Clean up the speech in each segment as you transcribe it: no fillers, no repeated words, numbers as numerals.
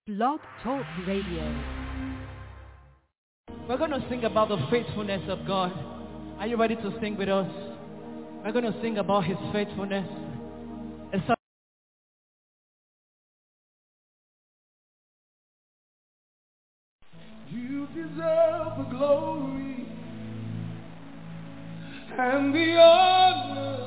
Blog Talk Radio. We're going to sing about the faithfulness of God. Are you ready to sing with us? We're going to sing about His faithfulness. You deserve the glory and the honor.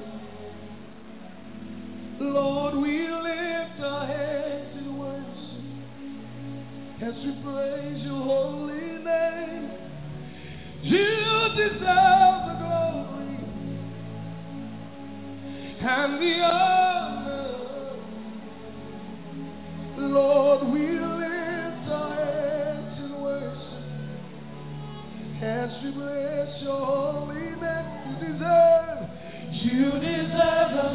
Lord, we lift our hands in worship as we praise your holy name. You deserve the glory and the honor. Lord, we lift our hands in worship as we bless your holy name. You deserve the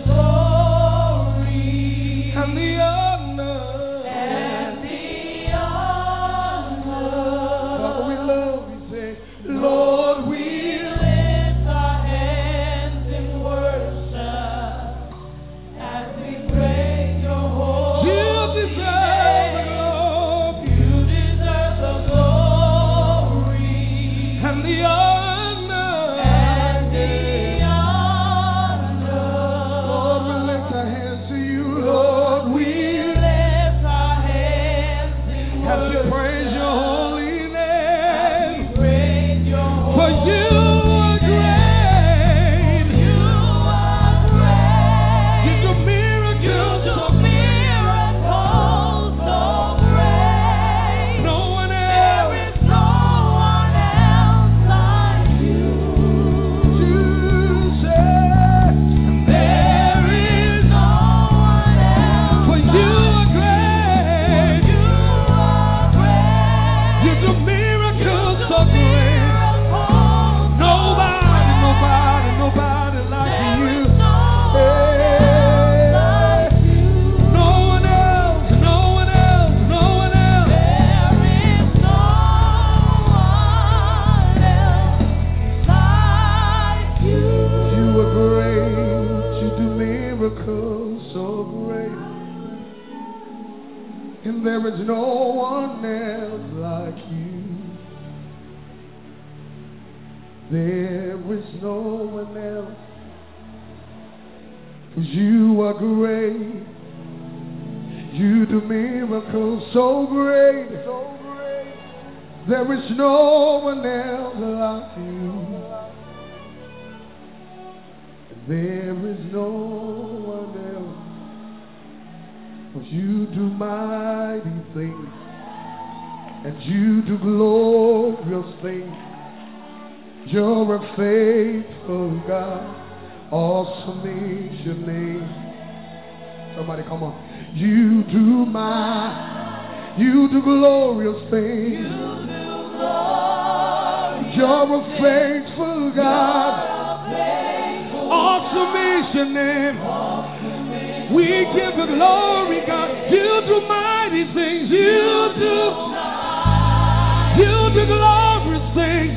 glory and the honor. Father, we love you, say, Lord, we lift our hands in worship as we praise your holy name. You deserve the glory. You deserve the glory and the honor. Lord, we lift our hands to you, Lord. We lift our hands in worship as we praise your holy name. For you are great. You are great. You do miracles. You do miracles so great. No one else. There is no one else like you. You said there is no one else. For you are great. You are great. You do miracles so great. Nobody like you. No one else. No one else. No one else. There is no one else like you. You are great. You do miracles so great. And there is no one else like you. There is no one else, 'cause you are great. You do miracles so great. There is no one else like you. There is no one else, 'cause you do mighty things, and you do glorious things. You're a faithful God. Awesome is your name. Somebody come on. You do glorious things. You're a faithful God. Awesome is your name. We give you glory, God. You do mighty things. You do glorious things.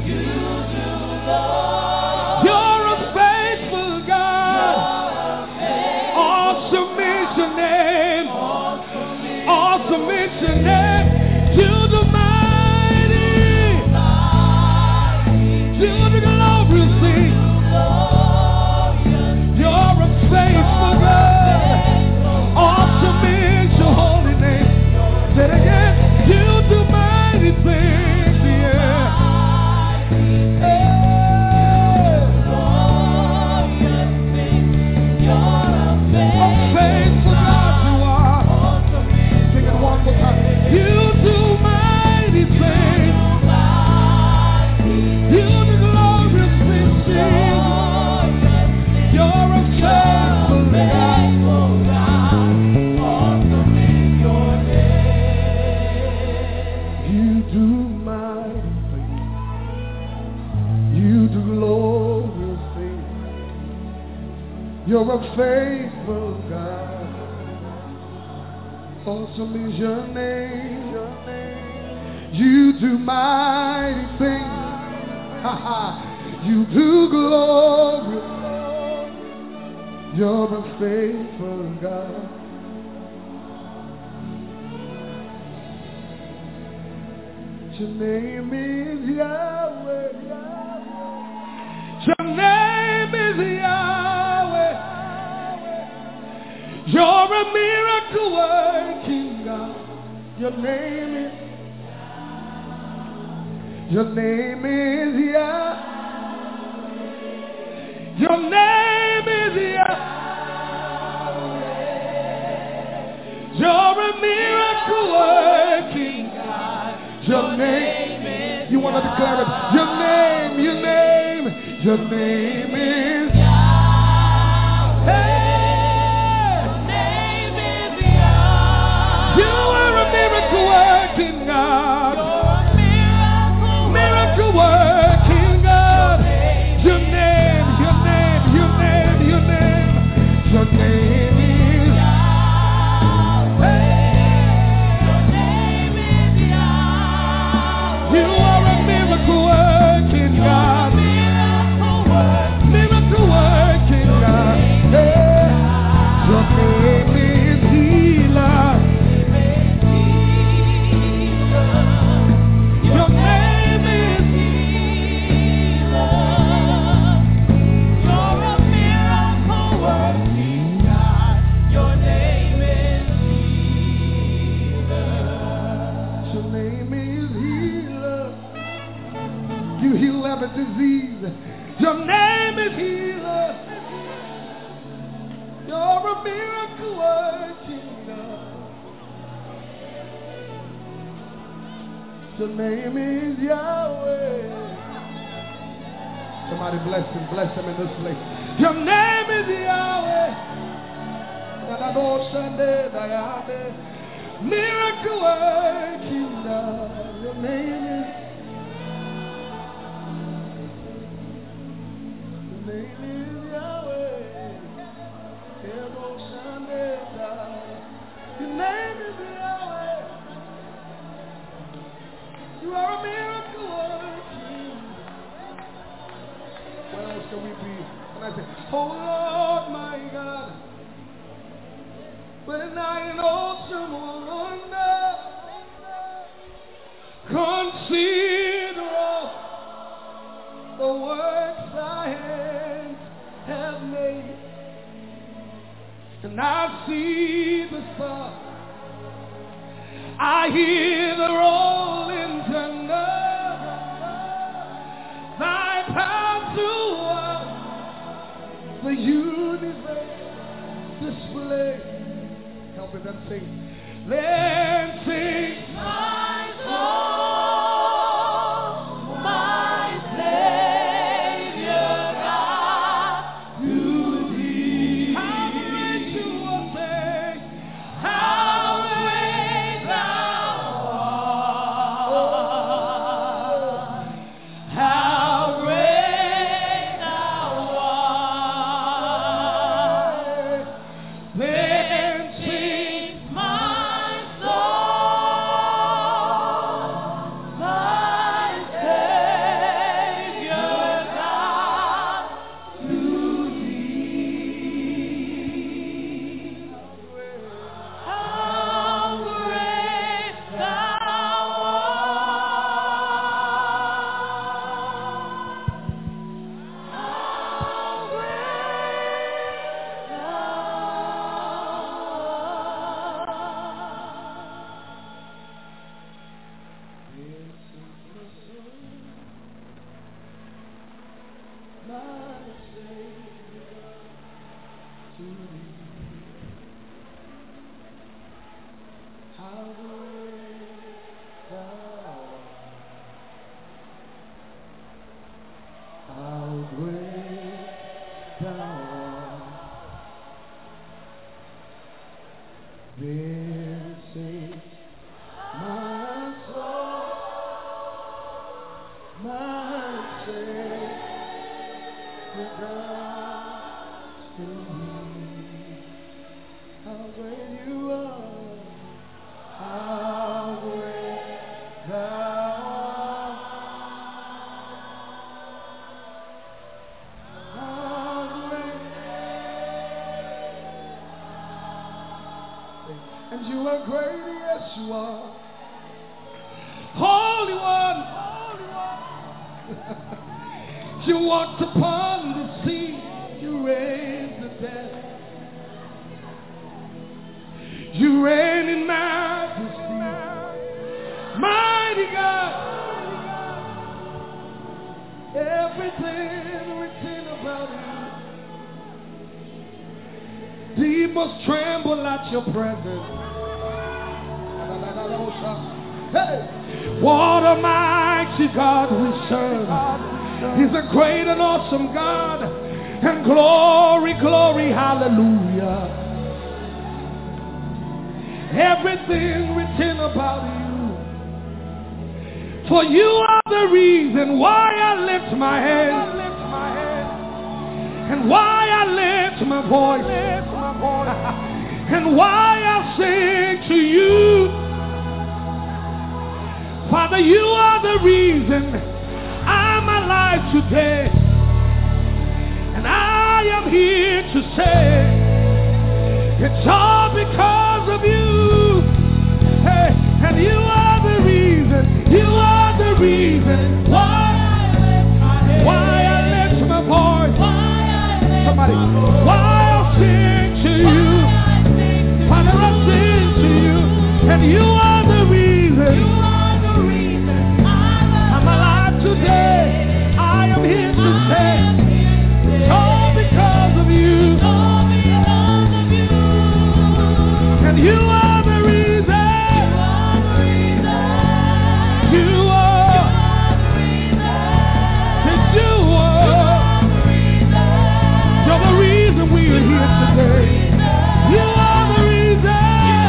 You're a faithful God. Awesome is your name. Awesome is your name. You the mighty. You the glorious thing. You're a faithful God. Awesome is your holy name. Say it again. You do mighty things. Yeah. You're a faithful God. Awesome is your name. You do mighty things. You do glory. You're a faithful God. Your name is Yahweh. Your name is Yahweh. You're a miracle working God. Your name is. Your name is Yahweh. Your name is Yahweh. You're a miracle working God. Your name is. You want to declare it? Your name, your name, your name is Yahweh. Your name is Yahweh. You are a miracle working God. Miracle working God. Your name, your name, your name, your name. Your name is Yahweh. Your name is Yahweh. You are a miracle working God. Miracle working God. Yeah. Your name is healer. Your name is healer. You're a miracle working God. Your name is healer. Your name is healer. You heal every disease. Your name is healer. You're a miracle working God. Your name is Yahweh. Somebody bless him in this place. Your name is Yahweh. Miracle working God. Your name is. Your name is Yahweh. Your name is Yahweh. You are a miracle working. Where else can we be? And I say, oh Lord my God, when I in awesome wonder consider all the works thy hands have made, and I see the sun, I hear the rolling thunder, thy power throughout the universe display. Help me then sing. Then sing my soul, my Savior God, to thee. How great you are, say, how great thou art. How great thou art. Then sing my soul, my Savior God, to thee. How great thou art. How great thou This is my soul, my Savior God, to thee. You walked upon the sea. You raised the dead. You reign in majesty. Mighty God. Everything written about you. Deep must tremble at your presence. Hey. What a mighty God we serve. He's a great and awesome God. And glory, glory, hallelujah. Everything written about you. For you are the reason why I lift my hands. And why I lift my voice. And why I sing to you. Father, you are the reason I'm alive today. And I am here to say it's all because of you. Hey, and you are the reason. You are the reason why I lift my voice. Somebody, why I sing to you. Father, I sing to you. And you are the reason. I'm alive today. I am here to say it's all because of you. And you are the reason. You are. And you are. You're the reason we are here today. You are the reason.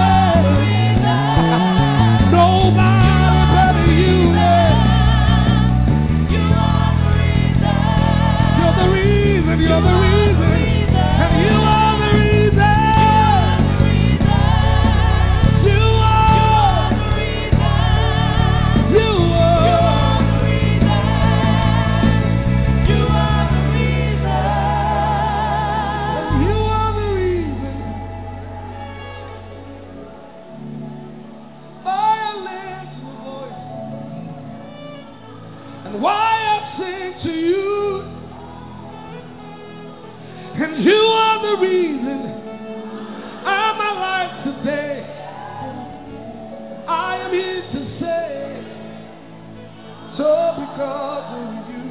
Nobody better you. You're the reason. You're the reason. And you are the reason. You are. You are. You are the reason. You are the reason. Why I lift my voice. And why I sing to you. And you are the reason I'm alive today. I am here to say, so because of you.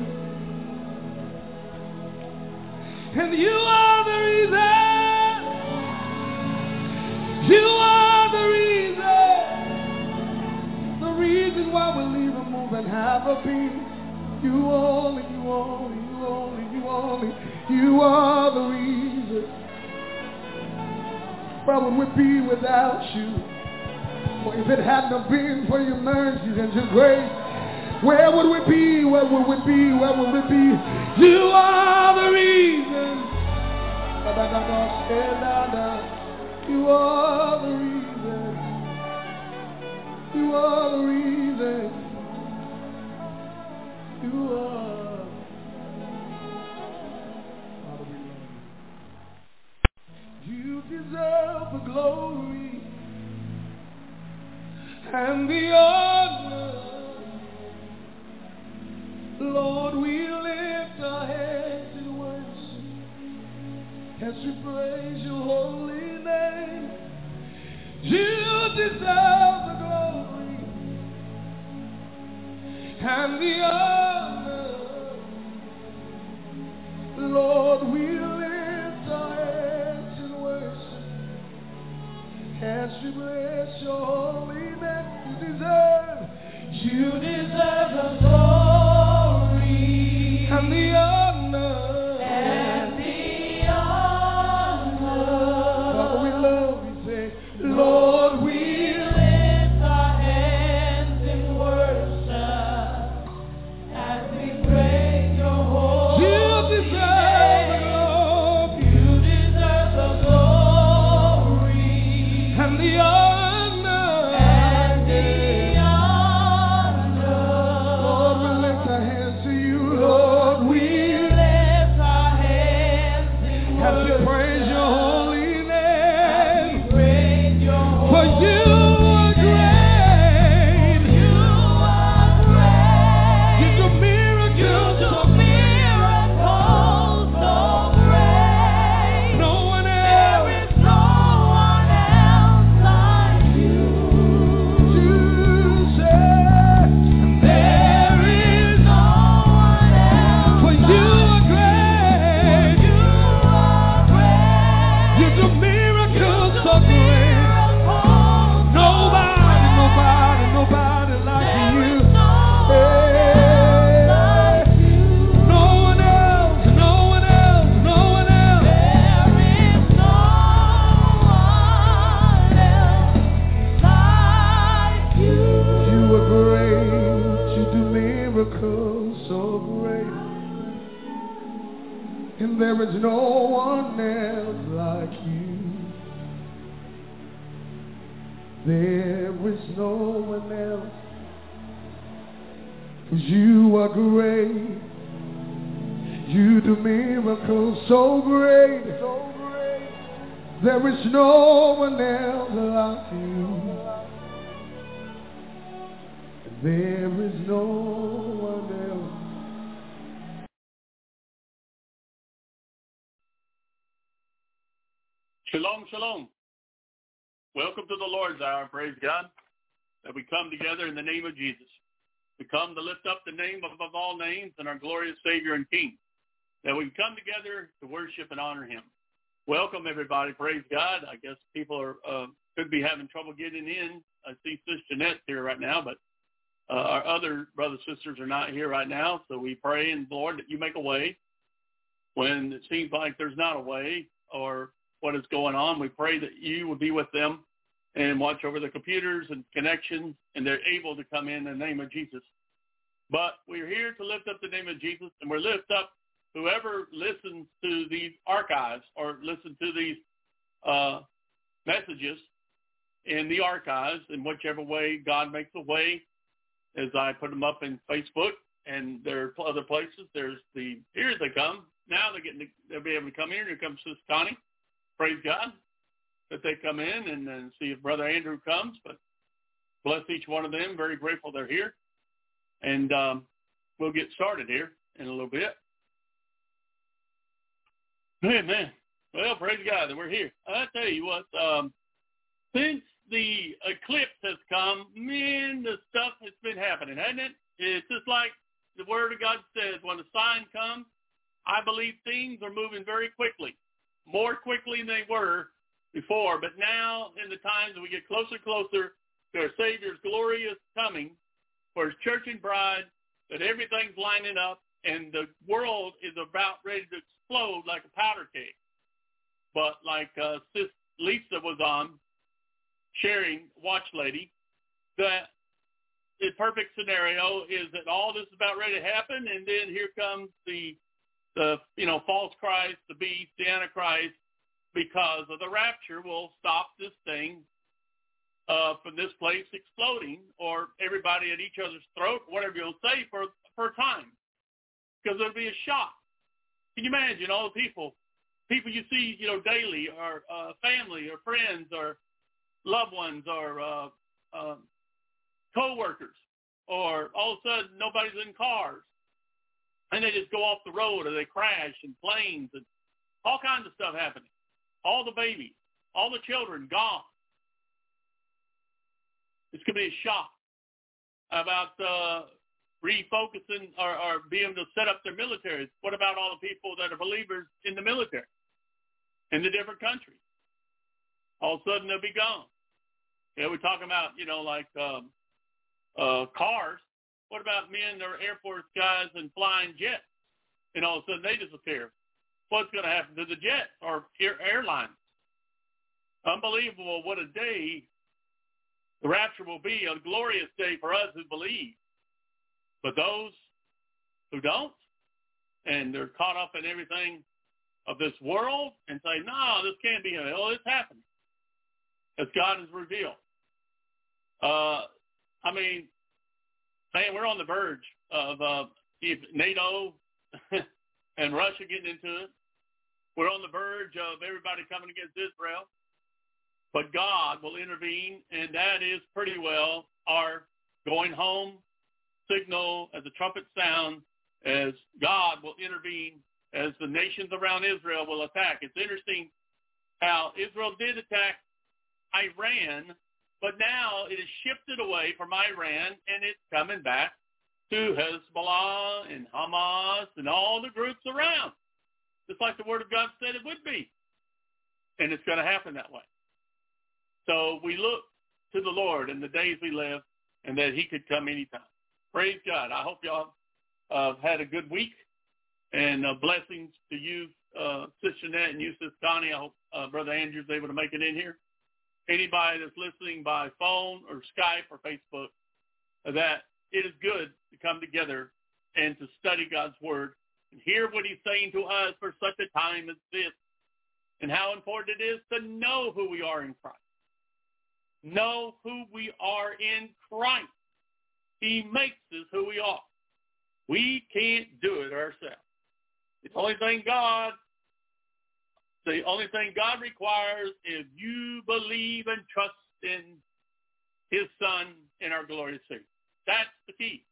And you are the reason. You are the reason. The reason why we live and move and have a being. You only, you only, you only, you only. You are the reason. Where would we be without you? For if it had not been for your mercies and your grace, where would we be? Where would we be? Where would we be? You are the reason. You are the reason. You are the reason. You are. You deserve the glory and the honor. Lord, we lift our hands in worship as we praise your holy name. You deserve the glory and the honor. Lord, we lift our hands in worship as we bless your holy name. You deserve the glory and the honor. Father, we love you, say, Lord, we lift our hands in worship as we praise your holy name. You deserve the glory. You deserve the glory and the honor. and there is no one else like you. There is no one else, 'cause you are great. You do miracles so great. There is no one else like you. There is no one else. Shalom, shalom. Welcome to the Lord's Hour, praise God, that we come together in the name of Jesus. We come to lift up the name above all names and our glorious Savior and King, that we come together to worship and honor him. Welcome, everybody, praise God. I guess people are could be having trouble getting in. I see Sister Jeanette here right now, but our other brothers and sisters are not here right now, so we pray, and Lord, that you make a way when it seems like there's not a way or what is going on. We pray that you will be with them and watch over the computers and connections, and they're able to come in the name of Jesus. But we're here to lift up the name of Jesus, and we're lift up whoever listens to these archives or listen to these messages in the archives in whichever way God makes a way. As I put them up in Facebook, and there are other places. There's here they come. Now they'll be able to come here. Here comes Sister Connie. Praise God that they come in and see if Brother Andrew comes. But bless each one of them. Very grateful they're here. And we'll get started here in a little bit. Amen. Well, praise God that we're here. I tell you what, since the eclipse has come, man, the stuff has been happening, hasn't it? It's just like the Word of God says, when the sign comes, I believe things are moving very quickly. More quickly than they were before, but now in the times that we get closer and closer to our Savior's glorious coming for his church and bride, that everything's lining up and the world is about ready to explode like a powder keg. But like Sis Lisa was on, sharing, Watch Lady, that the perfect scenario is that all this is about ready to happen, and then here comes the false Christ, the beast, the Antichrist, because of the rapture will stop this thing from this place exploding, or everybody at each other's throat, whatever you'll say, for a time. Because it'll be a shock. Can you imagine all the people you see, daily, or family, or friends, or loved ones, or co-workers, or all of a sudden nobody's in cars. And they just go off the road, or they crash, and planes, and all kinds of stuff happening. All the babies, all the children gone. It's going to be a shock about refocusing or being able to set up their militaries. What about all the people that are believers in the military, in the different countries? All of a sudden they'll be gone. Yeah, we're talking about, cars. What about men that are Air Force guys and flying jets? And all of a sudden they disappear. What's going to happen to the jets or airlines? Unbelievable what a day the rapture will be, a glorious day for us who believe. But those who don't, and they're caught up in everything of this world and say, no, this can't be, it's happening. As God has revealed. We're on the verge of NATO and Russia getting into it. We're on the verge of everybody coming against Israel. But God will intervene, and that is pretty well our going home signal as the trumpet sounds, as God will intervene, as the nations around Israel will attack. It's interesting how Israel did attack Iran, but now it has shifted away from Iran, and it's coming back to Hezbollah and Hamas and all the groups around, just like the Word of God said it would be. And it's going to happen that way. So we look to the Lord in the days we live, and that he could come anytime. Praise God. I hope y'all had a good week, and blessings to you, Sister Jeanette, and you, Sister Connie. I hope Brother Andrew's able to make it in here. Anybody that's listening by phone or Skype or Facebook, that it is good to come together and to study God's Word, and hear what he's saying to us for such a time as this, and how important it is to know who we are in Christ. Know who we are in Christ. He makes us who we are. We can't do it ourselves. The only thing God requires is you believe and trust in his Son in our glorious Savior. That's the key.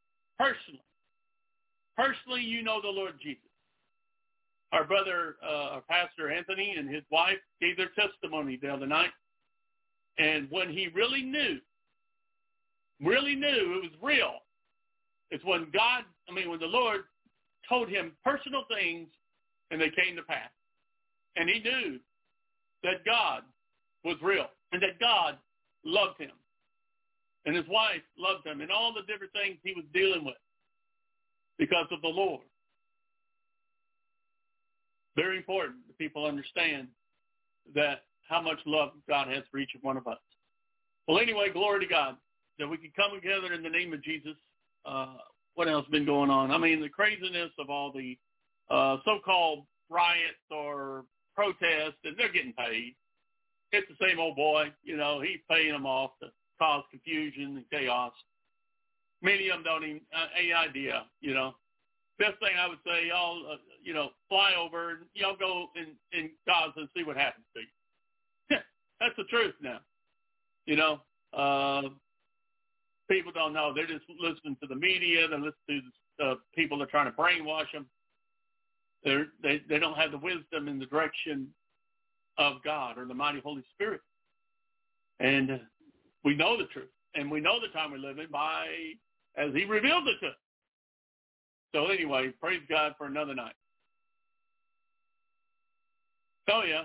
Personally, you know the Lord Jesus. Our brother, our pastor Anthony and his wife gave their testimony the other night. And when he really knew it was real, it's when the Lord told him personal things and they came to pass. And he knew that God was real and that God loved him. And his wife loved him and all the different things he was dealing with because of the Lord. Very important that people understand that how much love God has for each one of us. Well, anyway, glory to God that we can come together in the name of Jesus. What else has been going on? I mean, the craziness of all the so-called riots or protests, and they're getting paid. It's the same old boy. He's paying them off to cause confusion and chaos. Many of them don't even any idea, Best thing I would say, y'all, fly over and y'all go in Gaza and see what happens to you. That's the truth now. People don't know. They're just listening to the media. They're listening to people that are trying to brainwash them. They don't have the wisdom in the direction of God or the mighty Holy Spirit. And we know the truth. And we know the time we live in as he revealed it to us. So anyway, praise God for another night. Oh yeah.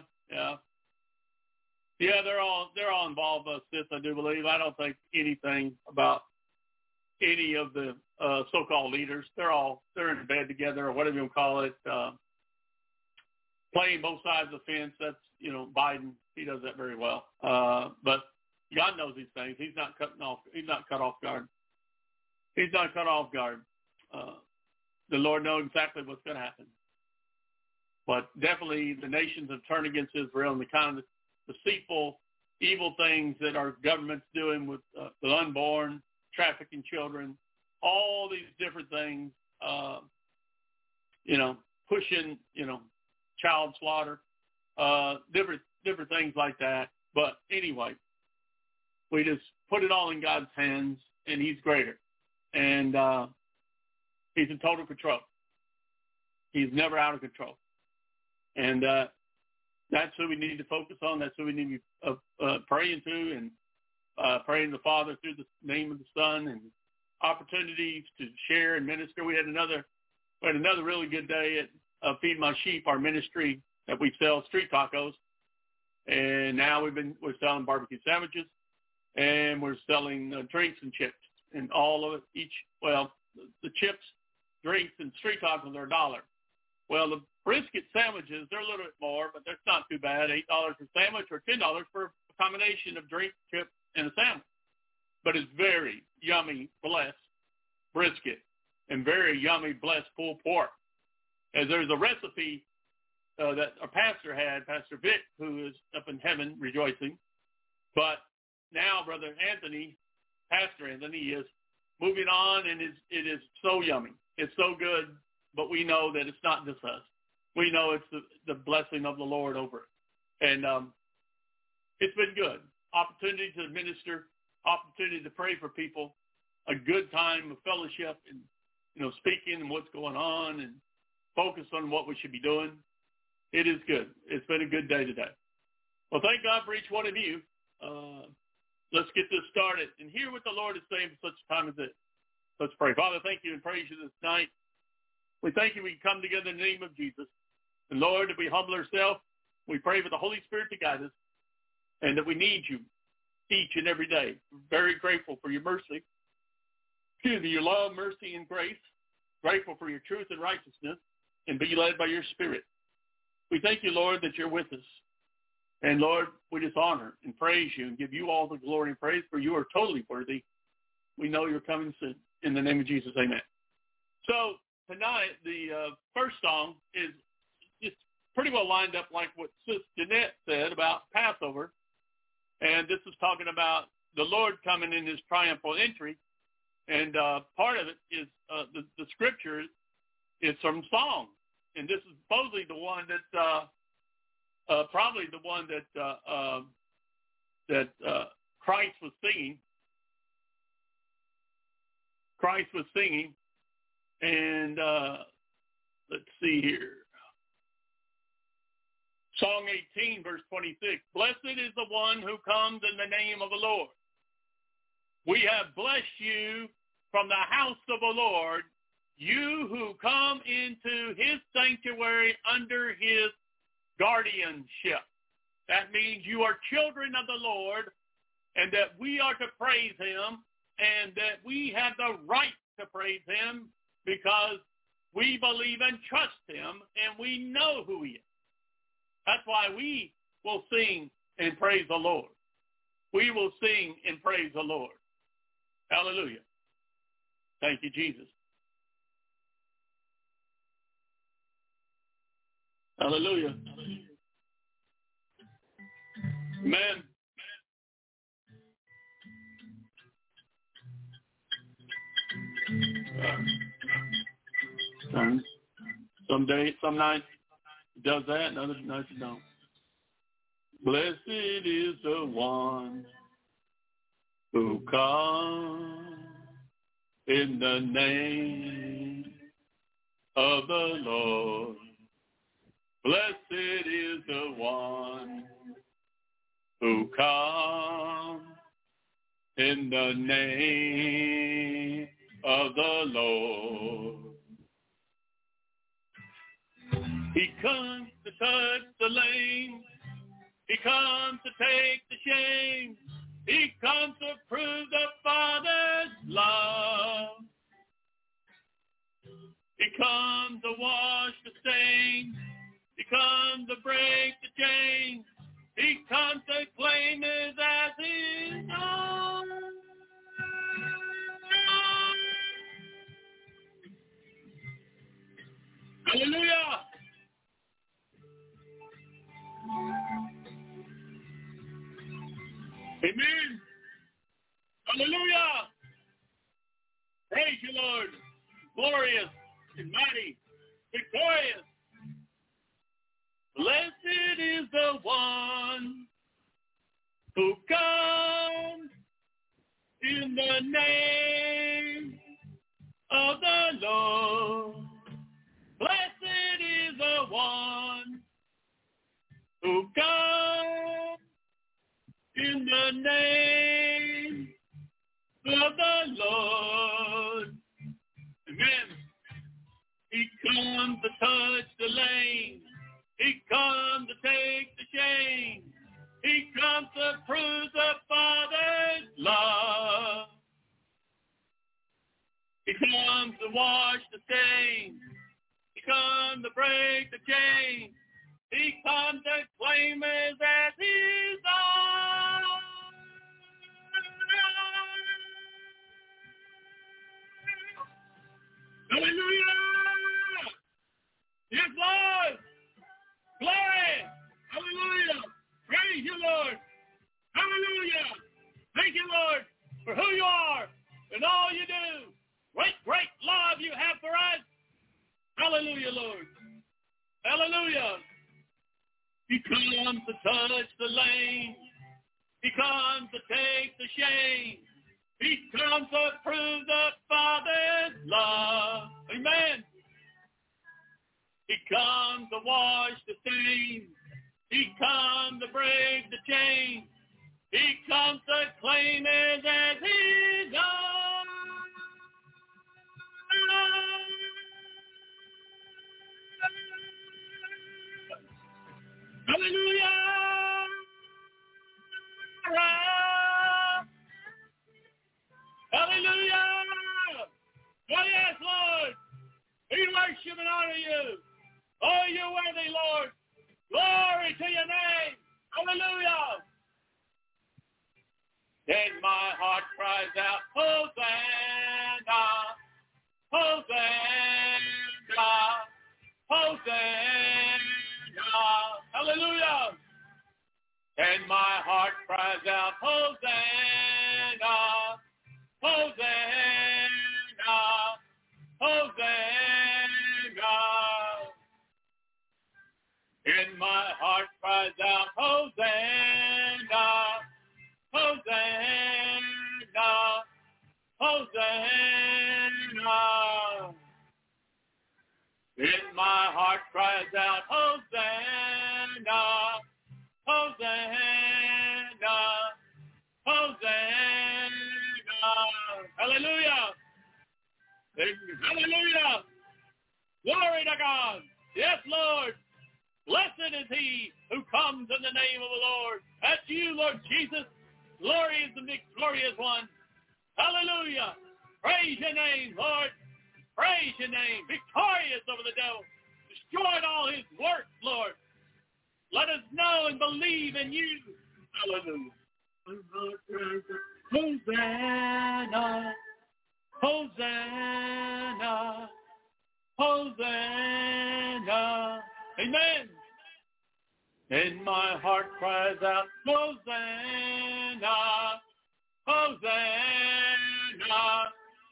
Yeah, they're all involved with this, I do believe. I don't think anything about any of the so-called leaders. They're in bed together or whatever you call it, playing both sides of the fence. That's Biden. He does that very well. But God knows these things. He's not cut off guard. He's not cut off guard. The Lord knows exactly what's going to happen. But definitely the nations have turned against Israel and the kind of deceitful, evil things that our government's doing with the unborn, trafficking children, all these different things, pushing, child slaughter, different things like that. But anyway, we just put it all in God's hands, and he's greater. And he's in total control. He's never out of control. And that's who we need to focus on. That's who we need to be praying to and praying to the Father through the name of the Son and opportunities to share and minister. We had another really good day at Feed My Sheep, our ministry that we sell street tacos. And now we're selling barbecue sandwiches and we're selling drinks and chips and all of it. The chips, drinks, and street tacos are $1. Well, the brisket sandwiches, they're a little bit more, but that's not too bad. $8 per sandwich or $10 for a combination of drink, chip, and a sandwich. But it's very yummy, blessed brisket and very yummy, blessed pulled pork. As there's a recipe that our pastor had, Pastor Vic, who is up in heaven rejoicing. But now Brother Anthony, Pastor Anthony, is moving on, and it is so yummy. It's so good, but we know that it's not just us. We know it's the blessing of the Lord over it. And it's been good. Opportunity to minister, opportunity to pray for people, a good time of fellowship and, speaking and what's going on and focus on what we should be doing. It is good. It's been a good day today. Well, thank God for each one of you. Let's get this started and hear what the Lord is saying for such a time as this. Let's pray. Father, thank you and praise you this night. We thank you we come together in the name of Jesus. And Lord, that we humble ourselves, we pray for the Holy Spirit to guide us and that we need you each and every day. We're very grateful for your mercy, your love, mercy, and grace. Grateful for your truth and righteousness and be led by your Spirit. We thank you, Lord, that you're with us. And Lord, we just honor and praise you and give you all the glory and praise, for you are totally worthy. We know you're coming soon. In the name of Jesus, amen. So tonight, the first song is just pretty well lined up like what Sis Jeanette said about Passover. And this is talking about the Lord coming in his triumphal entry. And part of it is the scripture is from Psalms. And this is supposedly the one that, probably the one that Christ was singing. Christ was singing. And let's see here. Song 18, verse 26. Blessed is the one who comes in the name of the Lord. We have blessed you from the house of the Lord, you who come into his sanctuary under his guardianship. That means you are children of the Lord, and that we are to praise him, and that we have the right to praise him because we believe and trust him, and we know who he is. That's why we will sing and praise the Lord. We will sing and praise the Lord. Hallelujah. Thank you, Jesus. Hallelujah. Amen. Some nights it does that, and other nights it don't. Blessed is the one who comes in the name of the Lord. Blessed is the one who comes in the name of the Lord. He comes to touch the lame. He comes to take the shame. He comes to prove the Father's love. He comes to wash the stain. He comes to break the chain. He comes to claim us as his own. Hallelujah. Amen. Hallelujah. Praise you, Lord. Glorious and mighty, victorious. Blessed is the one who comes in the name of the Lord. Blessed is the one who comes in the name of the Lord. Amen. He comes to touch the lame. He comes to take the shame. He comes to prove the Father's love. He comes to wash the stain. He comes to break the chain. He comes to claim us as his own. Hallelujah! Yes, Lord! Glory! Hallelujah! Praise you, Lord! Hallelujah! Thank you, Lord, for who you are and all you do. Great, great love you have for us. Hallelujah, Lord. Hallelujah. He comes to touch the lame. He comes to take the shame. He comes to prove the Father's love. Amen. He comes to wash the stain. He comes to break the chain. He comes to claim us as his own. Hallelujah! Hallelujah! Oh, yes, Lord. We worship and honor you. Oh, you're worthy, Lord. Glory to your name. Hallelujah. Then my heart cries out, Hosanna, Hosanna. And my heart cries out, Hosanna, Hosanna, Hosanna. And my heart cries out, Hosanna, Hosanna, Hosanna. And my heart cries out, Hosanna, Hosanna, Hosanna. Hallelujah. Hallelujah. Glory to God. Yes, Lord. Blessed is he who comes in the name of the Lord. That's you, Lord Jesus. Glory is the victorious one. Hallelujah. Praise your name, Lord. Praise your name. Victorious over the devil. Destroyed all his works, Lord. Let us know and believe in you. Hallelujah. Hosanna, Hosanna, Hosanna. Amen. And my heart cries out, Hosanna, Hosanna,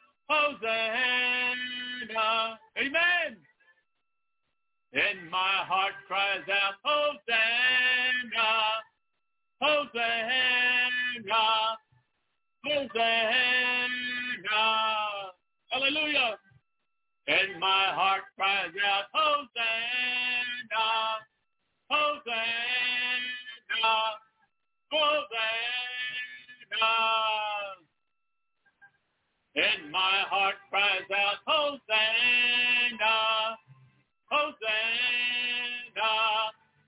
Hosanna. Amen. And my heart cries out, Hosanna, Hosanna, Hosanna. Hallelujah. And my heart cries out, Hosanna, Hosanna, Hosanna. And my heart cries out, Hosanna, Hosanna,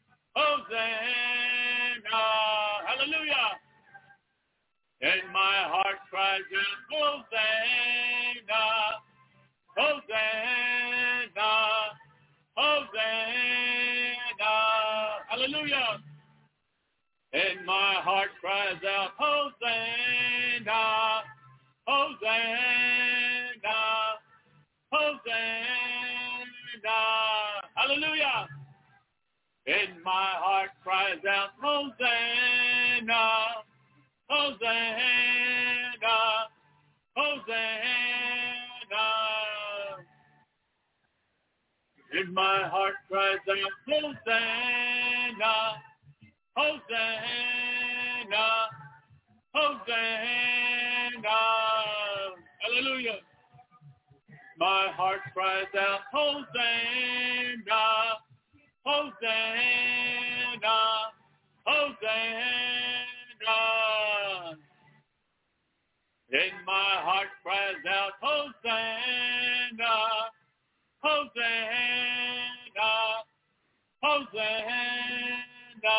Hosanna. Hallelujah. And my heart cries out, Hosanna, Hosanna, Hosanna. Hallelujah. And my heart cries out, Hosanna, Hosanna, Hosanna. Hallelujah. And my heart cries out, Hosanna, Hosanna, Hosanna. And my heart cries out, Hosanna, Hosanna, Hosanna. Hallelujah. My heart cries out, Hosanna, Hosanna, Hosanna. And my heart cries out, Hosanna, Hosanna, Hosanna.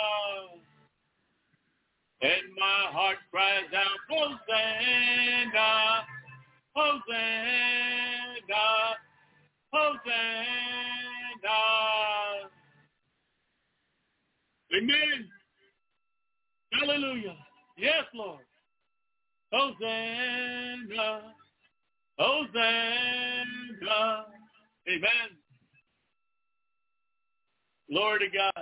And my heart cries out, Hosanna, Hosanna, Hosanna. Amen. Hallelujah. Yes, Lord. Hosanna, Hosanna. Amen. Glory to God.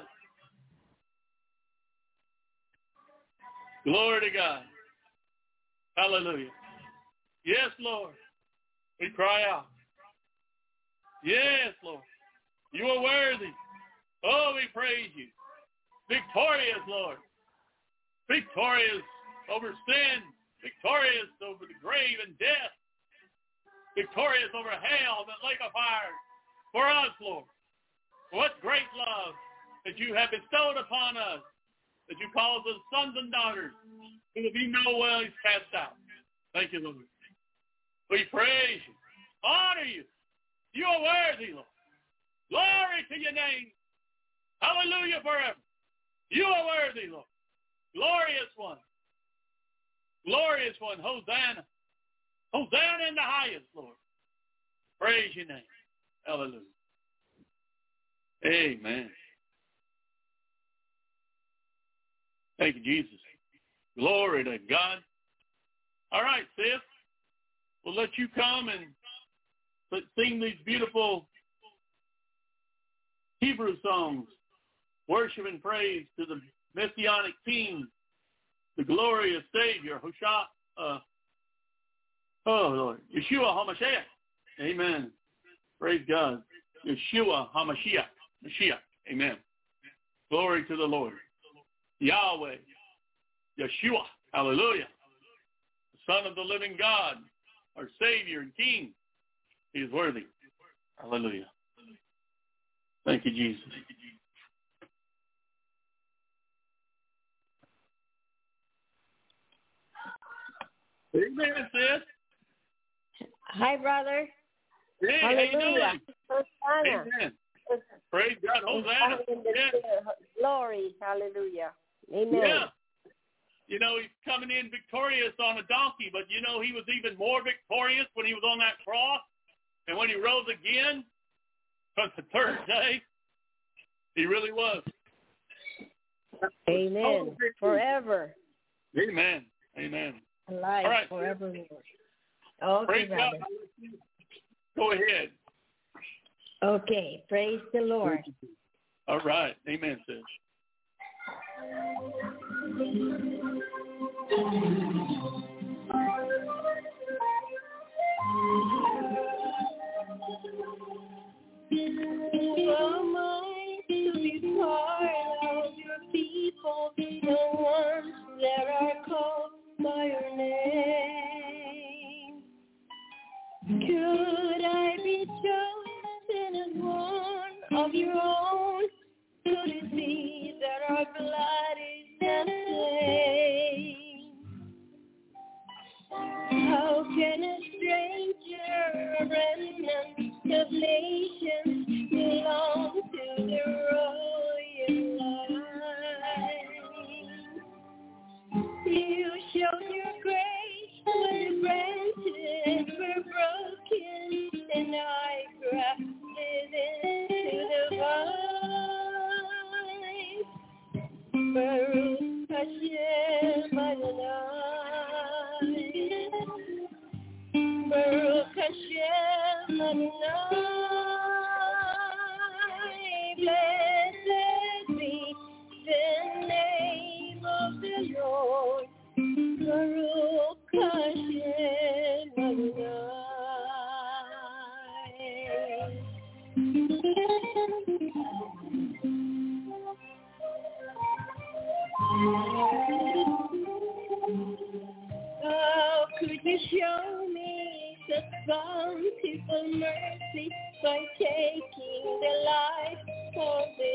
Glory to God. Hallelujah. Yes, Lord. We cry out. Yes, Lord. You are worthy. Oh, we praise you. Victorious, Lord. Victorious over sin. Victorious over the grave and death. Victorious over hell and the lake of fire. For us, Lord. What great love that you have bestowed upon us, that you call us sons and daughters, who will be no ways cast out. Thank you, Lord. We praise you, honor you. You are worthy, Lord. Glory to your name. Hallelujah forever. You are worthy, Lord. Glorious one. Glorious one. Hosanna. Hosanna in the highest, Lord. Praise your name. Hallelujah. Amen. Thank you, Jesus. Glory to God. All right, sis. We'll let you come and sing these beautiful Hebrew songs, worship and praise to the Messianic King, the glorious Savior, Lord, Yeshua HaMashiach. Amen. Praise God. Yeshua HaMashiach. Mashiach. Amen. Glory to the Lord. Yahweh. Yeshua. Hallelujah. The Son of the living God, our Savior and King. He is worthy. Hallelujah. Thank you, Jesus. Amen, sis. Hi, brother. Hey, Hallelujah. how you doing? Hosanna. Amen. Praise God. Hosanna. Yeah. Glory. Hallelujah. Amen. Yeah. You know, he's coming in victorious on a donkey, but you know he was even more victorious when he was on that cross and when he rose again on the third day. He really was. Amen. Forever. Amen. Amen. Alive All right. forever. Okay, Praise God. brother. Go ahead. Okay. Praise the Lord. All right. Amen, sis. Am I to be part of your people, the ones that are called by your name? Could I be chosen as one of your own? Could it be that our blood is the same? How can a stranger, a remnant of nations, belong to the royal line? You showed your grace when the branches were broken, and I grafted into the vine. Baruch Hashem Adonai. Baruch Hashem Adonai. Blessed be the name of the Lord. Baruch Hashem Adonai. How could you show me such bountiful mercy by taking the life of the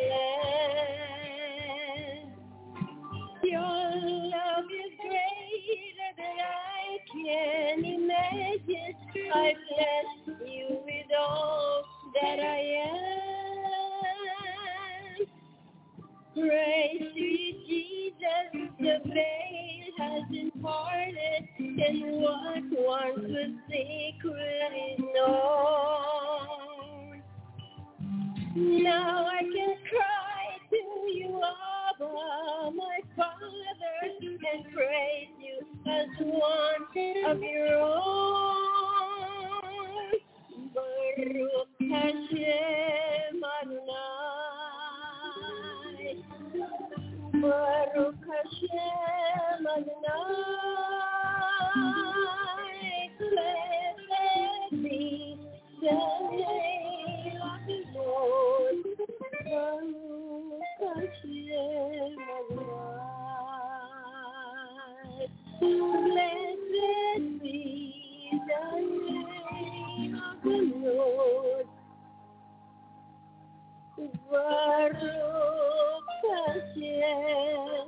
land? Your love is greater than I can imagine. I bless you with all that I am. Praise to you, Jesus. The veil has been parted, and what once was secret is known. Now I can cry to you, Abba, my Father, and praise you as one of your own. Baruch Hashem Adonai. Baruch Hashem Adonai. Blessed be the name of the Lord. Baruch Hashem Adonai. Blessed be the name of the Lord. Baruch Hashem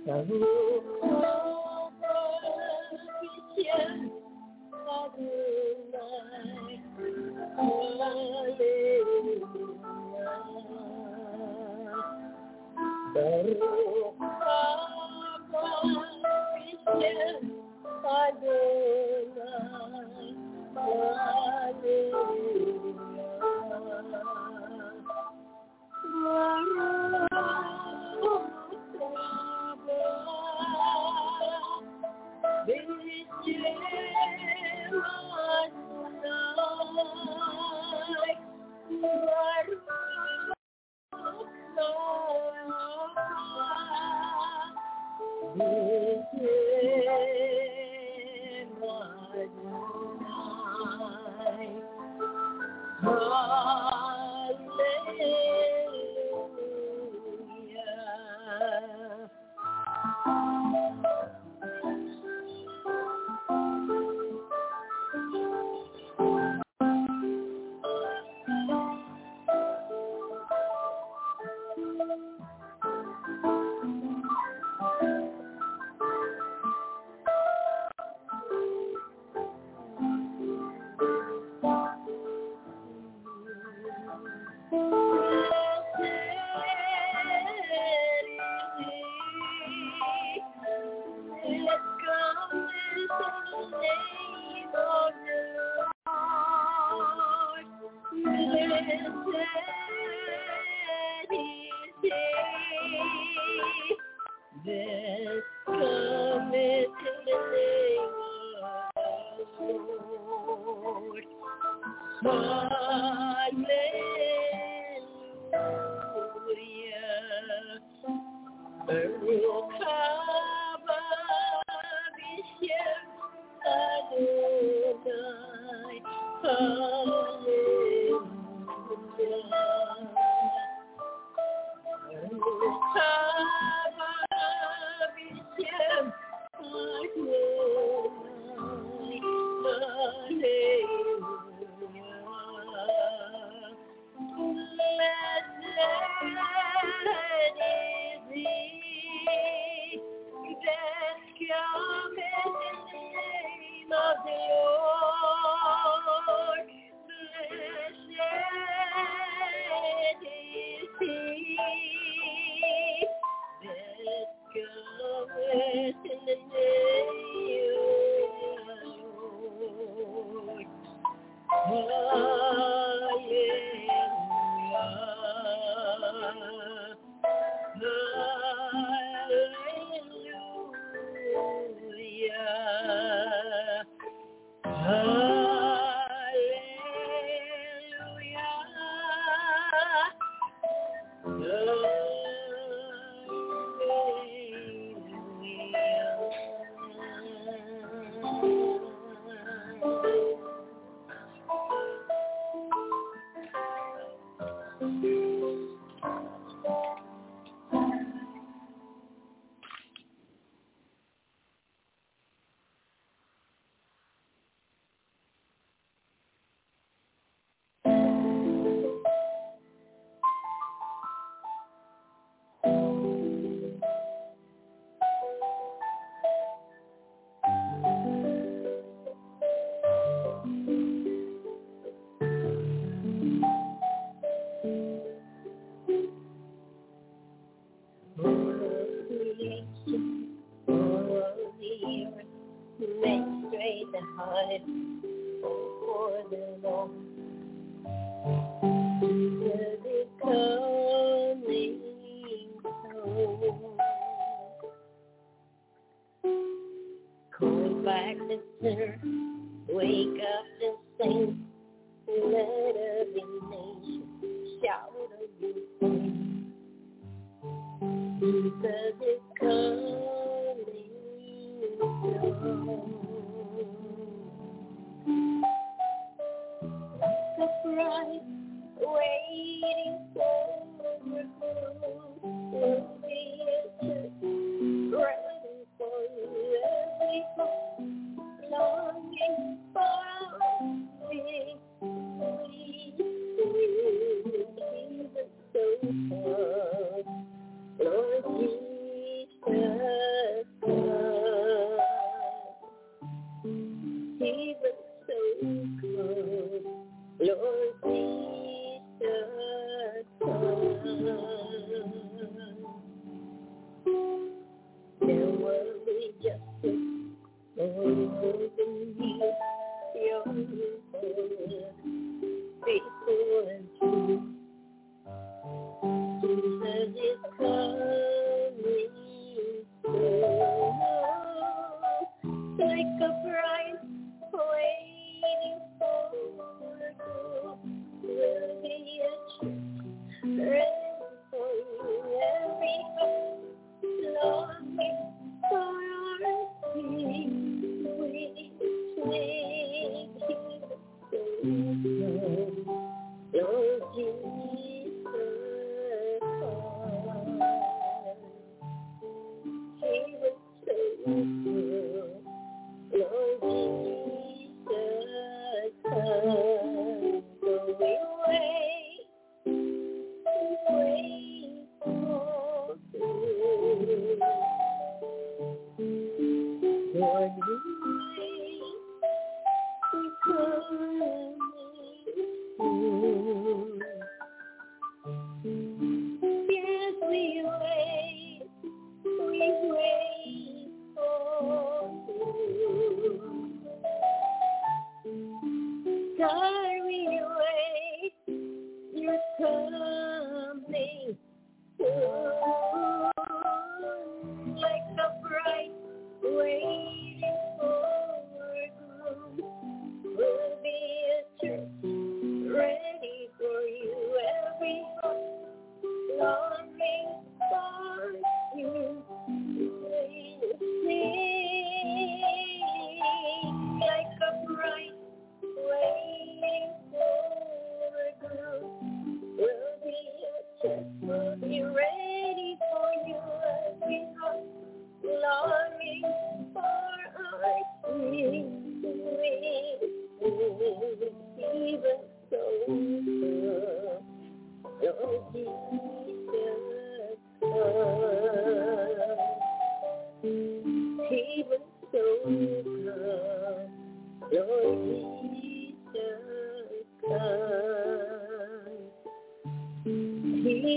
Lord Jesus.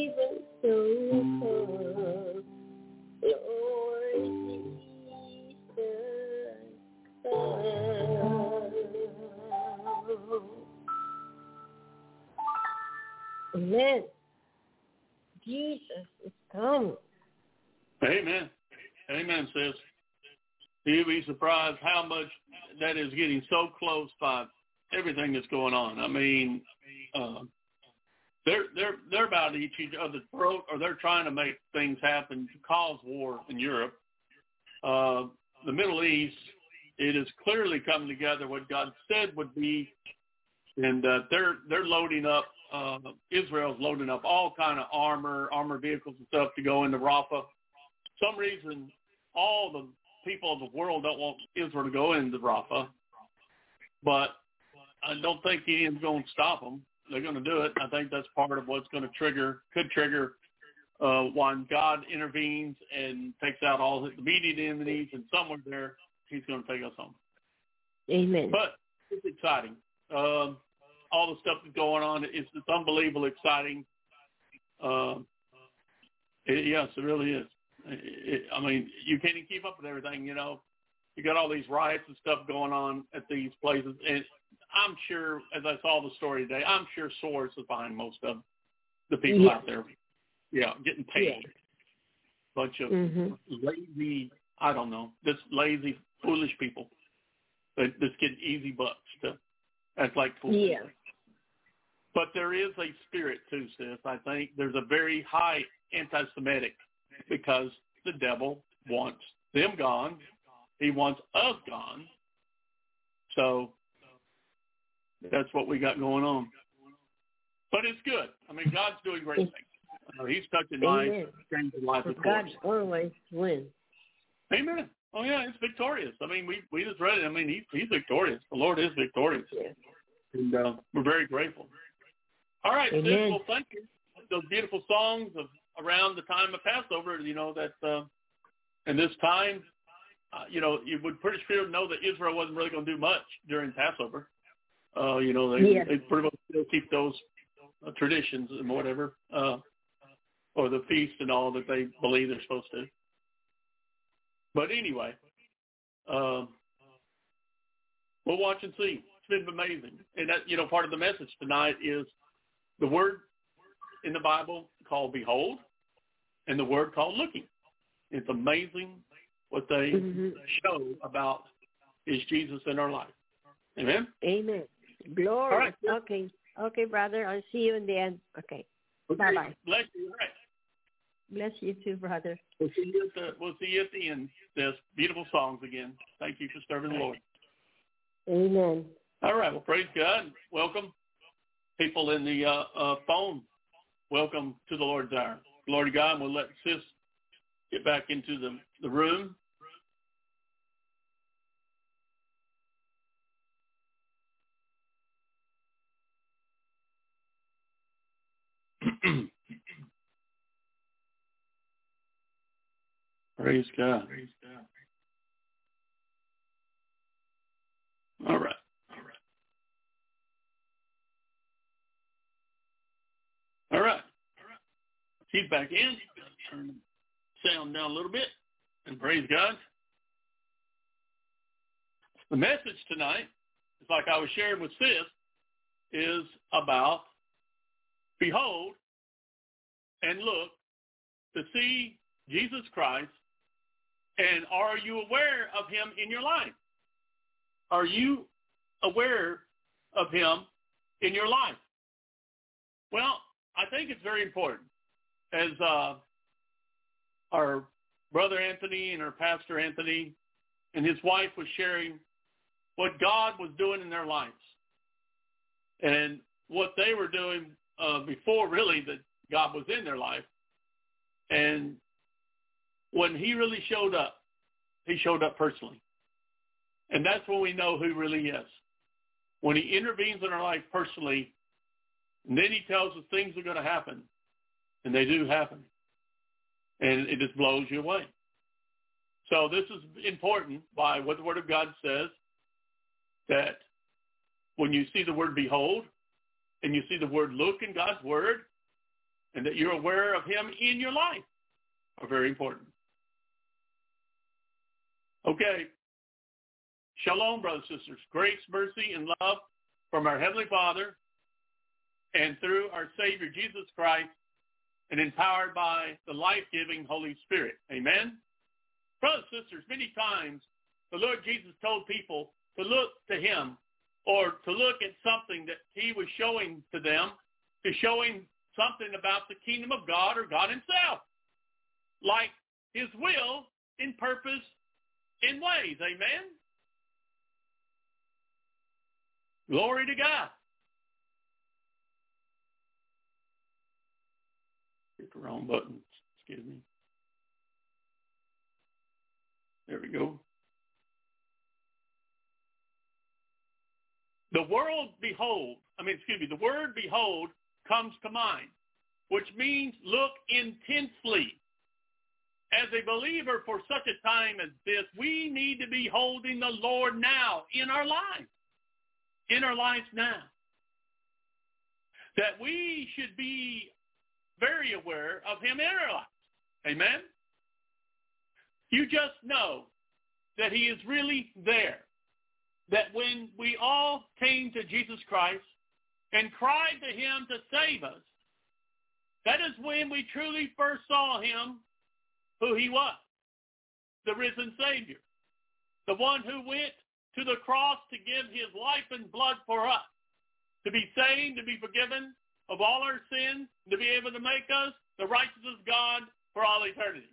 even so come, Lord Jesus, come. Amen. Jesus is coming. Amen. Amen, sis. You'd be surprised how much that is getting so close by everything that's going on. I mean, they're about to eat each other's throat, or they're trying to make things happen to cause war in Europe. The Middle East, it is clearly coming together what God said would be, and they're loading up. Israel's loading up all kind of armor vehicles and stuff to go into Rafah. For some reason, all the people of the world don't want Israel to go into Rafah, but I don't think the end's going to stop them. They're going to do it. I think that's part of what's going to could trigger when God intervenes and takes out all the immediate enemies, and somewhere there, he's going to take us home. Amen. But it's exciting. All the stuff that's going on, it's unbelievably exciting. Yes, it really is. I mean, you can't even keep up with everything, you know. You got all these riots and stuff going on at these places. And I'm sure, as I saw the story today, I'm sure Soros is behind most of the people out there. Yeah, getting paid. Bunch of lazy, I don't know, just lazy, foolish people that just get easy bucks to act like fools. Yeah. But there is a spirit too, sis. I think there's a very high anti-Semitic, because the devil wants them gone. He wants us gone. So that's what we got going on. But it's good. I mean, God's doing great things. He's touching lives, changing lives, of course. God always wins. Amen. Oh, yeah, it's victorious. I mean, we just read it. I mean, he's victorious. The Lord is victorious. Yes. And we're very grateful. All right, sis, well, thank you. Those beautiful songs of around the time of Passover, you know, that in this time, you know, you would pretty sure know that Israel wasn't really going to do much during Passover. You know, they pretty much still keep those traditions and whatever, or the feast and all that they believe they're supposed to. But anyway, we'll watch and see. It's been amazing. And that, you know, part of the message tonight is the word in the Bible called behold and the word called looking. It's amazing what they show about is Jesus in our life. Amen? Amen. Glory. All right. Okay. Okay, brother. I'll see you in the end. Okay. Bye-bye. Bless you. All right. Bless you too, brother. We'll see you at the end. There's beautiful songs again. Thank you for serving the Lord. Amen. All right. Well, praise God. Welcome. People in the phone, welcome to the Lord's Hour. Glory to God. We'll let sis get back into the room. Praise God. Praise God. All right. All right. She's back in. Turn the sound down a little bit. And praise God. The message tonight, it's like I was sharing with sis, is about behold and look to see Jesus Christ, and are you aware of him in your life? Are you aware of him in your life? Well, I think it's very important. As our brother Anthony and our pastor Anthony and his wife was sharing what God was doing in their lives and what they were doing before really that God was in their life. And when he really showed up, he showed up personally. And that's when we know who really is. When he intervenes in our life personally, and then he tells us things are going to happen, and they do happen. And it just blows you away. So this is important by what the Word of God says, that when you see the word behold, and you see the word look in God's Word, and that you're aware of him in your life are very important. Okay. Shalom, brothers and sisters. Grace, mercy, and love from our Heavenly Father and through our Savior, Jesus Christ, and empowered by the life-giving Holy Spirit. Amen? Brothers and sisters, many times the Lord Jesus told people to look to him or to look at something that he was showing to them, to showing something about the kingdom of God or God himself, like his will in purpose in ways. Amen? Glory to God. Hit the wrong button. Excuse me. There we go. The word behold comes to mind, which means look intensely. As a believer for such a time as this, we need to be holding the Lord now in our lives. In our lives now. That we should be very aware of him in our lives. Amen? You just know that he is really there. That when we all came to Jesus Christ and cried to him to save us, that is when we truly first saw him, who he was, the risen Savior, the one who went to the cross to give his life and blood for us, to be saved, to be forgiven of all our sins, to be able to make us the righteousness of God for all eternity.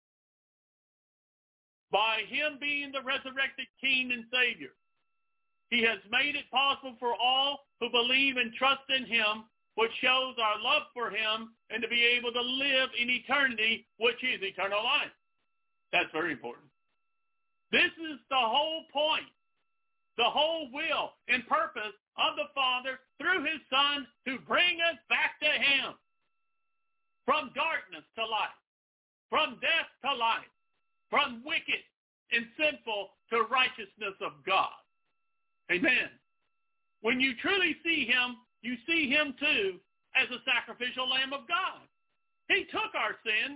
By him being the resurrected King and Savior, he has made it possible for all who believe and trust in him, which shows our love for him, and to be able to live in eternity, which is eternal life. That's very important. This is the whole point, the whole will and purpose of the Father through his Son to bring us back to him. From darkness to light, from death to life, from wicked and sinful to righteousness of God. Amen. When you truly see him, you see him too as a sacrificial Lamb of God. He took our sin.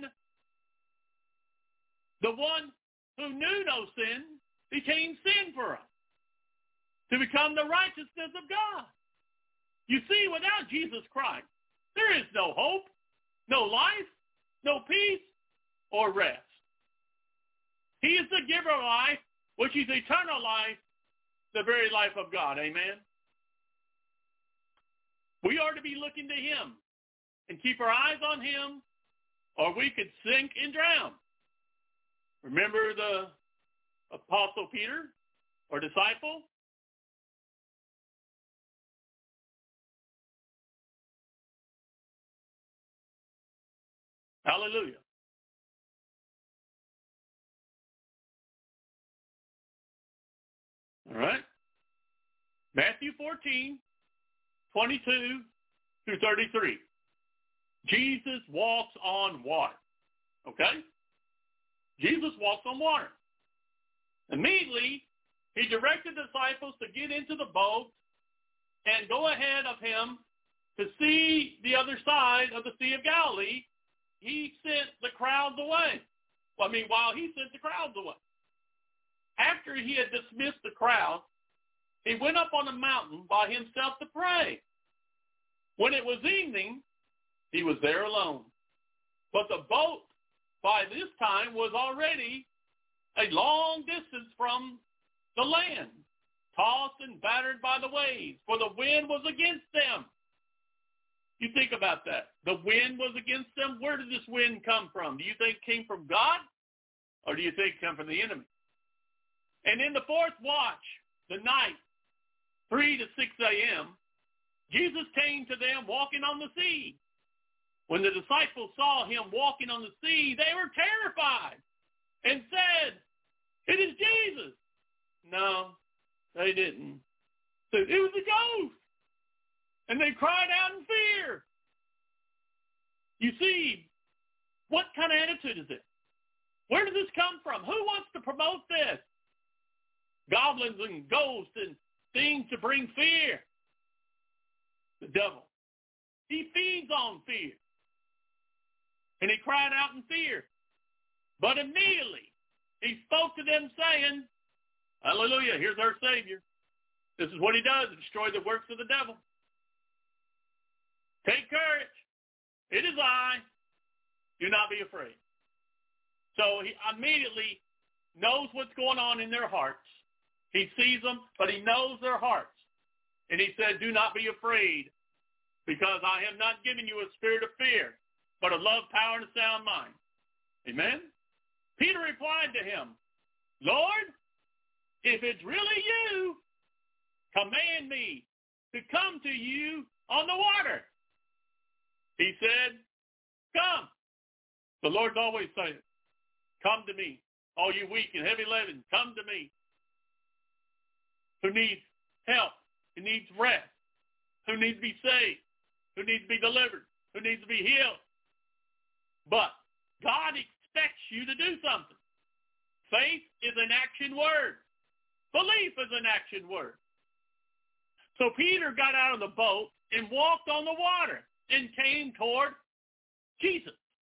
The one who knew no sin became sin for us to become the righteousness of God. You see, without Jesus Christ, there is no hope, no life, no peace, or rest. He is the giver of life, which is eternal life, the very life of God. Amen? We are to be looking to him and keep our eyes on him, or we could sink and drown. Remember the Apostle Peter, or disciple? Hallelujah. All right. Matthew 14, 22 through 33. Jesus walks on water. Okay? Jesus walks on water. Immediately, he directed the disciples to get into the boat and go ahead of him to see the other side of the Sea of Galilee. He sent the crowds away. While he sent the crowds away. After he had dismissed the crowd, he went up on a mountain by himself to pray. When it was evening, he was there alone. But the boat, by this time, was already a long distance from the land, tossed and battered by the waves, for the wind was against them. You think about that. The wind was against them. Where did this wind come from? Do you think it came from God? Or do you think it came from the enemy? And in the fourth watch, the night, 3 to 6 a.m., Jesus came to them walking on the sea. When the disciples saw him walking on the sea, they were terrified and said, "It is Jesus." No, they didn't. Said, "It was a ghost." And they cried out in fear. You see, what kind of attitude is it? Where does this come from? Who wants to promote this? Goblins and ghosts and things to bring fear. The devil. He feeds on fear. And he cried out in fear. But immediately he spoke to them saying, hallelujah, here's our Savior. This is what he does, destroy the works of the devil. Take courage. It is I. Do not be afraid. So he immediately knows what's going on in their hearts. He sees them, but he knows their hearts. And he said, do not be afraid, because I have not given you a spirit of fear, but of love, power, and a sound mind. Amen? Peter replied to him, Lord, if it's really you, command me to come to you on the water. He said, come. The Lord's always saying, come to me. All you weak and heavy laden, come to me. Who needs help, who needs rest, who needs to be saved, who needs to be delivered, who needs to be healed. But God expects you to do something. Faith is an action word. Belief is an action word. So Peter got out of the boat and walked on the water and came toward Jesus.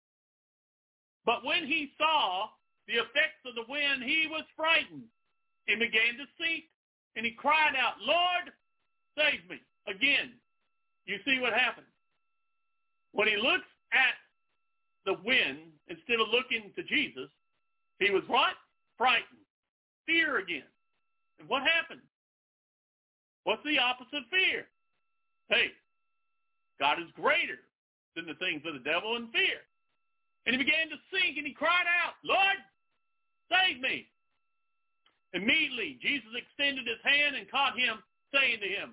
But when he saw the effects of the wind, he was frightened and began to sink. And he cried out, Lord, save me. Again, you see what happens. When he looks at the wind, instead of looking to Jesus, he was what? Frightened. Fear again. And what happened? What's the opposite of fear? Hey, God is greater than the things of the devil and fear. And he began to sink, and he cried out, Lord, save me. Immediately, Jesus extended his hand and caught him, saying to him,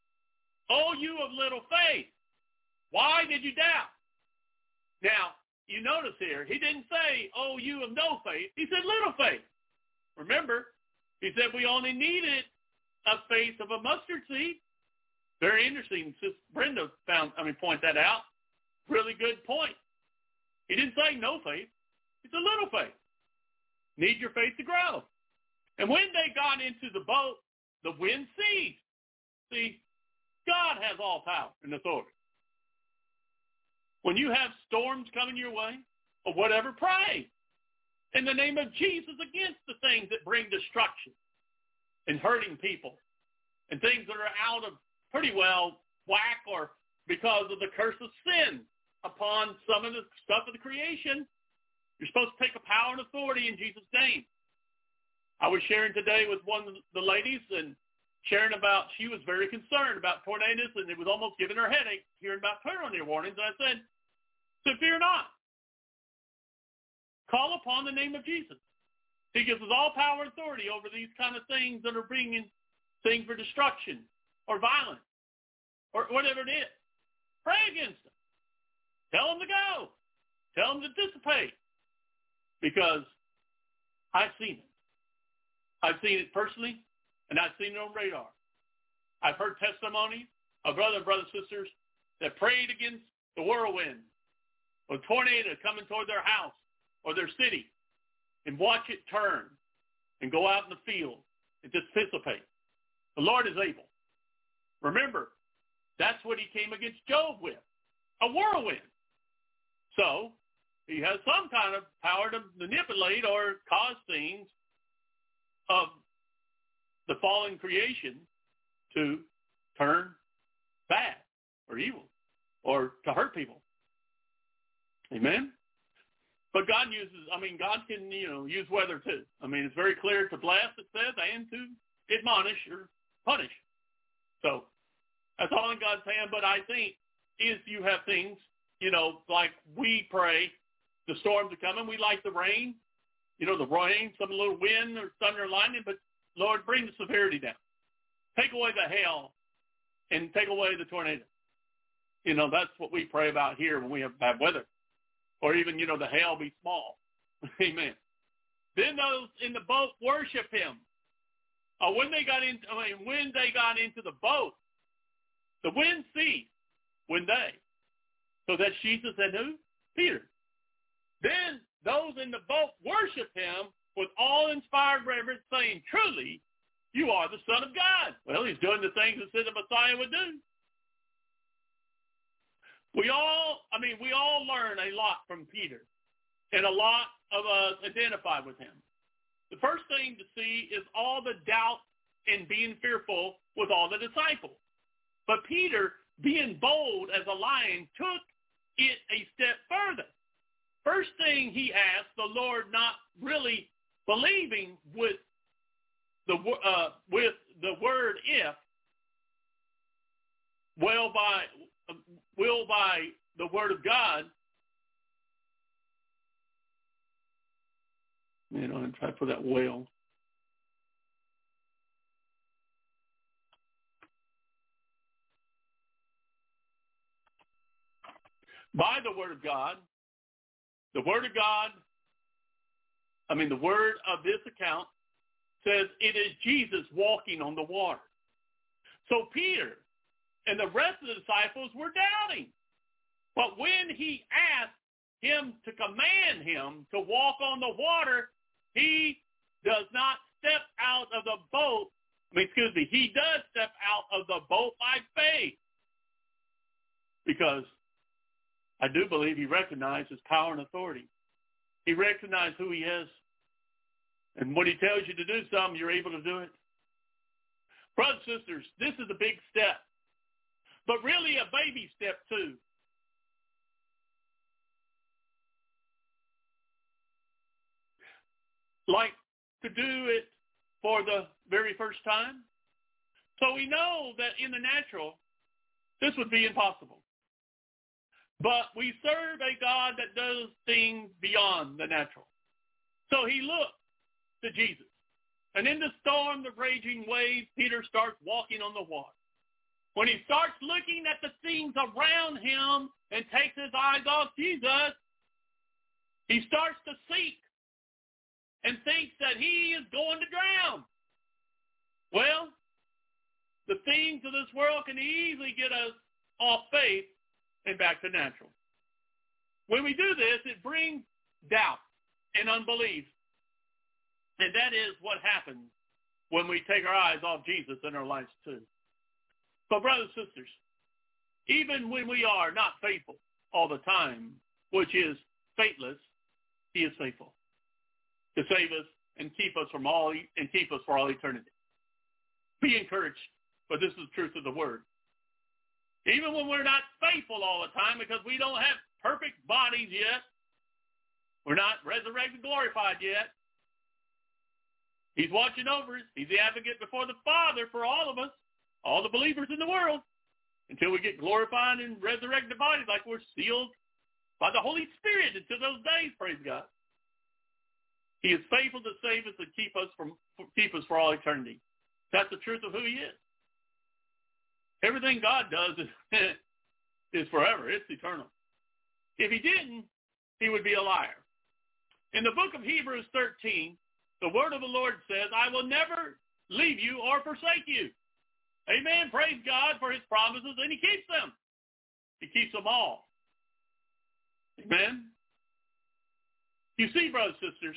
O you of little faith, why did you doubt? Now, you notice here, he didn't say, oh, you of no faith. He said little faith. Remember, he said we only needed a faith of a mustard seed. Very interesting. Sister Brenda point that out. Really good point. He didn't say no faith. It's a little faith. Need your faith to grow. And when they got into the boat, the wind ceased. See, God has all power and authority. When you have storms coming your way or whatever, pray in the name of Jesus against the things that bring destruction and hurting people and things that are out of pretty well whack or because of the curse of sin upon some of the stuff of the creation. You're supposed to take a power and authority in Jesus' name. I was sharing today with one of the ladies and sharing about, she was very concerned about tornadoes and it was almost giving her a headache hearing about tornado warnings. And I said, so fear not. Call upon the name of Jesus. He gives us all power and authority over these kind of things that are bringing things for destruction or violence or whatever it is. Pray against them. Tell them to go. Tell them to dissipate. Because I've seen it. I've seen it personally, and I've seen it on radar. I've heard testimonies of brothers and sisters that prayed against the whirlwind or tornado coming toward their house or their city and watch it turn and go out in the field and just dissipate. The Lord is able. Remember, that's what he came against Job with, a whirlwind. So he has some kind of power to manipulate or cause things of the fallen creation to turn bad or evil or to hurt people. Amen? But God can, use weather too. It's very clear to bless, it says, and to admonish or punish. So that's all in God's hand. But I think if you have things, like we pray, the storms are coming, we like the rain, the rain, some little wind or thunder or lightning, but Lord, bring the severity down. Take away the hail and take away the tornado. That's what we pray about here when we have bad weather. Or even, the hail be small. Amen. Then those in the boat worship him. When they got into the boat, the wind ceased. When they. So that's Jesus and who? Peter. Then those in the boat worship him with all-inspired reverence, saying, truly, you are the Son of God. Well, he's doing the things that said the Messiah would do. We all learn a lot from Peter, and a lot of us identify with him. The first thing to see is all the doubt and being fearful with all the disciples. But Peter, being bold as a lion, took it a step further. First thing he asked the Lord, not really believing with the word if, will by the word of God. Man, I'm trying for that will. By the word of God, the word of this account says it is Jesus walking on the water. So Peter and the rest of the disciples were doubting. But when he asked him to command him to walk on the water, he does not step out of the boat. He does step out of the boat by faith. Because I do believe he recognized his power and authority. He recognized who he is. And when he tells you to do something, you're able to do it. Brothers and sisters, this is a big step. But really a baby step too. Like to do it for the very first time. So we know that in the natural, this would be impossible. But we serve a God that does things beyond the natural. So he looked to Jesus. And in the storm, the raging waves, Peter starts walking on the water. When he starts looking at the things around him and takes his eyes off Jesus, he starts to sink and thinks that he is going to drown. Well, the things of this world can easily get us off faith and back to natural. When we do this, it brings doubt and unbelief. And that is what happens when we take our eyes off Jesus in our lives too. But brothers and sisters, even when we are not faithful all the time, which is faithless, he is faithful to save us and keep us for all eternity. Be encouraged, but this is the truth of the word. Even when we're not faithful all the time because we don't have perfect bodies yet, we're not resurrected, glorified yet, he's watching over us. He's the advocate before the Father for all of us, all the believers in the world, until we get glorified and resurrected bodies like we're sealed by the Holy Spirit until those days, praise God. He is faithful to save us and keep us for all eternity. That's the truth of who he is. Everything God does is forever. It's eternal. If he didn't, he would be a liar. In the book of Hebrews 13, the word of the Lord says, I will never leave you or forsake you. Amen. Praise God for his promises, and he keeps them. He keeps them all. Amen. You see, brothers and sisters,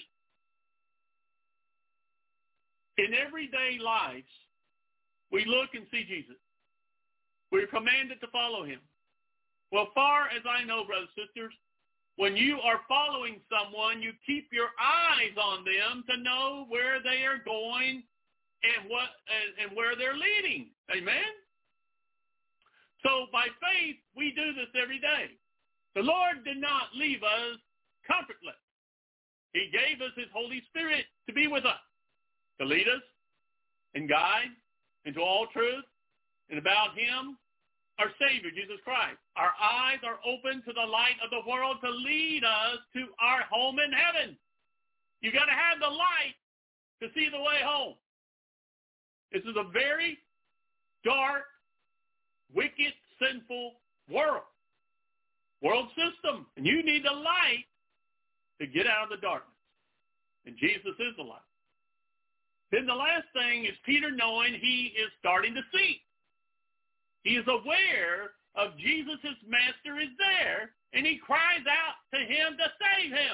in everyday lives, we look and see Jesus. We're commanded to follow him. Well, far as I know, brothers and sisters, when you are following someone, you keep your eyes on them to know where they are going and where they're leading. Amen? So by faith, we do this every day. The Lord did not leave us comfortless. He gave us his Holy Spirit to be with us, to lead us and guide into all truth and about him, our Savior, Jesus Christ. Our eyes are open to the light of the world to lead us to our home in heaven. You got to have the light to see the way home. This is a very dark, wicked, sinful world system. And you need the light to get out of the darkness. And Jesus is the light. Then the last thing is Peter knowing he is starting to sink. He is aware of Jesus, his master, is there, and he cries out to him to save him.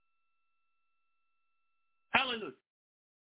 Hallelujah.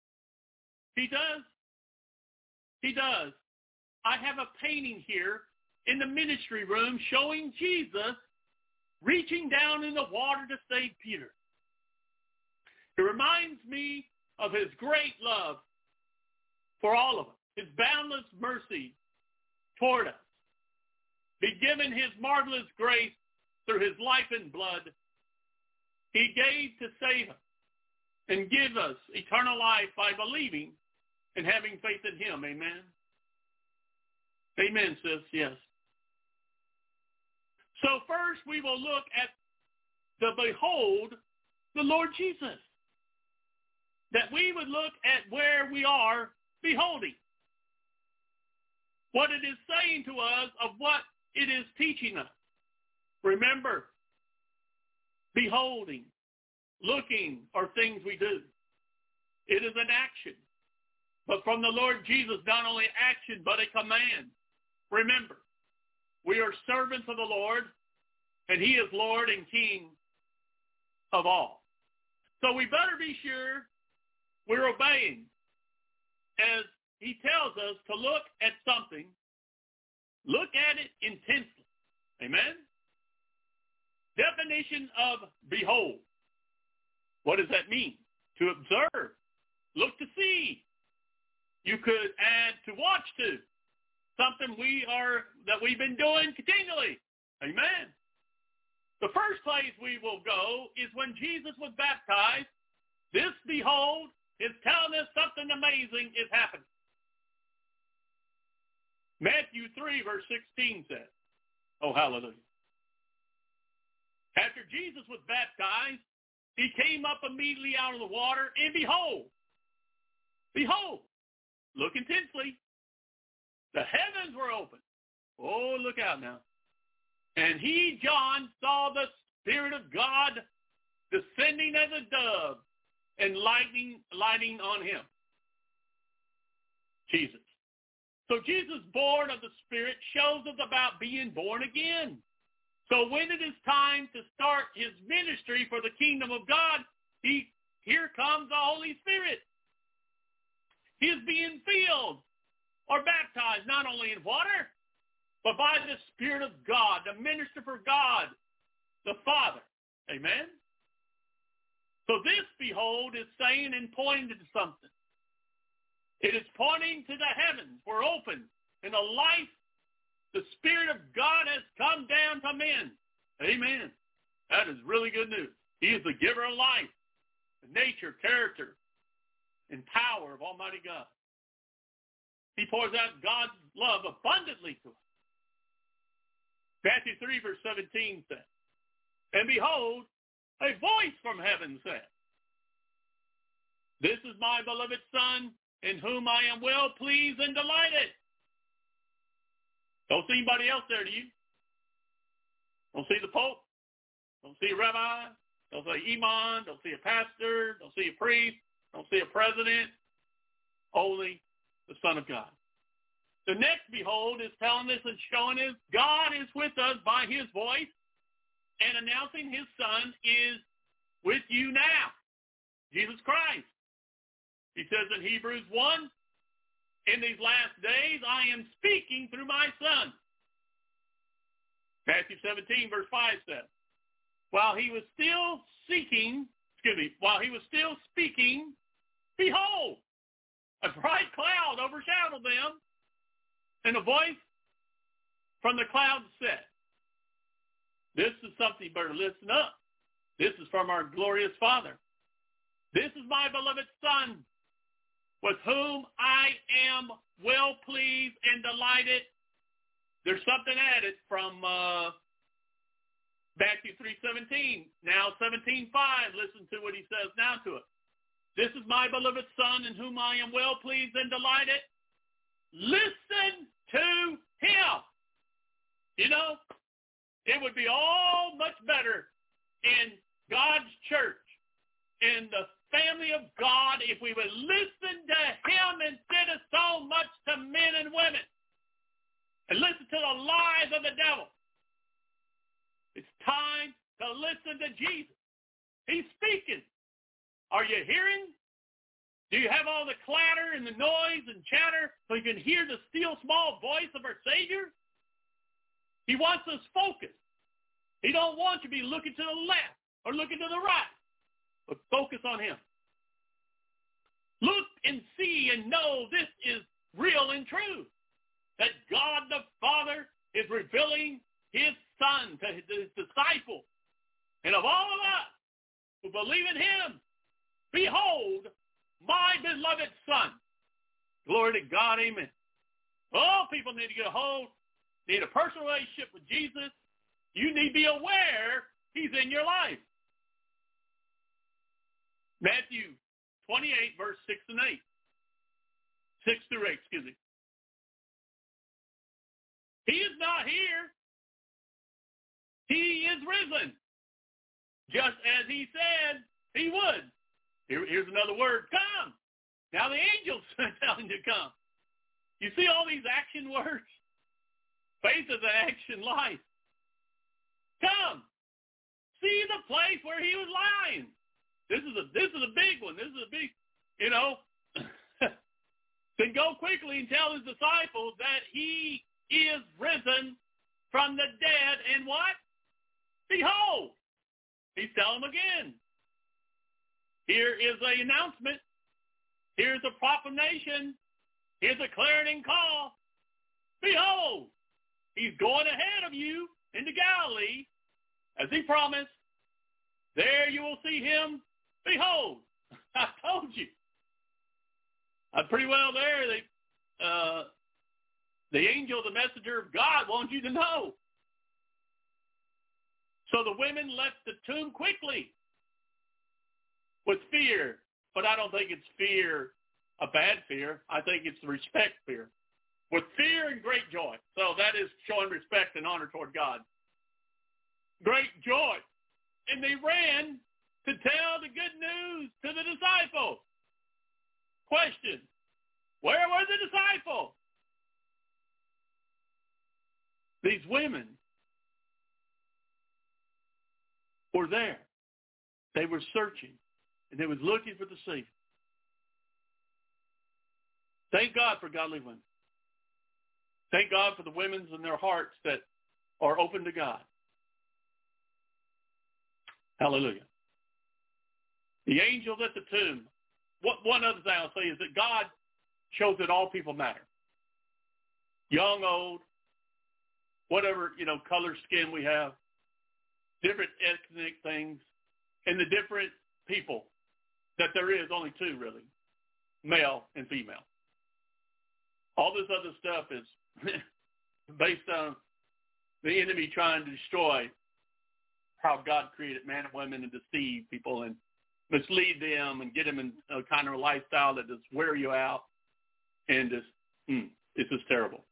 He does. He does. I have a painting here in the ministry room showing Jesus reaching down in the water to save Peter. It reminds me of his great love for all of us, his boundless mercy toward us. Be given his marvelous grace through his life and blood. He gave to save us and give us eternal life by believing and having faith in him. Amen. Amen, sis. Yes. So first we will look at the behold the Lord Jesus. That we would look at where we are beholding. What it is saying to us of what it is teaching us. Remember, beholding, looking are things we do. It is an action. But from the Lord Jesus, not only action, but a command. Remember, we are servants of the Lord, and he is Lord and King of all. So we better be sure we're obeying as he tells us to look at something, look at it intensely. Amen? Definition of behold. What does that mean? To observe, look to see. You could add to watch to. Something that we've been doing continually. Amen. The first place we will go is when Jesus was baptized. This behold is telling us something amazing is happening. Matthew 3 verse 16 says, oh, hallelujah. After Jesus was baptized, he came up immediately out of the water, and behold, look intensely, the heavens were opened. Oh, look out now. And he, John, saw the Spirit of God descending as a dove and lighting on him. Jesus. So Jesus, born of the Spirit, shows us about being born again. So when it is time to start his ministry for the kingdom of God, here comes the Holy Spirit. He is being filled or baptized not only in water, but by the Spirit of God, the minister for God, the Father. Amen? So this, behold, is saying and pointing to something. It is pointing to the heavens were open, and the life, the Spirit of God has come down to men. Amen. That is really good news. He is the giver of life, the nature, character, and power of Almighty God. He pours out God's love abundantly to us. Matthew 3 verse 17 says, and behold, a voice from heaven said, this is my beloved Son, in whom I am well pleased and delighted. Don't see anybody else there, do you? Don't see the Pope. Don't see a rabbi. Don't see imam. Don't see a pastor. Don't see a priest. Don't see a president. Only the Son of God. The next behold is telling us and showing us God is with us by his voice and announcing his Son is with you now. Jesus Christ. He says in Hebrews 1, in these last days I am speaking through my Son. Matthew 17 verse 5 says, while he was still speaking, behold, a bright cloud overshadowed them, and a voice from the cloud said, this is something you better listen up. This is from our glorious Father. This is my beloved Son, with whom I am well pleased and delighted. There's something added from Matthew 3:17. Now 17:5. Listen to what he says now to it. This is my beloved Son, in whom I am well pleased and delighted. Listen to him. You know, it would be all much better in God's church, in the family of God, if we would listen to him instead of so much to men and women and listen to the lies of the devil. It's time to listen to Jesus. He's speaking. Are you hearing? Do you have all the clatter and the noise and chatter so you can hear the still small voice of our Savior? He wants us focused. He don't want you to be looking to the left or looking to the right, but focus on him. Look and see and know this is real and true, that God the Father is revealing his Son to his disciples. And of all of us who believe in him, behold, my beloved Son. Glory to God, amen. All people need to get a hold, need a personal relationship with Jesus. You need to be aware he's in your life. Matthew 28, verse 6 and 8. 6 through 8, excuse me. He is not here. He is risen, just as he said he would. Here's another word, come. Now the angels are telling you to come. You see all these action words? Faith is an action life. Come. See the place where he was lying. This is a big one. This is a big, Then go quickly and tell his disciples that he is risen from the dead, and what? Behold. He's telling them again. Here is an announcement. Here's a proclamation. Here's a clarion call. Behold, he's going ahead of you into Galilee, as he promised. There you will see him. Behold, I told you. Pretty well there. The angel, the messenger of God, wants you to know. So the women left the tomb quickly with fear. But I don't think it's fear, a bad fear. I think it's the respect fear. With fear and great joy. So that is showing respect and honor toward God. Great joy. And they ran to tell the good news to the disciples. Question. Where were the disciples? These women were there. They were searching, and they was looking for the Savior. Thank God for godly women. Thank God for the women in their hearts that are open to God. Hallelujah. The angels at the tomb. One other thing I'll say is that God shows that all people matter. Young, old, whatever, color, skin we have, different ethnic things, and the different people that there is, only two really, male and female. All this other stuff is based on the enemy trying to destroy how God created man and women and deceive people and mislead them and get them in a kind of a lifestyle that just wear you out. And it's just terrible.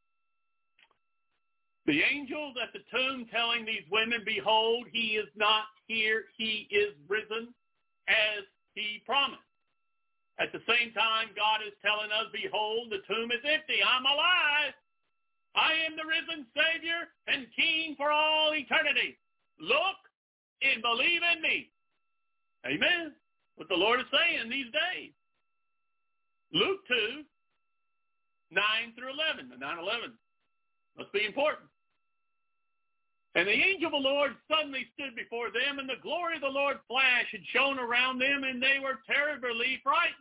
The angels at the tomb telling these women, behold, he is not here. He is risen as he promised. At the same time, God is telling us, behold, the tomb is empty. I'm alive. I am the risen Savior and King for all eternity. Look and believe in me. Amen. What the Lord is saying these days. Luke 2, 9 through 11. The 9-11 must be important. And the angel of the Lord suddenly stood before them, and the glory of the Lord flashed and shone around them, and they were terribly frightened.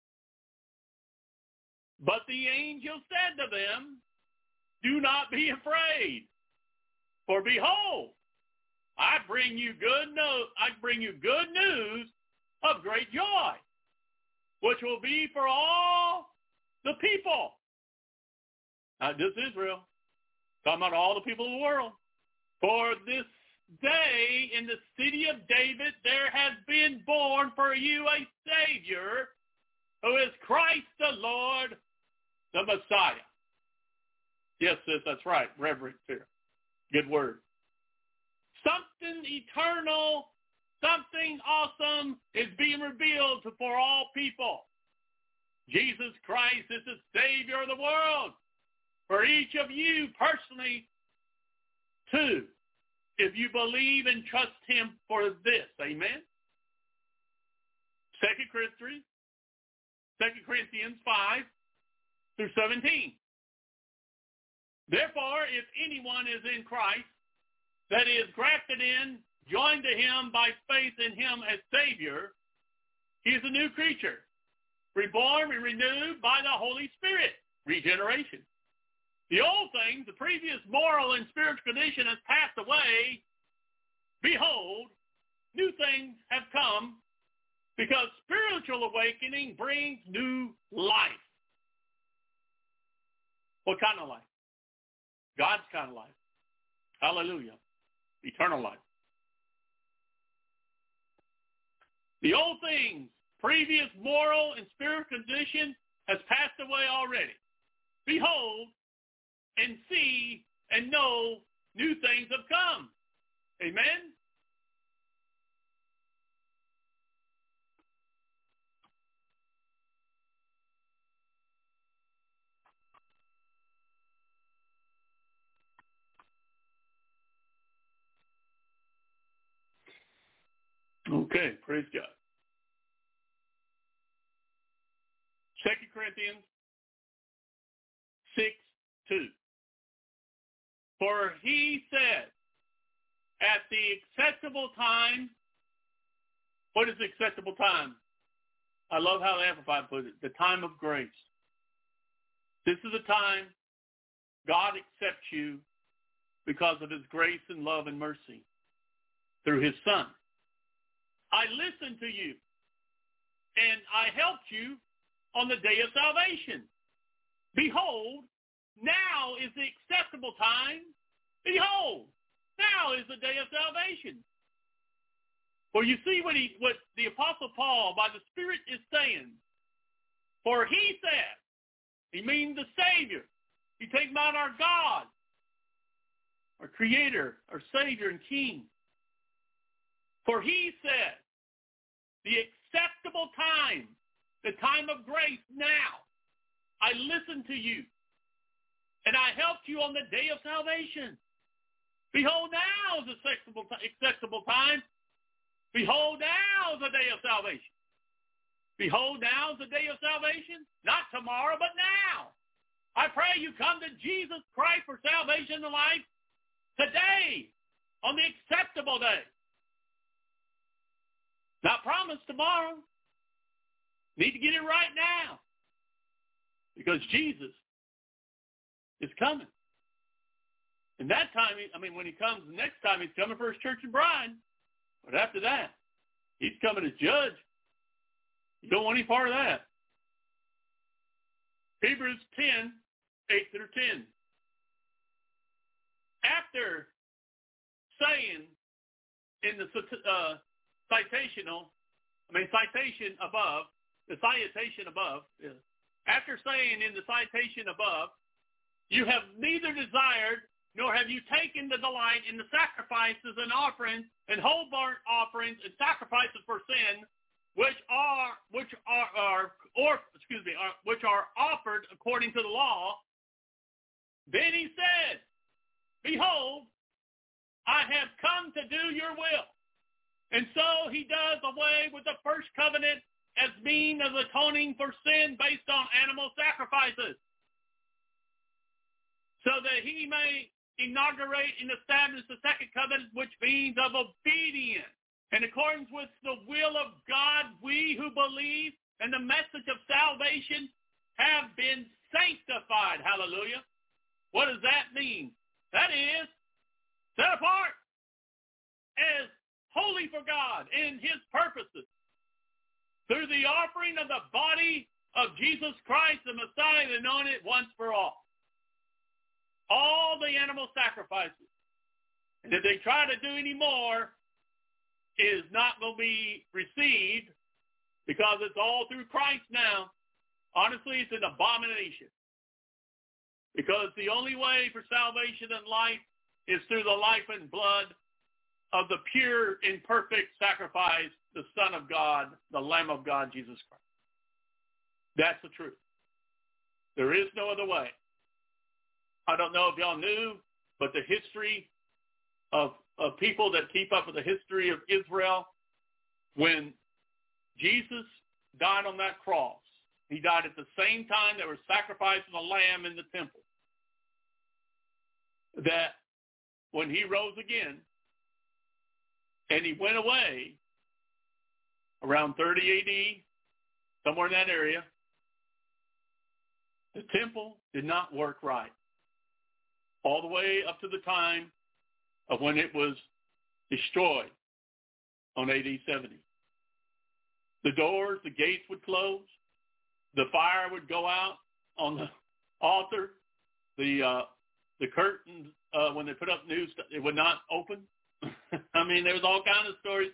But the angel said to them, do not be afraid, for behold, I bring you good news of great joy, which will be for all the people. Not just Israel, talking about all the people of the world. For this day in the city of David there has been born for you a Savior, who is Christ the Lord, the Messiah. Yes, sis, that's right. Reverent fear. Good word. Something eternal, something awesome is being revealed for all people. Jesus Christ is the Savior of the world. For each of you personally, too, if you believe and trust him for this. Amen? 2 Corinthians 5 through 17. Therefore, if anyone is in Christ, that is grafted in, joined to him by faith in him as Savior, he is a new creature, reborn and renewed by the Holy Spirit, regeneration. The old things, the previous moral and spiritual condition has passed away. Behold, new things have come, because spiritual awakening brings new life. What kind of life? God's kind of life. Hallelujah. Eternal life. The old things, previous moral and spiritual condition has passed away already. Behold, and see, and know, new things have come. Amen? Okay, praise God. 2 Corinthians 6:2. For he said, at the acceptable time, what is the acceptable time? I love how the Amplified put it, the time of grace. This is the time God accepts you because of his grace and love and mercy through his Son. I listened to you, and I helped you on the day of salvation. Behold, now is the acceptable time. Behold, now is the day of salvation. For you see what the Apostle Paul, by the Spirit, is saying. For he said, he means the Savior. He takes about our God, our Creator, our Savior and King. For he said, the acceptable time, the time of grace now, I listened to you, and I helped you on the day of salvation. Behold, now is the acceptable time. Behold, now is the day of salvation. Behold, now is the day of salvation. Not tomorrow, but now. I pray you come to Jesus Christ for salvation and life today, on the acceptable day. Not promised tomorrow. Need to get it right now. Because Jesus is coming. And that time, when he comes, the next time he's coming for his church and bride. But after that, he's coming as judge. You don't want any part of that. Hebrews 10:8-10. After saying in the citation above, after saying in the citation above, you have neither desired nor have you taken the delight in the sacrifices and offerings and whole burnt offerings and sacrifices for sin, which are offered according to the law. Then he said, behold, I have come to do your will. And so he does away with the first covenant as means of atoning for sin based on animal sacrifices, so that he may inaugurate and establish the second covenant, which means of obedience. In accordance with the will of God, we who believe in the message of salvation have been sanctified. Hallelujah. What does that mean? That is, set apart as holy for God and his purposes through the offering of the body of Jesus Christ, the Messiah, the anointed once for all. All the animal sacrifices. And if they try to do any more, is not going to be received, because it's all through Christ now. Honestly, it's an abomination. Because the only way for salvation and life is through the life and blood of the pure and perfect sacrifice, the Son of God, the Lamb of God, Jesus Christ. That's the truth. There is no other way. I don't know if y'all knew, but the history of people that keep up with the history of Israel, when Jesus died on that cross, he died at the same time they were sacrificing a lamb in the temple. that when he rose again and he went away around 30 A.D., somewhere in that area, the temple did not work right all the way up to the time of when it was destroyed on AD 70. The doors, the gates would close. The fire would go out on the altar. The curtains, when they put up new stuff, it would not open. I mean, there was all kinds of stories.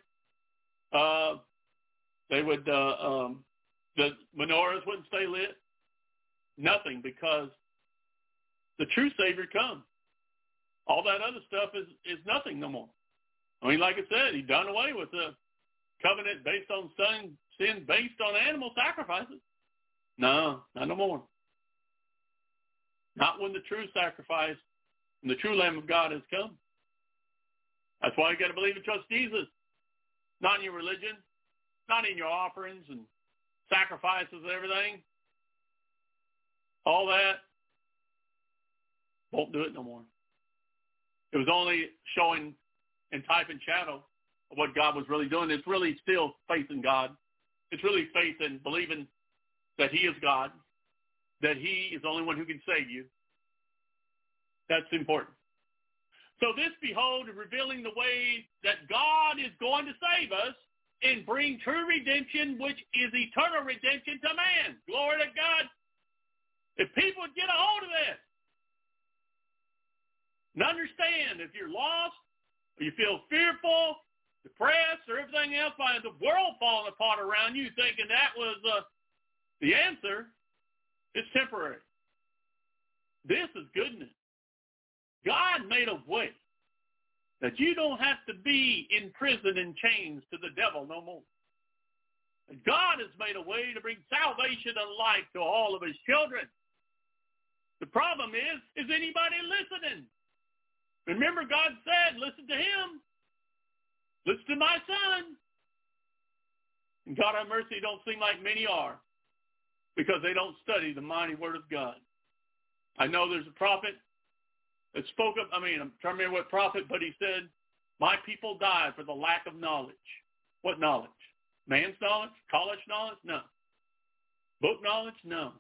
They would, the menorahs wouldn't stay lit. Nothing, because the true Savior comes. All that other stuff is nothing no more. I mean, like I said, he done away with the covenant based on sin based on animal sacrifices. No, not no more. Not when the true sacrifice and the true Lamb of God has come. That's why you got to believe and trust Jesus. Not in your religion, not in your offerings and sacrifices and everything. All that won't do it no more. It was only showing and type and shadow of what God was really doing. It's really still faith in God. It's really faith in believing that he is God, that he is the only one who can save you. That's important. So this, behold, revealing the way that God is going to save us and bring true redemption, which is eternal redemption to man. Glory to God. If people would get a hold of this and understand, if you're lost, or you feel fearful, depressed, or everything else by the world falling apart around you, thinking that was the answer, it's temporary. This is goodness. God made a way that you don't have to be in prison and chains to the devil no more. God has made a way to bring salvation and life to all of his children. The problem is anybody listening? Remember, God said, listen to him. Listen to my son. And God have mercy, it don't seem like many are, because they don't study the mighty word of God. I know there's a prophet that spoke up. I'm trying to remember what prophet, but he said, my people die for the lack of knowledge. What knowledge? Man's knowledge? College knowledge? No. Book knowledge? No.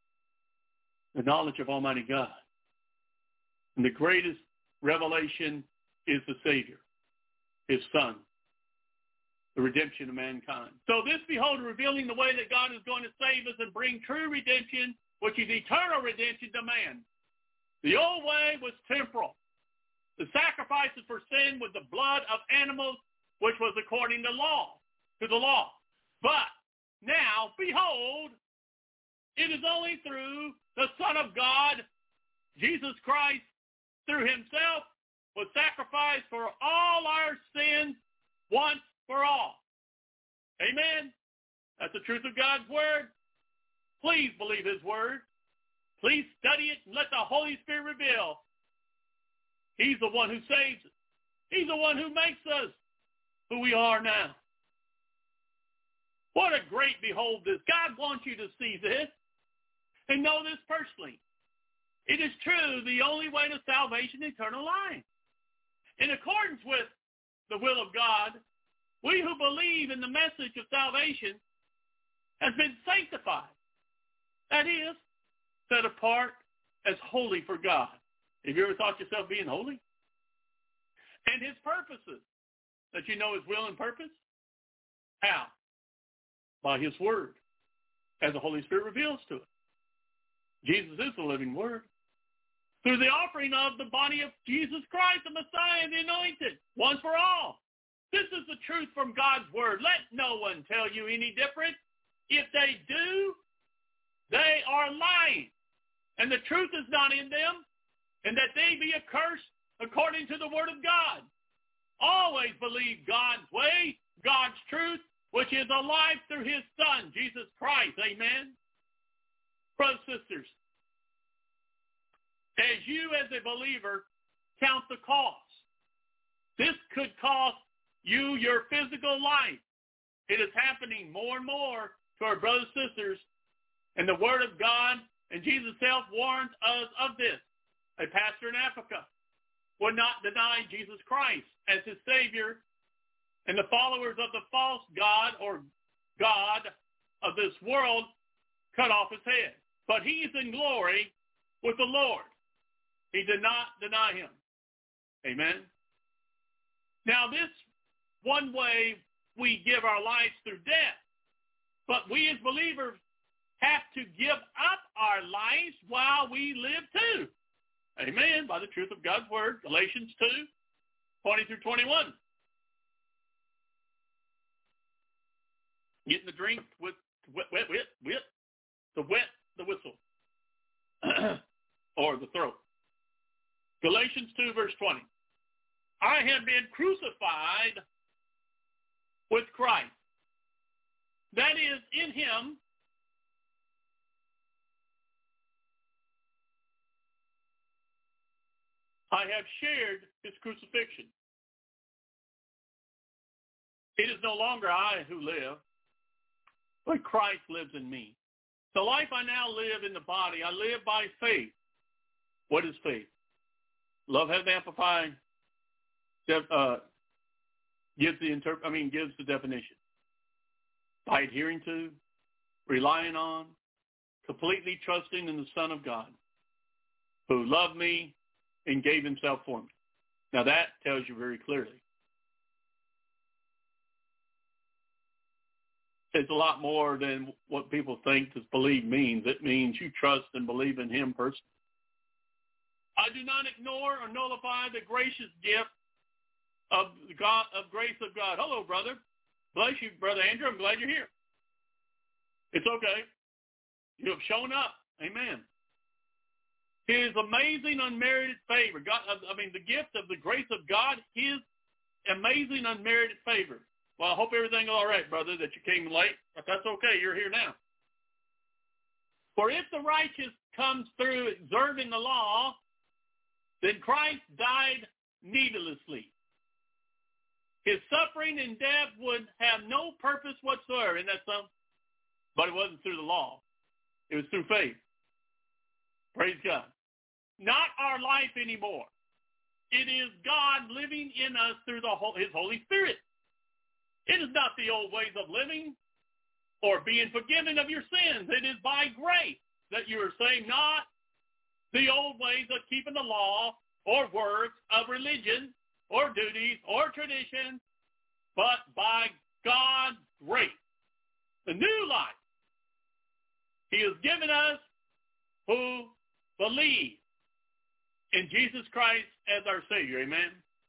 The knowledge of Almighty God. And the greatest revelation is the Savior, his Son, the redemption of mankind. So this, behold, revealing the way that God is going to save us and bring true redemption, which is eternal redemption to man. The old way was temporal. The sacrifices for sin was the blood of animals, which was according to the law. But now, behold, it is only through the Son of God, Jesus Christ, through himself, was sacrificed for all our sins once for all. Amen? That's the truth of God's word. Please believe his word. Please study it and let the Holy Spirit reveal. He's the one who saves us. He's the one who makes us who we are now. What a great behold this. God wants you to see this and know this personally. It is true, the only way to salvation is eternal life. In accordance with the will of God, we who believe in the message of salvation has been sanctified. That is, set apart as holy for God. Have you ever thought yourself being holy? And his purposes, that you know his will and purpose? How? By his word, as the Holy Spirit reveals to us. Jesus is the living word. Through the offering of the body of Jesus Christ, the Messiah, the anointed, once for all. This is the truth from God's word. Let no one tell you any different. If they do, they are lying, and the truth is not in them, and that they be accursed according to the word of God. Always believe God's way, God's truth, which is alive through his Son, Jesus Christ. Amen. Brothers and sisters, as you as a believer count the cost, this could cost you your physical life. It is happening more and more to our brothers and sisters, and the word of God and Jesus himself warns us of this. A pastor in Africa would not deny Jesus Christ as his Savior, and the followers of the false God or God of this world cut off his head. But he is in glory with the Lord. He did not deny him. Amen. Now this one way we give our lives through death, but we as believers have to give up our lives while we live too. Amen. By the truth of God's word, Galatians 2:20 through 21. Getting the drink with the whistle or the throat. Galatians 2 verse 20. I have been crucified with Christ. That is, in him I have shared his crucifixion. It is no longer I who live, but Christ lives in me. The life I now live in the body, I live by faith. What is faith? Love has amplified, gives the definition. By adhering to, relying on, completely trusting in the Son of God, who loved me and gave himself for me. Now that tells you very clearly. It's a lot more than what people think this believe means. It means you trust and believe in him personally. I do not ignore or nullify the gracious gift of God, of grace of God. Hello, brother. Bless you, Brother Andrew. I'm glad you're here. It's okay. You have shown up. Amen. His amazing unmerited favor. The gift of the grace of God, his amazing unmerited favor. Well, I hope everything's all right, brother, that you came late, but that's okay. You're here now. For if the righteous comes through observing the law, then Christ died needlessly. His suffering and death would have no purpose whatsoever. Isn't that something? But it wasn't through the law. It was through faith. Praise God. Not our life anymore. It is God living in us through his Holy Spirit. It is not the old ways of living or being forgiven of your sins. It is by grace that you are saved, not the old ways of keeping the law or works of religion or duties or tradition, but by God's grace, the new life he has given us who believe in Jesus Christ as our Savior. Amen.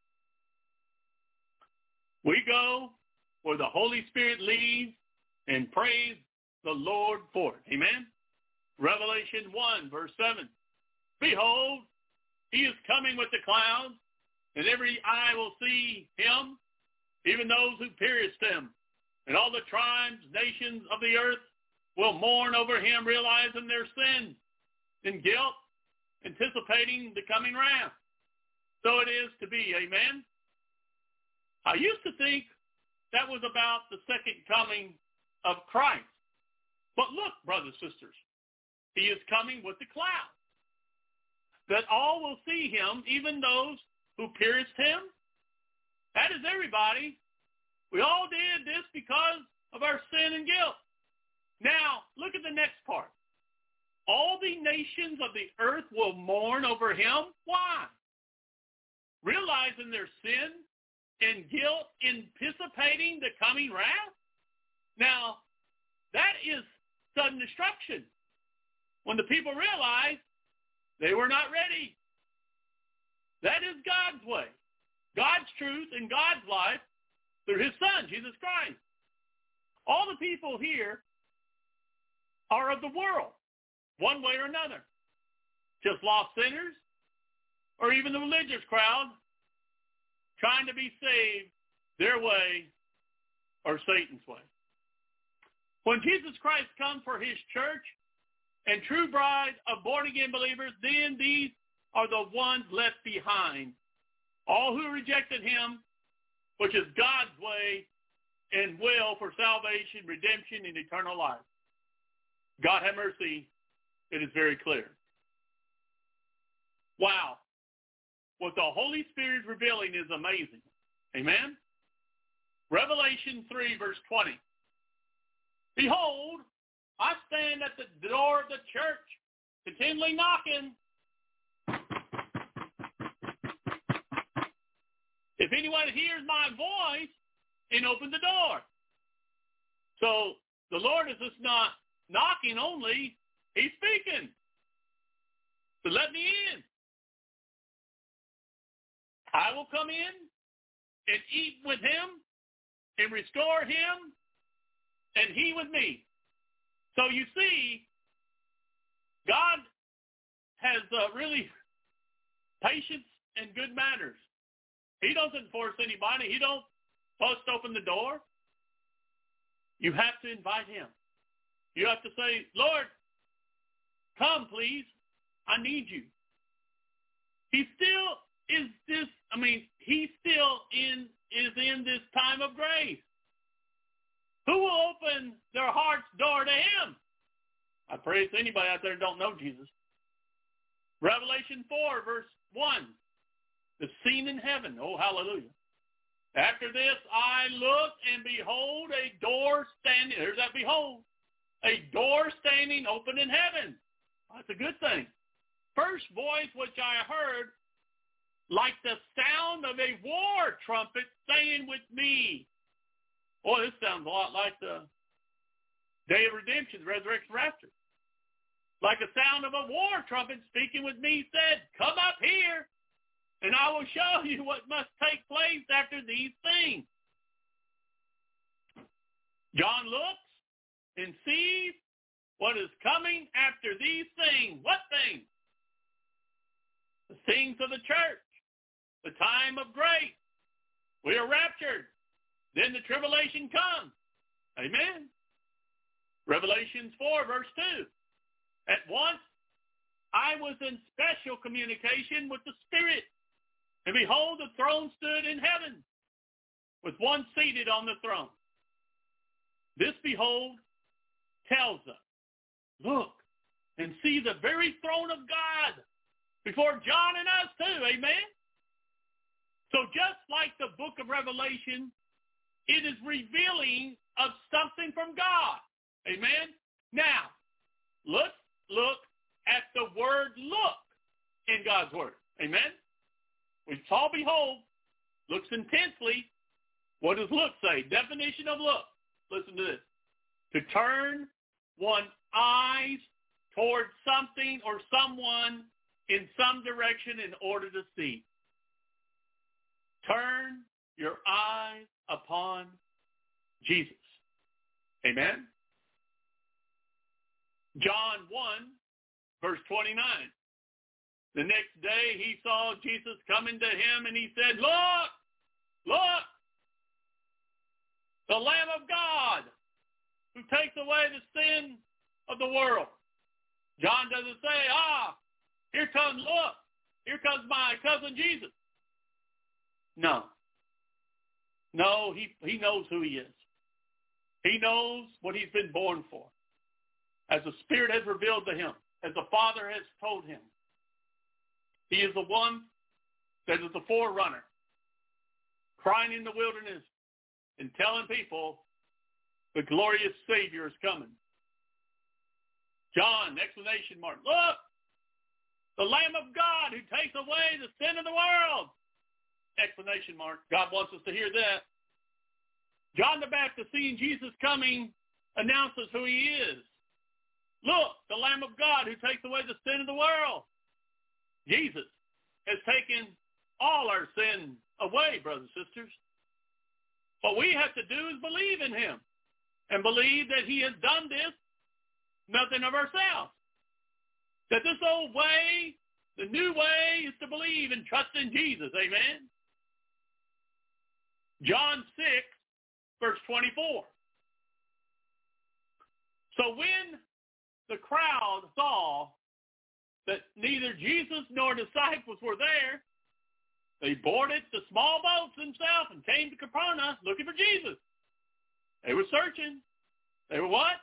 We go where the Holy Spirit leads and praise the Lord for it. Amen. Revelation 1 verse 7. Behold, he is coming with the clouds, and every eye will see him, even those who pierced him. And all the tribes, nations of the earth will mourn over him, realizing their sin and guilt, anticipating the coming wrath. So it is to be. Amen. I used to think that was about the second coming of Christ. But look, brothers and sisters, he is coming with the clouds, that all will see him, even those who pierced him. That is everybody. We all did this because of our sin and guilt. Now, look at the next part. All the nations of the earth will mourn over him. Why? Realizing their sin and guilt, anticipating the coming wrath. Now, that is sudden destruction. When the people realize they were not ready. That is God's way. God's truth and God's life through his Son, Jesus Christ. All the people here are of the world, one way or another. Just lost sinners, or even the religious crowd trying to be saved their way or Satan's way. When Jesus Christ comes for his church and true bride of born-again believers, then these are the ones left behind. All who rejected him, which is God's way and will for salvation, redemption, and eternal life. God have mercy. It is very clear. Wow. what the Holy Spirit is revealing is amazing. Amen? Revelation 3, verse 20. Behold, I stand at the door of the church, continually knocking. If anyone hears my voice, and open the door. So the Lord is just not knocking only, he's speaking. So let me in. I will come in and eat with him and restore him and he with me. So you see, God has really patience and good manners. He doesn't force anybody. He don't bust open the door. You have to invite him. You have to say, Lord, come please. I need you. He still is this, he still is in this time of grace. Who will open their heart's door to him? I pray it's anybody out there who don't know Jesus. Revelation 4, verse 1. The scene in heaven. Oh, hallelujah. After this, I looked, and behold, a door standing. There's that behold. A door standing open in heaven. That's a good thing. First voice which I heard, like the sound of a war trumpet, saying with me. Boy, this sounds a lot like the day of redemption, the resurrection rapture. Like the sound of a war trumpet speaking with me said, come up here, and I will show you what must take place after these things. John looks and sees what is coming after these things. What things? The things of the church, the time of grace. We are raptured. Then the tribulation comes. Amen. Revelations 4, verse 2. At once I was in special communication with the Spirit. And behold, the throne stood in heaven, with one seated on the throne. This, behold, tells us, look and see the very throne of God before John and us too. Amen? So just like the book of Revelation, it is revealing of something from God. Amen? Now, let's look at the word look in God's word. Amen? We saw behold, looks intensely. What does look say? Definition of look. Listen to this. To turn one's eyes towards something or someone in some direction in order to see. Turn your eyes upon Jesus. Amen? John 1, verse 29. The next day he saw Jesus coming to him and he said, look, look, the Lamb of God who takes away the sin of the world. John doesn't say, here comes, look, here comes my cousin Jesus. No. No, he knows who he is. He knows what he's been born for. As the Spirit has revealed to him, as the Father has told him. He is the one that is the forerunner, crying in the wilderness and telling people the glorious Savior is coming. John, exclamation mark, look, the Lamb of God who takes away the sin of the world. Exclamation mark. God wants us to hear that. John the Baptist, seeing Jesus coming, announces who he is. Look, the Lamb of God who takes away the sin of the world. Jesus has taken all our sin away, brothers and sisters. What we have to do is believe in him and believe that he has done this, nothing of ourselves. That this old way, the new way, is to believe and trust in Jesus. Amen? John 6, verse 24. So when the crowd saw that neither Jesus nor disciples were there, they boarded the small boats themselves and came to Capernaum looking for Jesus. They were searching. They were what?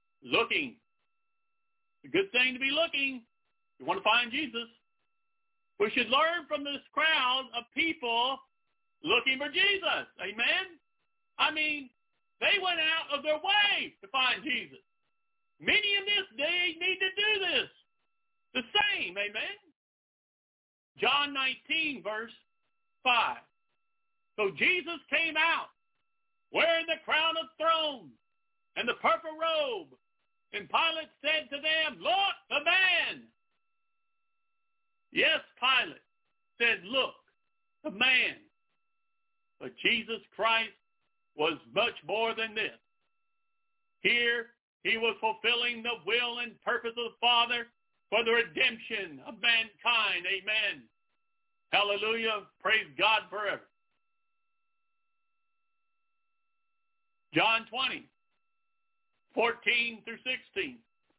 Looking. It's a good thing to be looking. You want to find Jesus. We should learn from this crowd of people looking for Jesus. Amen? I mean, they went out of their way to find Jesus. Many in this day need to do this. The same, amen? John 19, verse 5. So Jesus came out wearing the crown of thorns and the purple robe. And Pilate said to them, look, the man. Yes, Pilate said, look, the man. But Jesus Christ was much more than this. Here, he was fulfilling the will and purpose of the Father for the redemption of mankind. Amen. Hallelujah. Praise God forever. John 20, 14 through 16.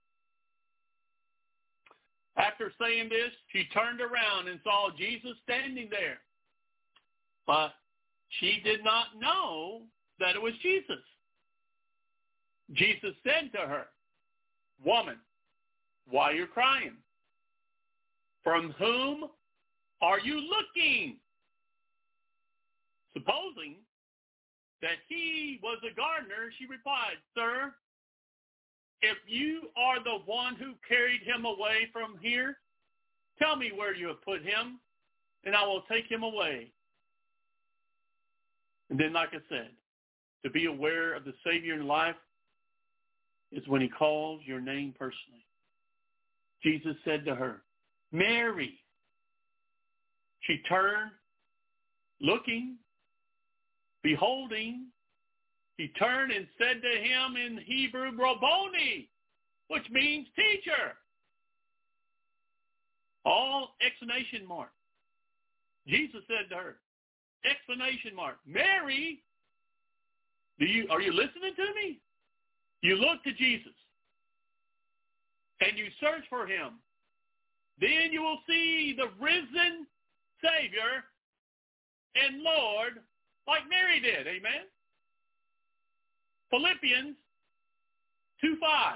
After saying this, she turned around and saw Jesus standing there. But she did not know that it was Jesus. Jesus said to her, woman, why are you crying? From whom are you looking? Supposing that he was a gardener, she replied, sir, if you are the one who carried him away from here, tell me where you have put him, and I will take him away. And then, like I said, to be aware of the Savior in life is when he calls your name personally. Jesus said to her, Mary. She turned, looking, beholding. He turned and said to him in Hebrew, Rabboni, which means teacher. All exclamation mark. Jesus said to her, exclamation mark, Mary, are you listening to me? You look to Jesus and you search for him. Then you will see the risen Savior and Lord like Mary did. Amen? Philippians 2:5.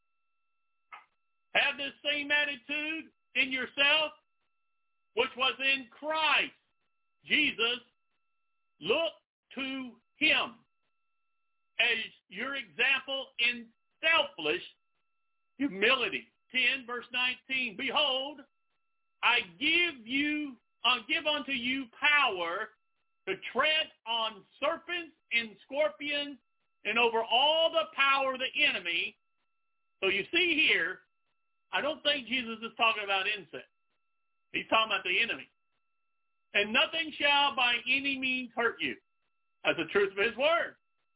Have this same attitude in yourself, which was in Christ Jesus. Look to him as your example in selfless humility. 10, verse 19. Behold, I give unto you power to tread on serpents and scorpions and over all the power of the enemy. So you see here, I don't think Jesus is talking about insects. He's talking about the enemy. And nothing shall by any means hurt you. That's the truth of his word.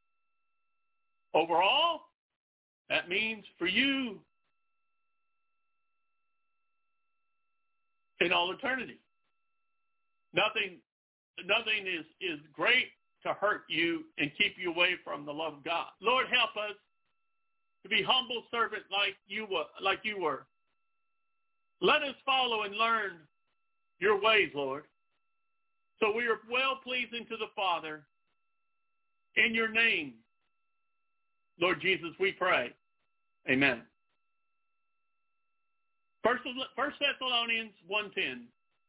Overall, that means for you in all eternity. Nothing is great to hurt you and keep you away from the love of God. Lord, help us to be humble servants like you were. Let us follow and learn your ways, Lord, so we are well-pleasing to the Father. In your name, Lord Jesus, we pray. Amen. 1 Thessalonians 1:10.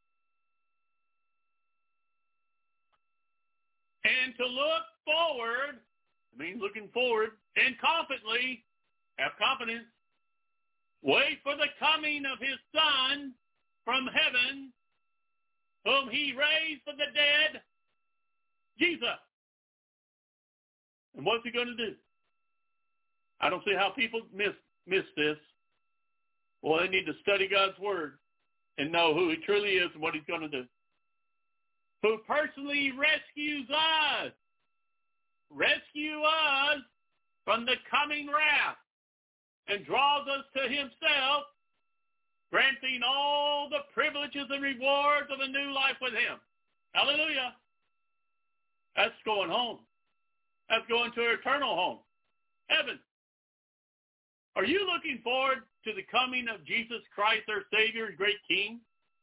And to look forward, I mean looking forward, and confidently, have confidence, wait for the coming of his Son from heaven, whom he raised from the dead, Jesus. And what's he going to do? I don't see how people miss this. Well, they need to study God's word and know who he truly is and what he's going to do. Who personally rescues us from the coming wrath and draws us to himself, granting all the privileges and rewards of a new life with him. Hallelujah. That's going home. That's going to eternal home, heaven. Are you looking forward to the coming of Jesus Christ, our Savior and great King?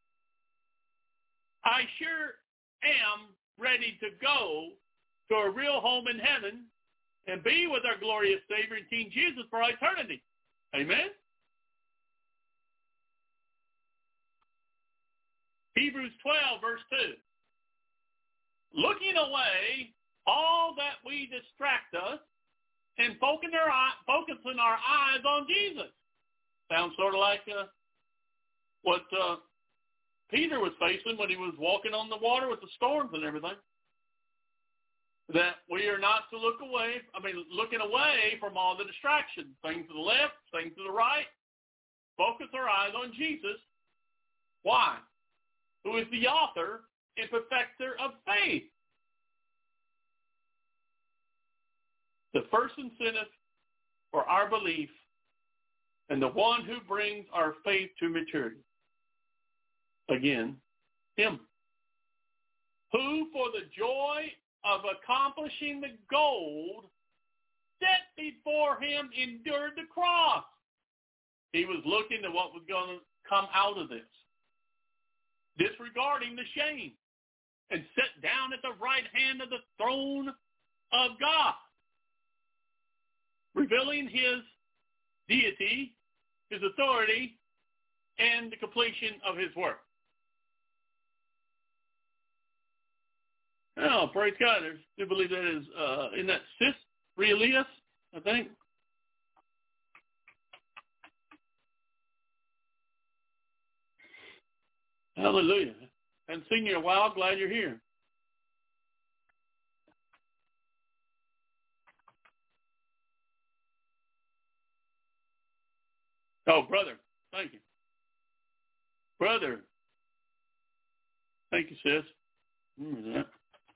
I sure am ready to go to a real home in heaven and be with our glorious Savior and King Jesus for eternity. Amen? Hebrews 12, verse 2. Looking away all that we distract us and focusing our eyes on Jesus. Sounds sort of like what Peter was facing when he was walking on the water with the storms and everything. That we are not to looking away from all the distractions, things to the left, things to the right. Focus our eyes on Jesus. Why? Who is the author and perfecter of faith. The first incentive for our belief and the one who brings our faith to maturity. Again, him. Who for the joy of accomplishing the goal set before him endured the cross. He was looking at what was going to come out of this, disregarding the shame, and sat down at the right hand of the throne of God, revealing his deity, his authority, and the completion of his work. Oh, praise God. I do believe that is in that Sis Realius, I think. Hallelujah. Haven't seen you in a while. Glad you're here. Oh, brother. Thank you. Brother. Thank you, sis. Remember that.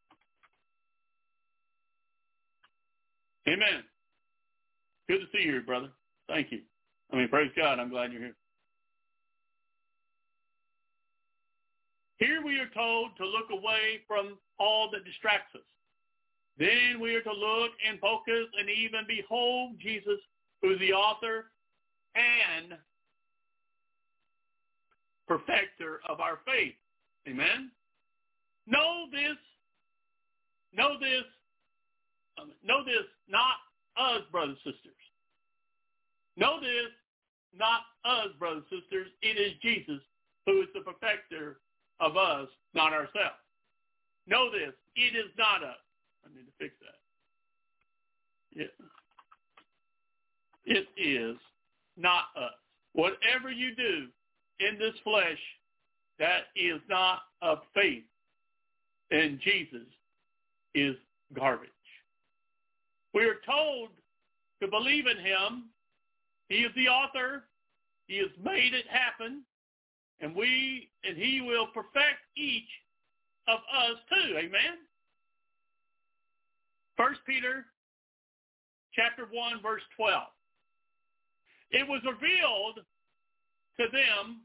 Amen. Good to see you, brother. Thank you. Praise God. I'm glad you're here. Here we are told to look away from all that distracts us. Then we are to look and focus and even behold Jesus, who is the author and perfecter of our faith. Amen? Know this, not us, brothers and sisters. Know this, not us, brothers and sisters. It is Jesus who is the perfecter of us, not ourselves. Know this, it is not us. I need to fix that. It is not us. Whatever you do in this flesh, that is not of faith. And Jesus is garbage. We are told to believe in him. He is the author. He has made it happen. And he will perfect each of us too. Amen? 1 Peter chapter 1, verse 12. It was revealed to them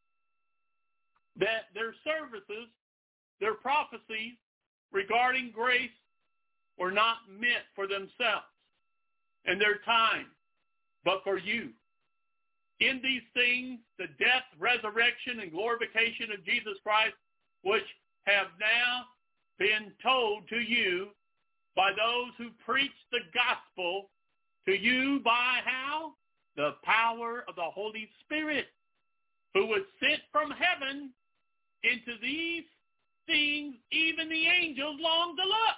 that their services, their prophecies regarding grace were not meant for themselves and their time, but for you. In these things, the death, resurrection, and glorification of Jesus Christ, which have now been told to you by those who preach the gospel to you by how? The power of the Holy Spirit, who was sent from heaven. Into these things even the angels long to look.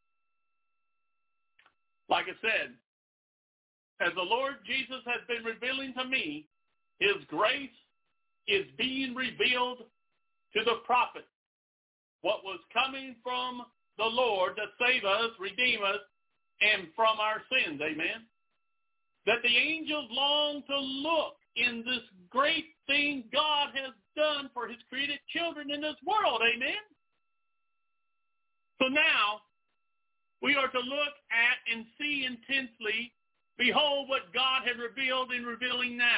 Like I said, as the Lord Jesus has been revealing to me, his grace is being revealed to the prophet. What was coming from the Lord to save us, redeem us, and from our sins. Amen. That the angels long to look in this great thing God has done for his created children in this world. Amen. So now we are to look at and see intensely, behold what God has revealed in revealing now.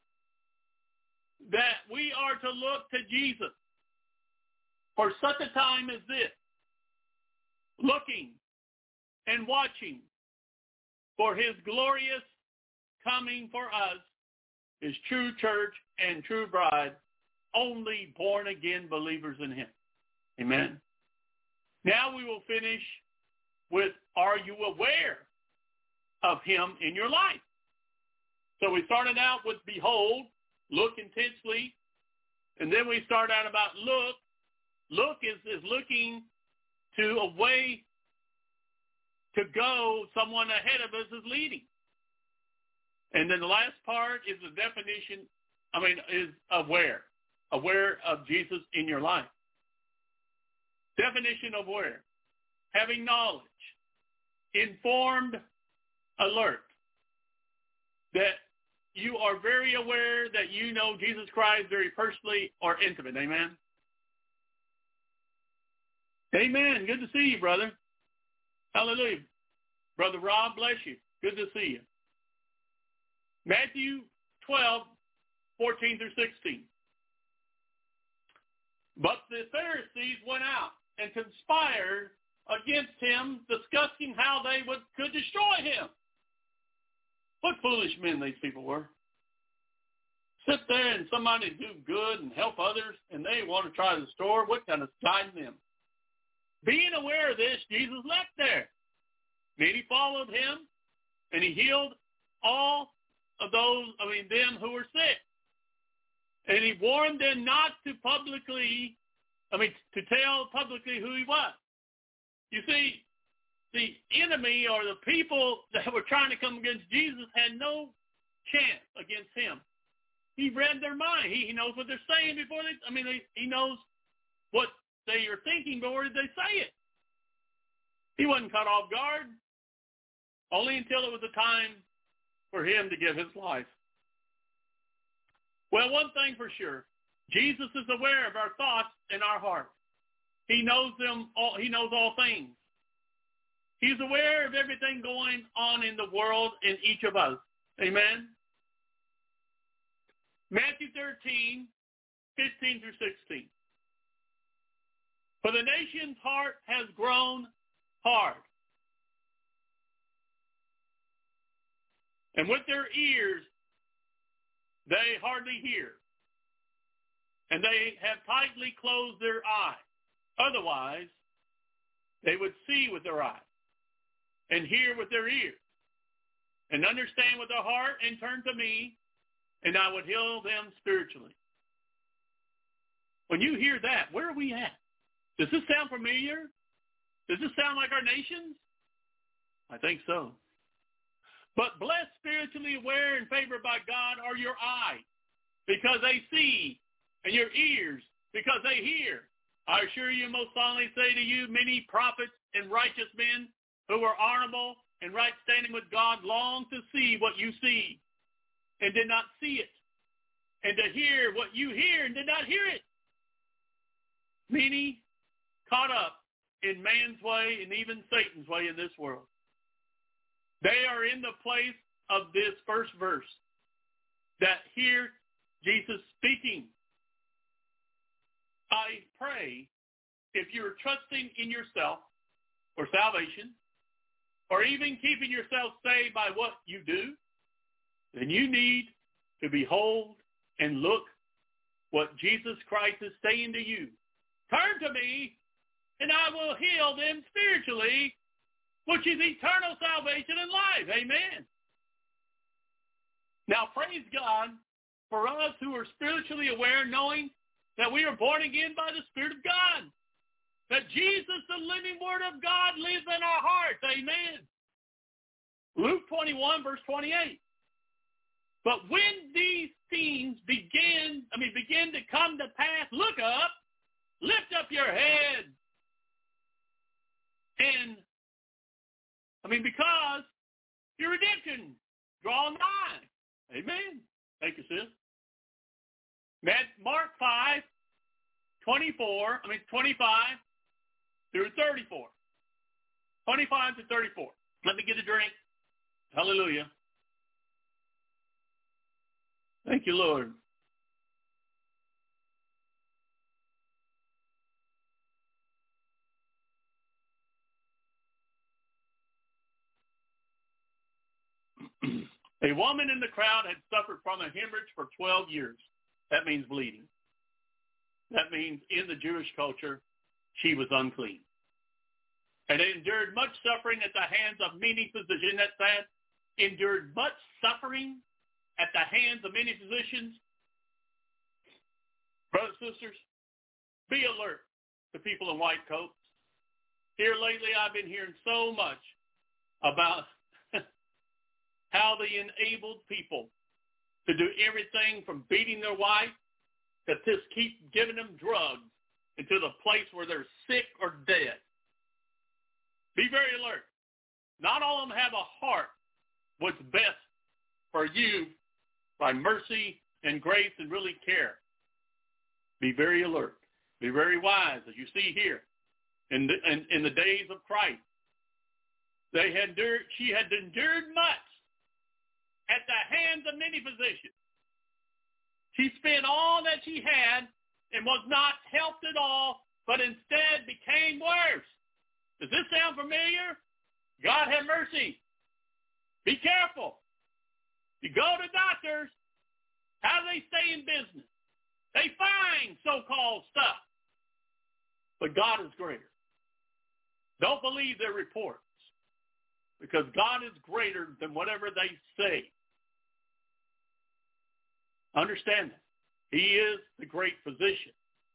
That we are to look to Jesus for such a time as this, looking and watching for his glorious coming for us, his true church and true bride, only born-again believers in him. Amen. Now we will finish with, are you aware of him in your life? So we started out with behold, look intensely, and then we start out about look Look is looking to a way to go. Someone ahead of us is leading. And then the last part is the definition, is aware. Aware of Jesus in your life. Definition of aware. Having knowledge. Informed, alert. That you are very aware that you know Jesus Christ very personally or intimate. Amen? Amen. Good to see you, brother. Hallelujah. Brother Rob, bless you. Good to see you. Matthew 12, 14 through 16. But the Pharisees went out and conspired against him, discussing how they could destroy him. What foolish men these people were. Sit there and somebody do good and help others, and they want to try to destroy. What kind of guiding them? Being aware of this, Jesus left there. Many followed him, and he healed all of them who were sick. And he warned them not to to tell publicly who he was. You see, the enemy or the people that were trying to come against Jesus had no chance against him. He read their mind. He knows what they're saying before he knows what they are thinking before they say it. He wasn't caught off guard, only until it was the time for him to give his life. Well, one thing for sure, Jesus is aware of our thoughts and our hearts. He knows them all. He knows all things. He's aware of everything going on in the world in each of us. Amen? Matthew 13, 15 through 16. For the nation's heart has grown hard, and with their ears they hardly hear, and they have tightly closed their eyes. Otherwise, they would see with their eyes, and hear with their ears, and understand with their heart, and turn to me, and I would heal them spiritually. When you hear that, where are we at? Does this sound familiar? Does this sound like our nations? I think so. But blessed, spiritually aware, and favored by God are your eyes, because they see, and your ears, because they hear. I assure you, most solemnly say to you, many prophets and righteous men who were honorable and right standing with God longed to see what you see, and did not see it, and to hear what you hear, and did not hear it. Many caught up in man's way and even Satan's way in this world. They are in the place of this first verse that hear Jesus speaking. I pray if you're trusting in yourself for salvation, or even keeping yourself saved by what you do, then you need to behold and look what Jesus Christ is saying to you. Turn to me, and I will heal them spiritually, which is eternal salvation and life. Amen. Now, praise God for us who are spiritually aware, knowing that we are born again by the Spirit of God, that Jesus, the living Word of God, lives in our hearts. Amen. Luke 21, verse 28. But when these things begin to come to pass, look up, lift up your head, and because your redemption draw nigh. Amen. Thank you, sis. Mark 5, 25 through 34. 25 to 34. Let me get a drink. Hallelujah. Thank you, Lord. A woman in the crowd had suffered from a hemorrhage for 12 years. That means bleeding. That means in the Jewish culture, she was unclean. And endured much suffering at the hands of many physicians. Isn't that sad? Endured much suffering at the hands of many physicians. Brothers and sisters, be alert. to people in white coats. Here lately, I've been hearing so much about how they enabled people to do everything from beating their wife to just keep giving them drugs into the place where they're sick or dead. Be very alert. Not all of them have a heart what's best for you by mercy and grace and really care. Be very alert. Be very wise, as you see here. In the days of Christ, she had endured much at the hands of many physicians. She spent all that she had and was not helped at all, but instead became worse. Does this sound familiar? God have mercy. Be careful. You go to doctors, how do they stay in business? They find so-called stuff. But God is greater. Don't believe their reports, because God is greater than whatever they say. Understand that. He is the great physician.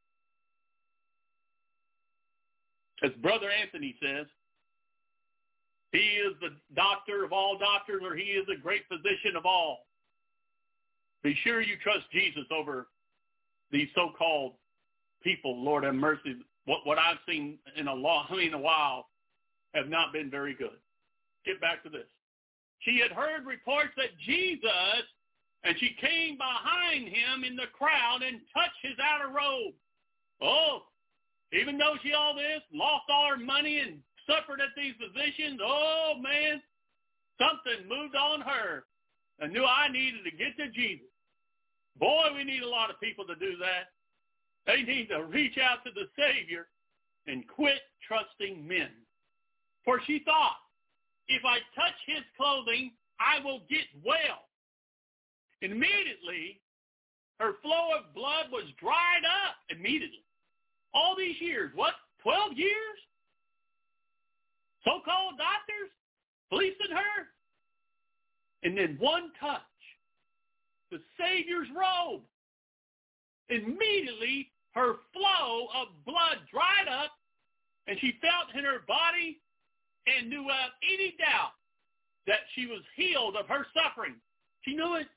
As Brother Anthony says, he is the doctor of all doctors, or he is the great physician of all. Be sure you trust Jesus over these so-called people. Lord have mercy. What I've seen in a while have not been very good. Get back to this. She had heard reports that Jesus, and she came behind him in the crowd and touched his outer robe. Oh, even though she all this, lost all her money and suffered at these physicians, oh man, something moved on her. I knew I needed to get to Jesus. Boy, we need a lot of people to do that. They need to reach out to the Savior and quit trusting men. For she thought, if I touch his clothing, I will get well. Immediately, her flow of blood was dried up immediately. All these years, what, 12 years? So-called doctors fleecing her? And then one touch, the Savior's robe. Immediately, her flow of blood dried up, and she felt in her body and knew without any doubt that she was healed of her suffering. She knew it.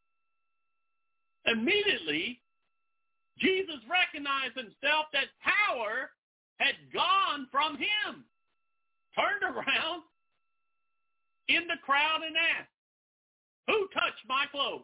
Immediately, Jesus recognized himself that power had gone from him, turned around in the crowd and asked, "Who touched my clothes?"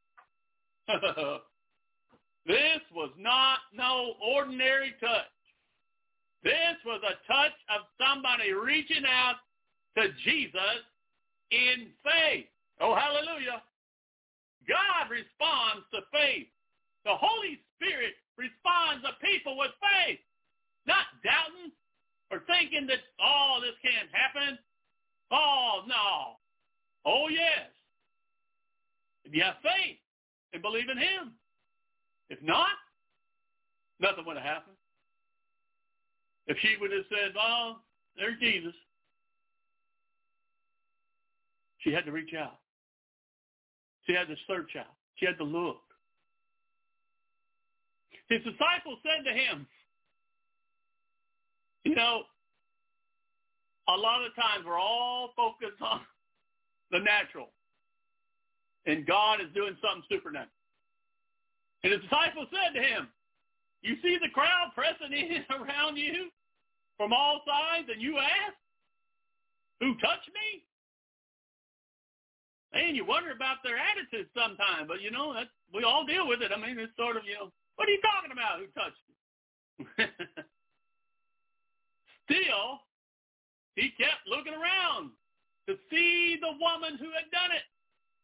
This was not no ordinary touch. This was a touch of somebody reaching out to Jesus in faith. Oh, hallelujah. God responds to faith. The Holy Spirit responds to people with faith, not doubting or thinking that, oh, this can't happen. Oh, no. Oh, yes. If you have faith and believe in him. If not, nothing would have happened. If she would have said, oh, there's Jesus. She had to reach out. She had to search out. She had to look. His disciples said to him, you know, a lot of times we're all focused on the natural. And God is doing something supernatural. And his disciples said to him, you see the crowd pressing in around you from all sides, and you ask, who touched me? And you wonder about their attitudes sometimes, but, you know, we all deal with it. I mean, it's sort of, you know, what are you talking about, who touched me? Still, he kept looking around to see the woman who had done it.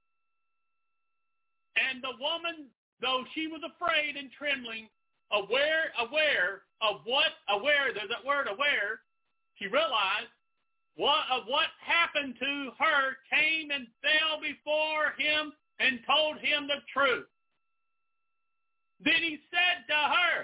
And the woman, though she was afraid and trembling, aware of there's that word aware, she realized what happened to her, came and fell before him and told him the truth. Then he said to her,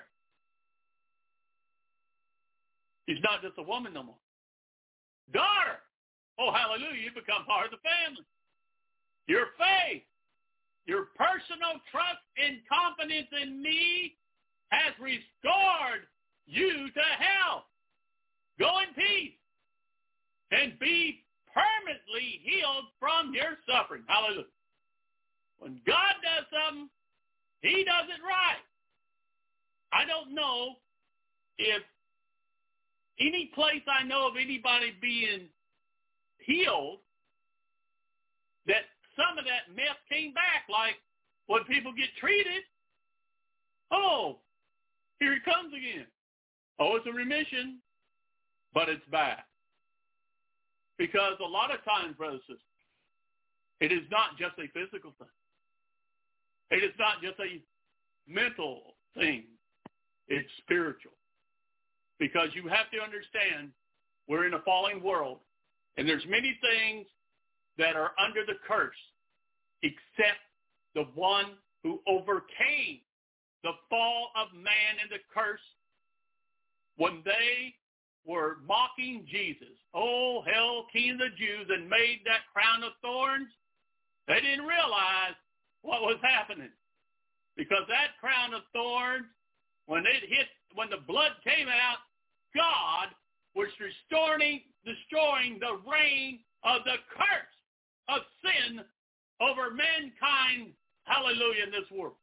she's not just a woman no more. Daughter, oh hallelujah, you become part of the family. Your faith, your personal trust and confidence in me has restored you to hell. Go in peace and be permanently healed from your suffering. Hallelujah. When God does something, he does it right. I don't know if any place I know of anybody being healed that some of that mess came back, like when people get treated. Oh, here it comes again. Oh, it's a remission, but it's back. Because a lot of times, brothers and sisters, it is not just a physical thing. It is not just a mental thing. It's spiritual. Because you have to understand we're in a falling world, and there's many things that are under the curse except the one who overcame the fall of man and the curse when they were mocking Jesus. Oh, hell, King of the Jews, and made that crown of thorns. They didn't realize what was happening. Because that crown of thorns, when the blood came out, God was destroying the reign of the curse of sin over mankind, hallelujah, in this world.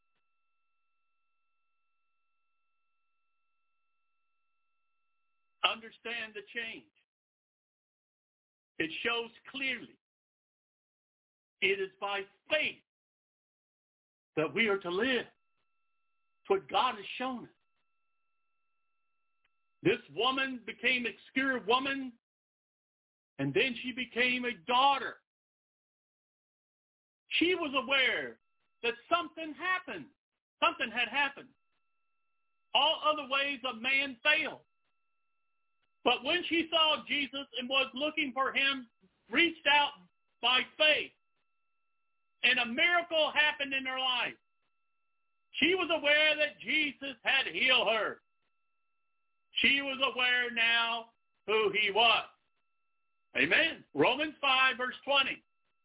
Understand the change. It shows clearly. It is by faith that we are to live. It's what God has shown us. This woman became an obscure woman, and then she became a daughter. She was aware that something happened. Something had happened. All other ways of man failed. But when she saw Jesus and was looking for him, reached out by faith, and a miracle happened in her life. She was aware that Jesus had healed her. She was aware now who he was. Amen. Romans 5, verse 20.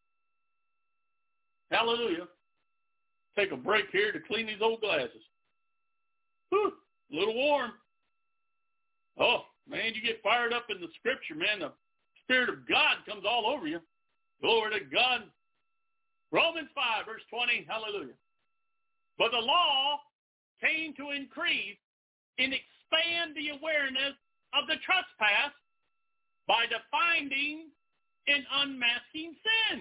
Hallelujah. Take a break here to clean these old glasses. Whew, a little warm. Oh, man, you get fired up in the scripture, man. The Spirit of God comes all over you. Glory to God. Romans 5, verse 20, hallelujah. But the law came to increase and expand the awareness of the trespass by defining and unmasking sin.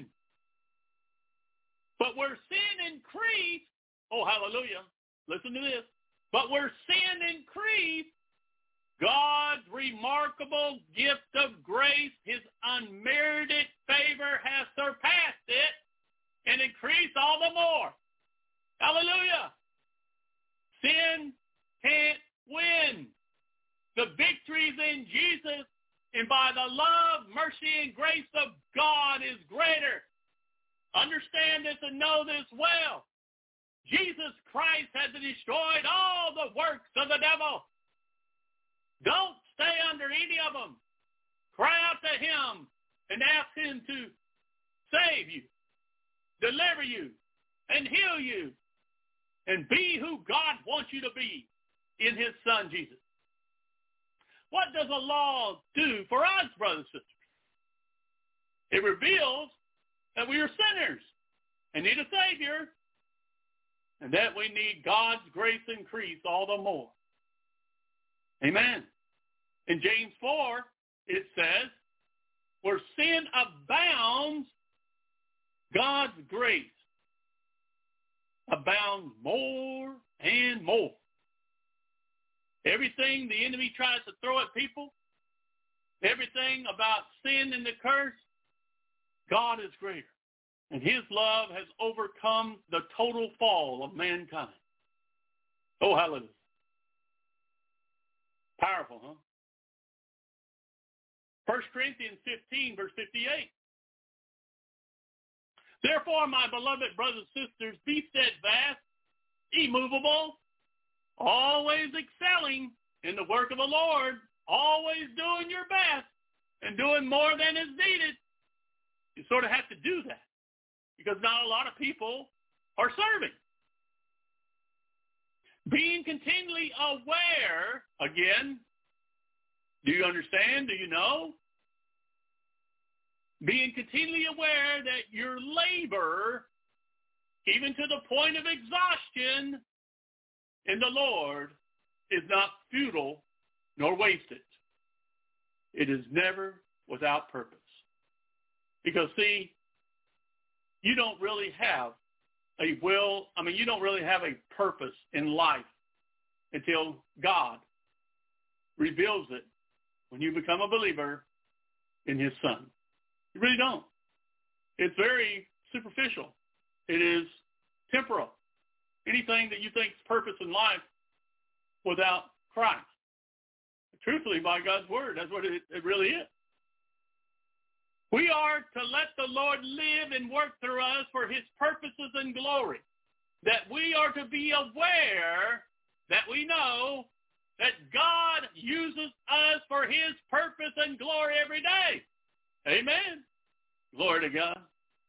But where sin increased, oh, hallelujah, listen to this. But where sin increased, God's remarkable gift of grace, his unmerited favor has surpassed it and increased all the more. Hallelujah. Sin can't win. The victory is in Jesus, and by the love, mercy, and grace of God is greater. Understand this and know this well. Jesus Christ has destroyed all the works of the devil. Don't stay under any of them. Cry out to him and ask him to save you, deliver you, and heal you, and be who God wants you to be in his Son, Jesus. What does the law do for us, brothers and sisters? It reveals that we are sinners and need a Savior, and that we need God's grace increase all the more. Amen. In James 4, it says, where sin abounds, God's grace abounds more and more. Everything the enemy tries to throw at people, everything about sin and the curse, God is greater. And his love has overcome the total fall of mankind. Oh, hallelujah. Powerful, huh? 1 Corinthians 15, verse 58. Therefore, my beloved brothers and sisters, be steadfast, immovable, always excelling in the work of the Lord, always doing your best and doing more than is needed. You sort of have to do that because not a lot of people are serving. Being continually aware, again, do you understand? Do you know? Being continually aware that your labor, even to the point of exhaustion in the Lord, is not futile nor wasted. It is never without purpose. Because, see, you don't really have you don't really have a purpose in life until God reveals it when you become a believer in his Son. You really don't. It's very superficial. It is temporal. Anything that you think is purpose in life without Christ. Truthfully, by God's word, that's what it really is. We are to let the Lord live and work through us for his purposes and glory. That we are to be aware that we know that God uses us for his purpose and glory every day. Amen. Glory to God.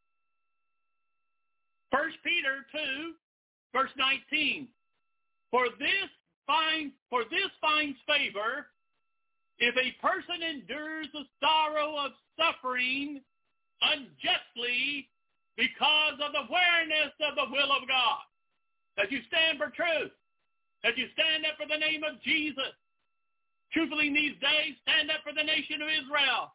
1 Peter 2, verse 19. For this finds favor if a person endures the sorrow of suffering unjustly because of the awareness of the will of God. That you stand for truth. That you stand up for the name of Jesus. Truthfully, in these days, stand up for the nation of Israel.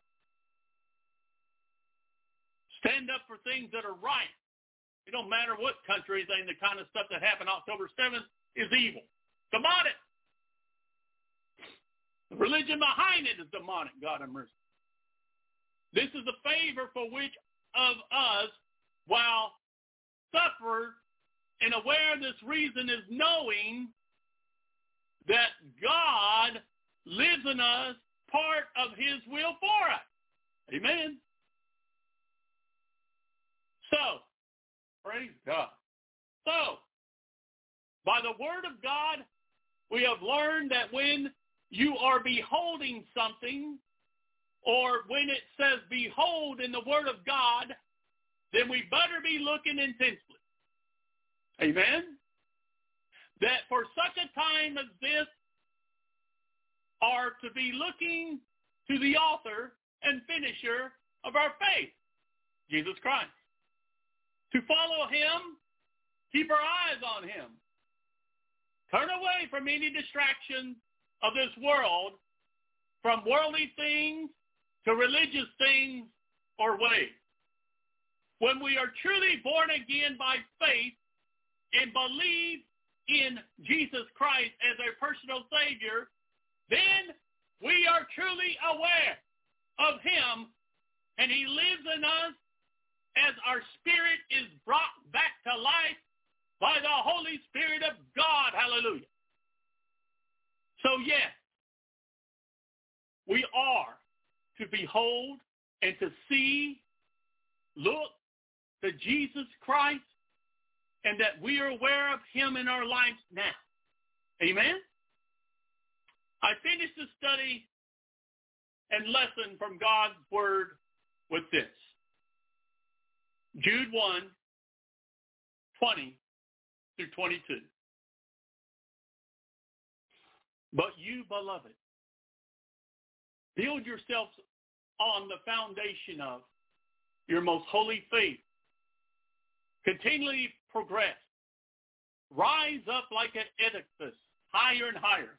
Stand up for things that are right. It don't matter what country is in, the kind of stuff that happened October 7th is evil. Demonic. The religion behind it is demonic. God have mercy. This is a favor for which of us, while suffer and aware of this reason, is knowing that God lives in us, part of his will for us. Amen. So, praise God. So, by the word of God, we have learned that when you are beholding something, or when it says behold in the word of God, then we better be looking intensely. Amen? That for such a time as this are to be looking to the author and finisher of our faith, Jesus Christ. To follow him, keep our eyes on him. Turn away from any distraction of this world, from worldly things to religious things or ways. When we are truly born again by faith and believe in Jesus Christ as our personal Savior, then we are truly aware of him, and he lives in us as our spirit is brought back to life by the Holy Spirit of God. Hallelujah. So yes, we are to behold and to see, look to Jesus Christ, and that we are aware of him in our lives now. Amen? I finished the study and lesson from God's word with this. Jude 1, 20 through 22. But you, beloved, build yourselves on the foundation of your most holy faith. Continually progress. Rise up like an edifice, higher and higher.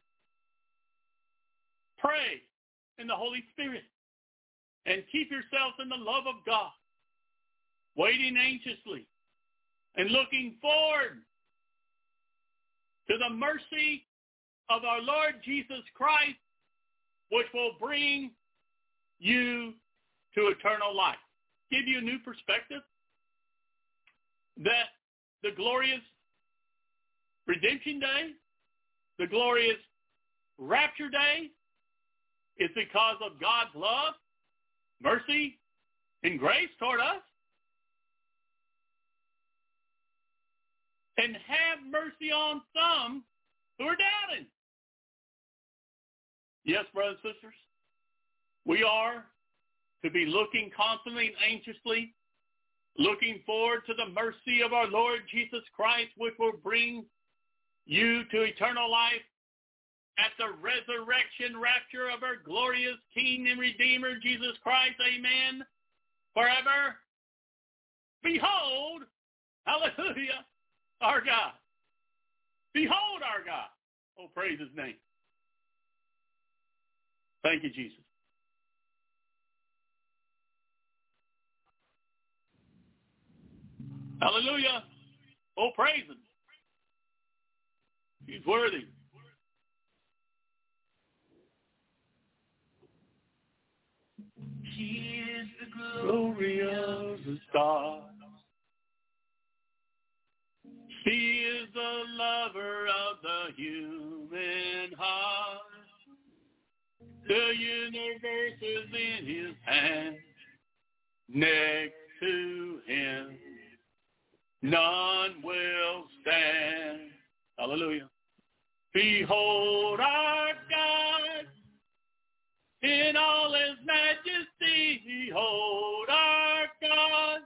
Pray in the Holy Spirit and keep yourselves in the love of God, waiting anxiously and looking forward to the mercy of our Lord Jesus Christ, which will bring you to eternal life. Give you a new perspective that the glorious redemption day, the glorious rapture day, is because of God's love, mercy, and grace toward us. And have mercy on some who are doubting. Yes, brothers and sisters, we are to be looking constantly and anxiously, looking forward to the mercy of our Lord Jesus Christ, which will bring you to eternal life at the resurrection rapture of our glorious King and Redeemer, Jesus Christ, amen, forever. Behold, hallelujah, our God. Behold our God. Oh, praise his name. Thank you, Jesus. Hallelujah. Oh, praise him. He's worthy. He is the glory of the stars. He is the lover of the human heart. The universe is in his hand. Next to him, none will stand. Hallelujah. Behold our God in all his majesty. Behold our God,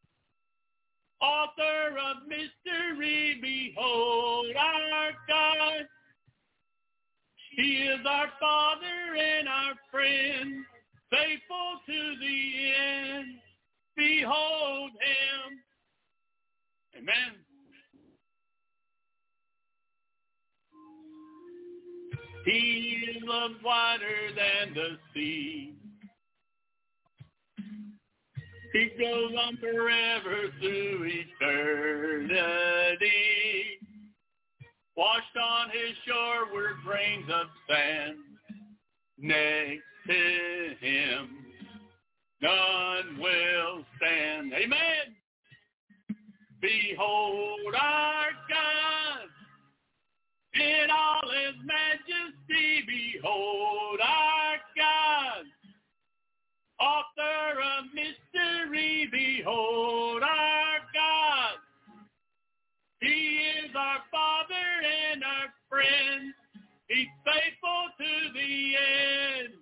author of mystery. Behold our God. He is our Father and our friend, faithful to the end. Behold him. Amen. He is love wider than the sea. He goes on forever through eternity. Washed on his shoreward grains of sand. Next to him, none will stand. Amen. Behold our God in all his majesty. Behold our God, author of mystery. Behold our God. He is our Father and our friend. He's faithful to the end.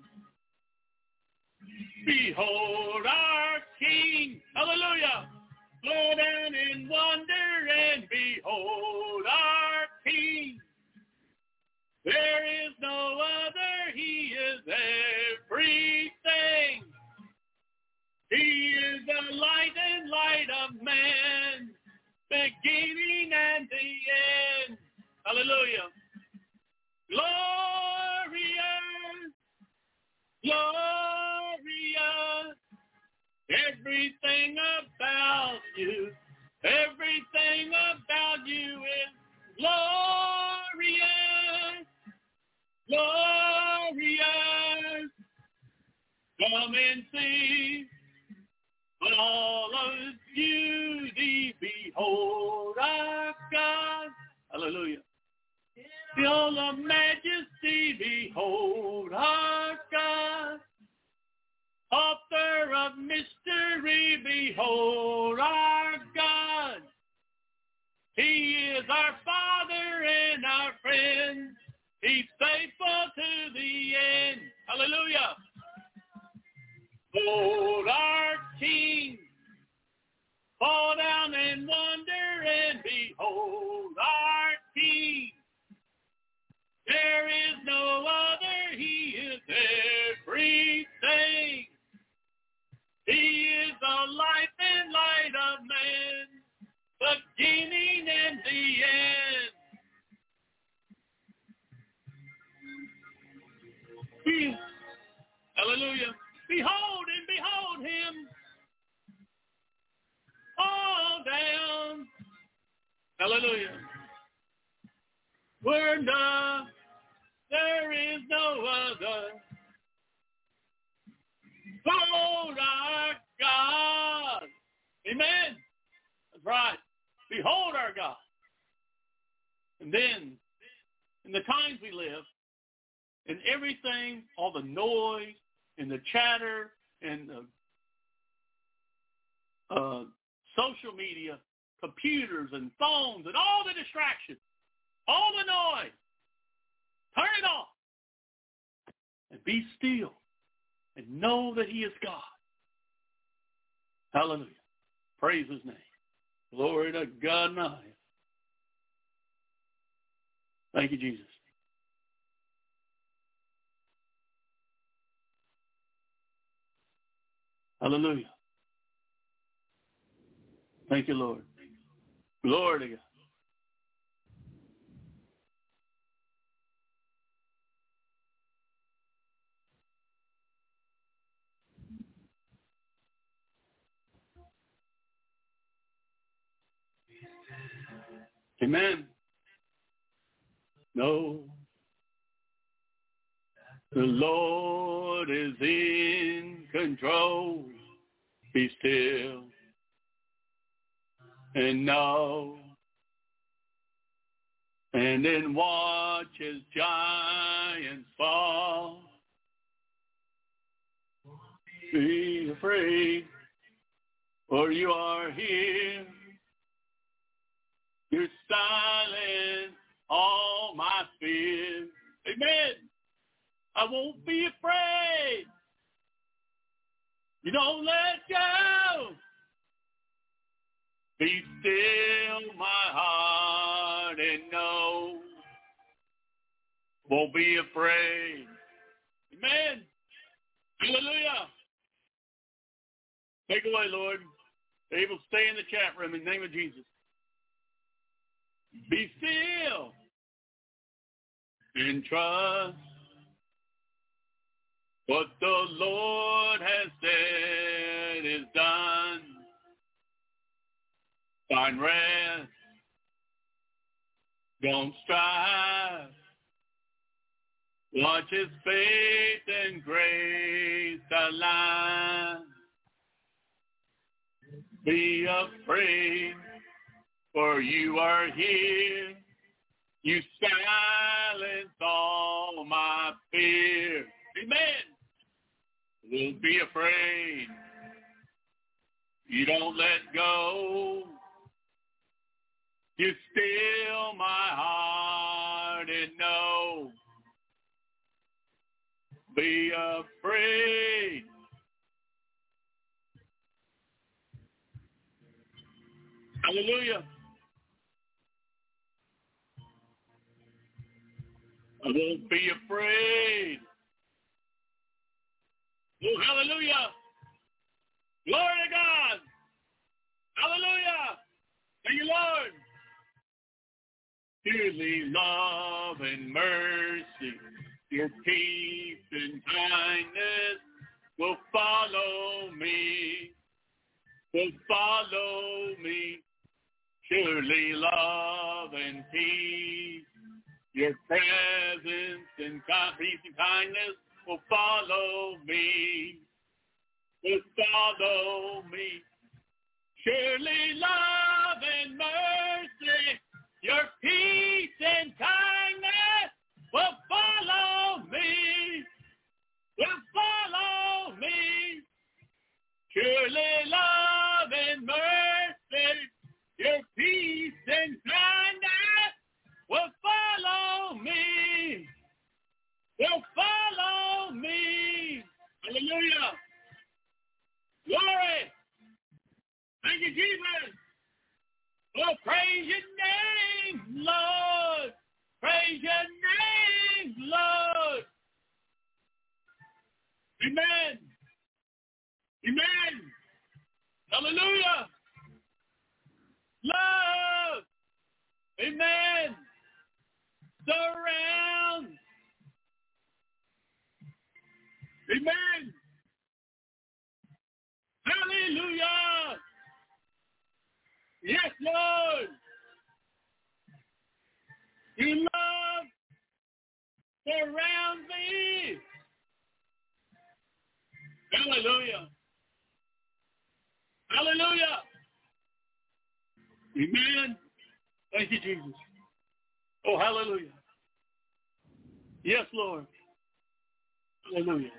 Behold our King. Hallelujah. Slow down in wonder and behold our King. There is no other. He is everything. He is the light and light of man, beginning and the end. Hallelujah. Glorious, glorious. Everything about you, everything about you is glorious, glorious. Come and see all of its beauty. Behold our God. Hallelujah. All of majesty. Behold our God. Author of mystery, behold our God. He is our Father and our friend. He's faithful to the end. Hallelujah. Behold our King. Fall down and wonder and behold our King. There is no other. He is everything. He is the life and light of man, beginning and the end. Hallelujah. Behold and behold him. All down. Hallelujah. Word of, there is no other. Behold our God. Amen. That's right. Behold our God. And then, in the times we live, in everything, all the noise and the chatter and the social media, computers and phones and all the distractions, all the noise, turn it off and be still. And know that he is God. Hallelujah. Praise his name. Glory to God and I. Thank you, Jesus. Hallelujah. Thank you, Lord. Glory to God. Amen. No. The Lord is in control. Be still and know. And then watch as giants fall. Be afraid, for you are here. You're silent all my fears. Amen. I won't be afraid. You don't let go. Be still my heart and know. Won't be afraid. Amen. Hallelujah. Take away, Lord. Able to stay in the chat room in the name of Jesus. Be still and trust what the Lord has said is done. Find rest. Don't strive. Watch his faith and grace align. Be afraid, for you are here. You silence all my fear. Amen. Don't be afraid. You don't let go. You still my heart and know. Be afraid. Hallelujah. I won't be afraid. Oh, hallelujah. Glory to God. Hallelujah. Thank you, Lord. Dearly love and mercy, your peace and kindness will follow me. Will follow me. Surely love and peace, your presence and peace and kindness will follow me. Will follow me. Surely love and mercy, your peace and kindness will follow me. Will follow me. Surely love and mercy, your peace and kindness will follow me. Will follow me. Hallelujah. Glory. Thank you, Jesus. Oh, praise your name, Lord. Praise your name, Lord. Amen. Amen. Hallelujah. Love. Amen. Surround. Amen. Hallelujah. Yes, Lord. Your love surrounds me. Hallelujah. Hallelujah. Amen. Thank you, Jesus. Oh, hallelujah. Yes, Lord. Hallelujah.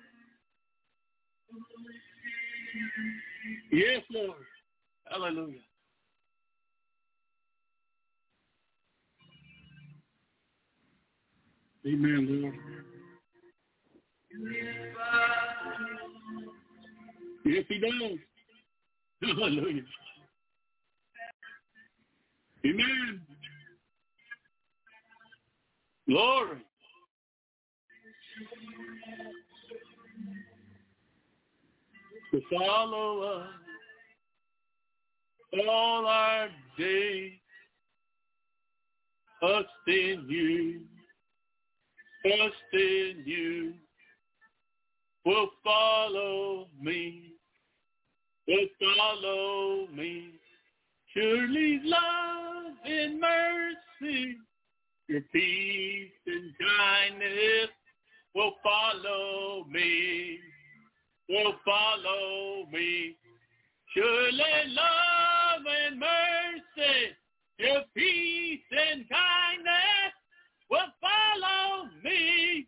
Yes, Lord. Hallelujah. Amen, Lord. Yes, he does. Hallelujah. Amen. Glory. To follow us all our days, trust in you, will follow me, surely love and mercy, your peace and kindness will follow me, surely love and mercy, your peace and kindness will follow me,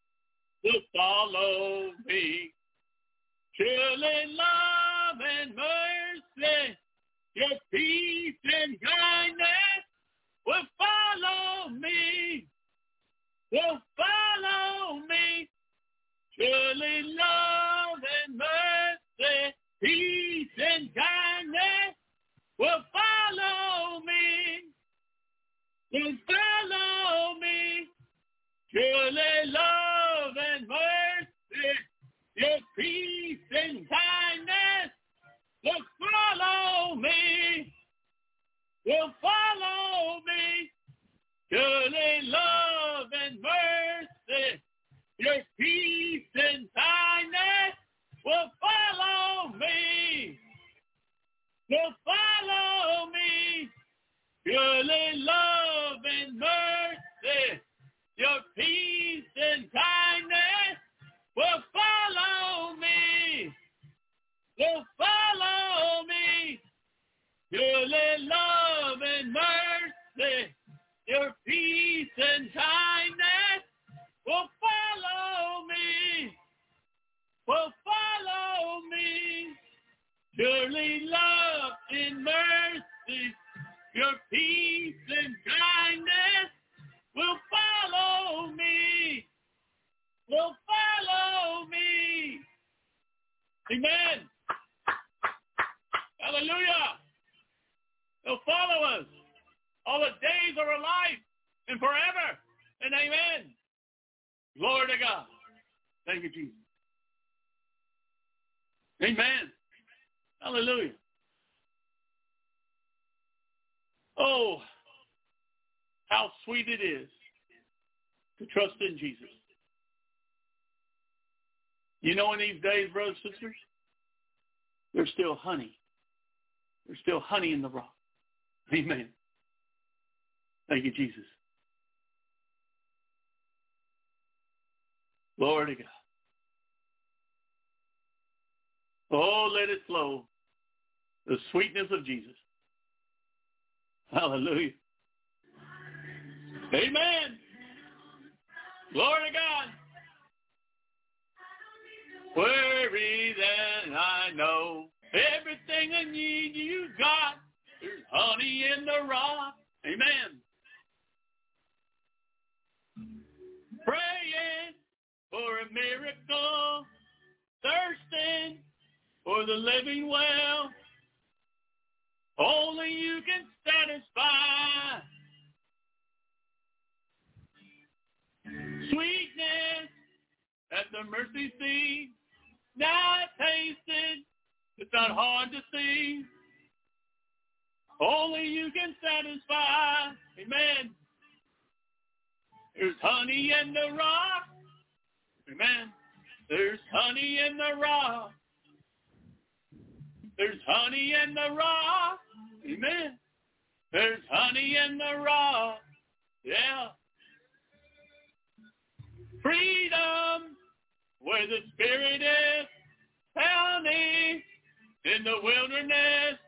surely love and mercy, your peace and kindness will follow me, surely love and mercy, peace and kindness will follow me, surely love and mercy, your peace and kindness will follow me, surely love and mercy, your peace and kindness will follow me, surely love and mercy, your peace and kindness will follow me, surely love and mercy, your peace and kindness will follow me, surely love and mercy, your peace and kindness will follow me, Amen. Hallelujah. They'll follow us all the days of our life and forever. And amen. Glory to God. Thank you, Jesus. Amen. Hallelujah. Oh, how sweet it is to trust in Jesus. You know, in these days, brothers and sisters, there's still honey. There's still honey in the rock. Amen. Thank you, Jesus. Glory to God. Oh, let it flow. The sweetness of Jesus. Hallelujah. Amen. Glory to God. Worry that I know everything I need you got. There's honey in the rock. Amen. Praying for a miracle, thirsting for the living well. Only you can satisfy. Sweetness at the mercy seat. Now tasted, it's not hard to see. Only you can satisfy. Amen. There's honey in the rock. Amen. There's honey in the rock. There's honey in the rock. Amen. There's honey in the rock. Yeah. Freedom where the Spirit is. Honey in the wilderness.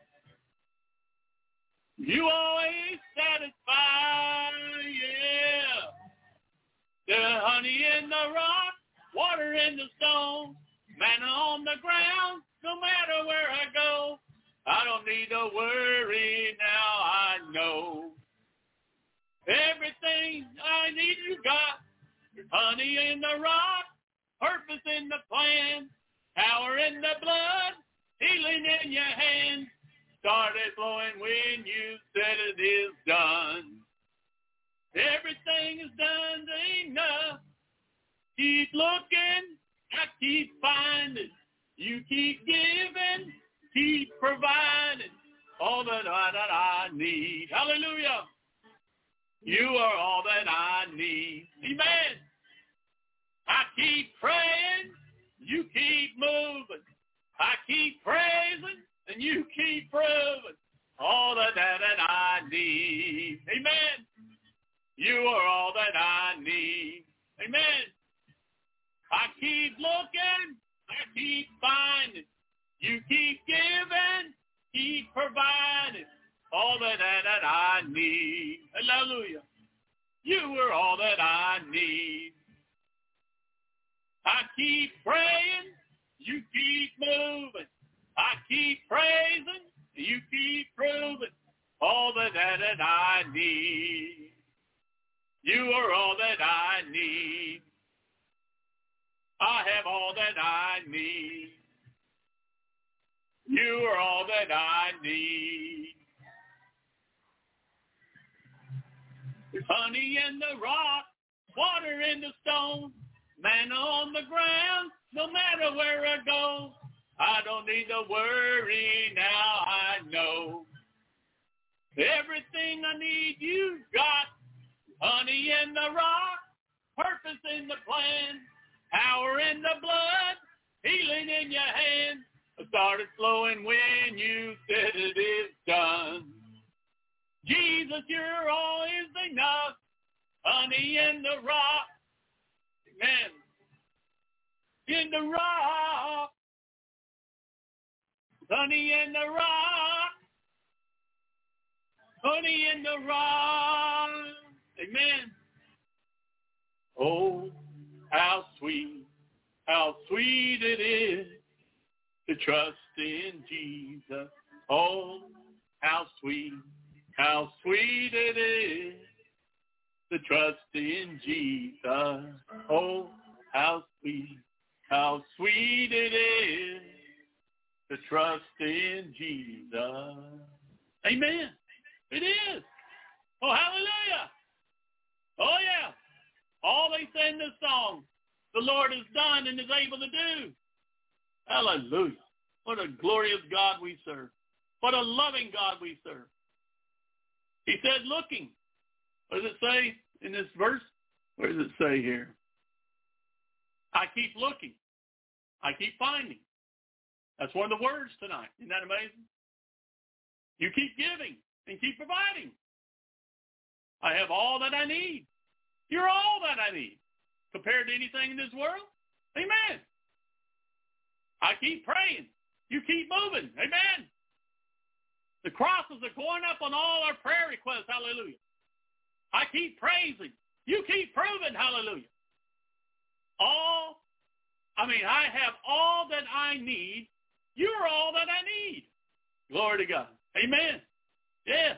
You always satisfy. Yeah. The honey in the rock. Water in the stone. Manna on the ground. No matter where I go, I don't need to worry now, I know. Everything I need you got. Honey in the rock, purpose in the plan, power in the blood, healing in your hand. Started flowing when you said it is done. Everything is done enough. Keep looking, I keep finding. You keep giving, keep providing all that I need. Hallelujah. You are all that I need. Amen. I keep praying, you keep moving. I keep praising, and you keep proving all that I need. Amen. You are all that I need. Amen. I keep looking, I keep finding. You keep giving, keep providing all that I need. Hallelujah. You are all that I need. I keep praying, you keep moving. I keep praising, you keep proving all that I need. You are all that I need. I have all that I need. You are all that I need. There's honey in the rock, water in the stone, manna on the ground, no matter where I go. I don't need to worry now, I know. Everything I need you've got. Honey in the rock, purpose in the plan, power in the blood, healing in your hand. It started flowing when you said it is done. Jesus, your all is enough. Honey in the rock. Amen. In the rock. Honey in the rock. Honey in the rock. Amen. Oh, how sweet it is to trust in Jesus. Oh, how sweet it is to trust in Jesus. Oh, how sweet it is to trust in Jesus. Amen. It is. Oh, hallelujah. Oh, yeah. All they say in this song, the Lord has done and is able to do. Hallelujah. What a glorious God we serve. What a loving God we serve. He said, looking. What does it say in this verse? What does it say here? I keep looking. I keep finding. That's one of the words tonight. Isn't that amazing? You keep giving and keep providing. I have all that I need. You're all that I need compared to anything in this world. Amen. I keep praying. You keep moving. Amen. The crosses are going up on all our prayer requests. Hallelujah. I keep praising. You keep proving. Hallelujah. I have all that I need. You're all that I need. Glory to God. Amen. Yes.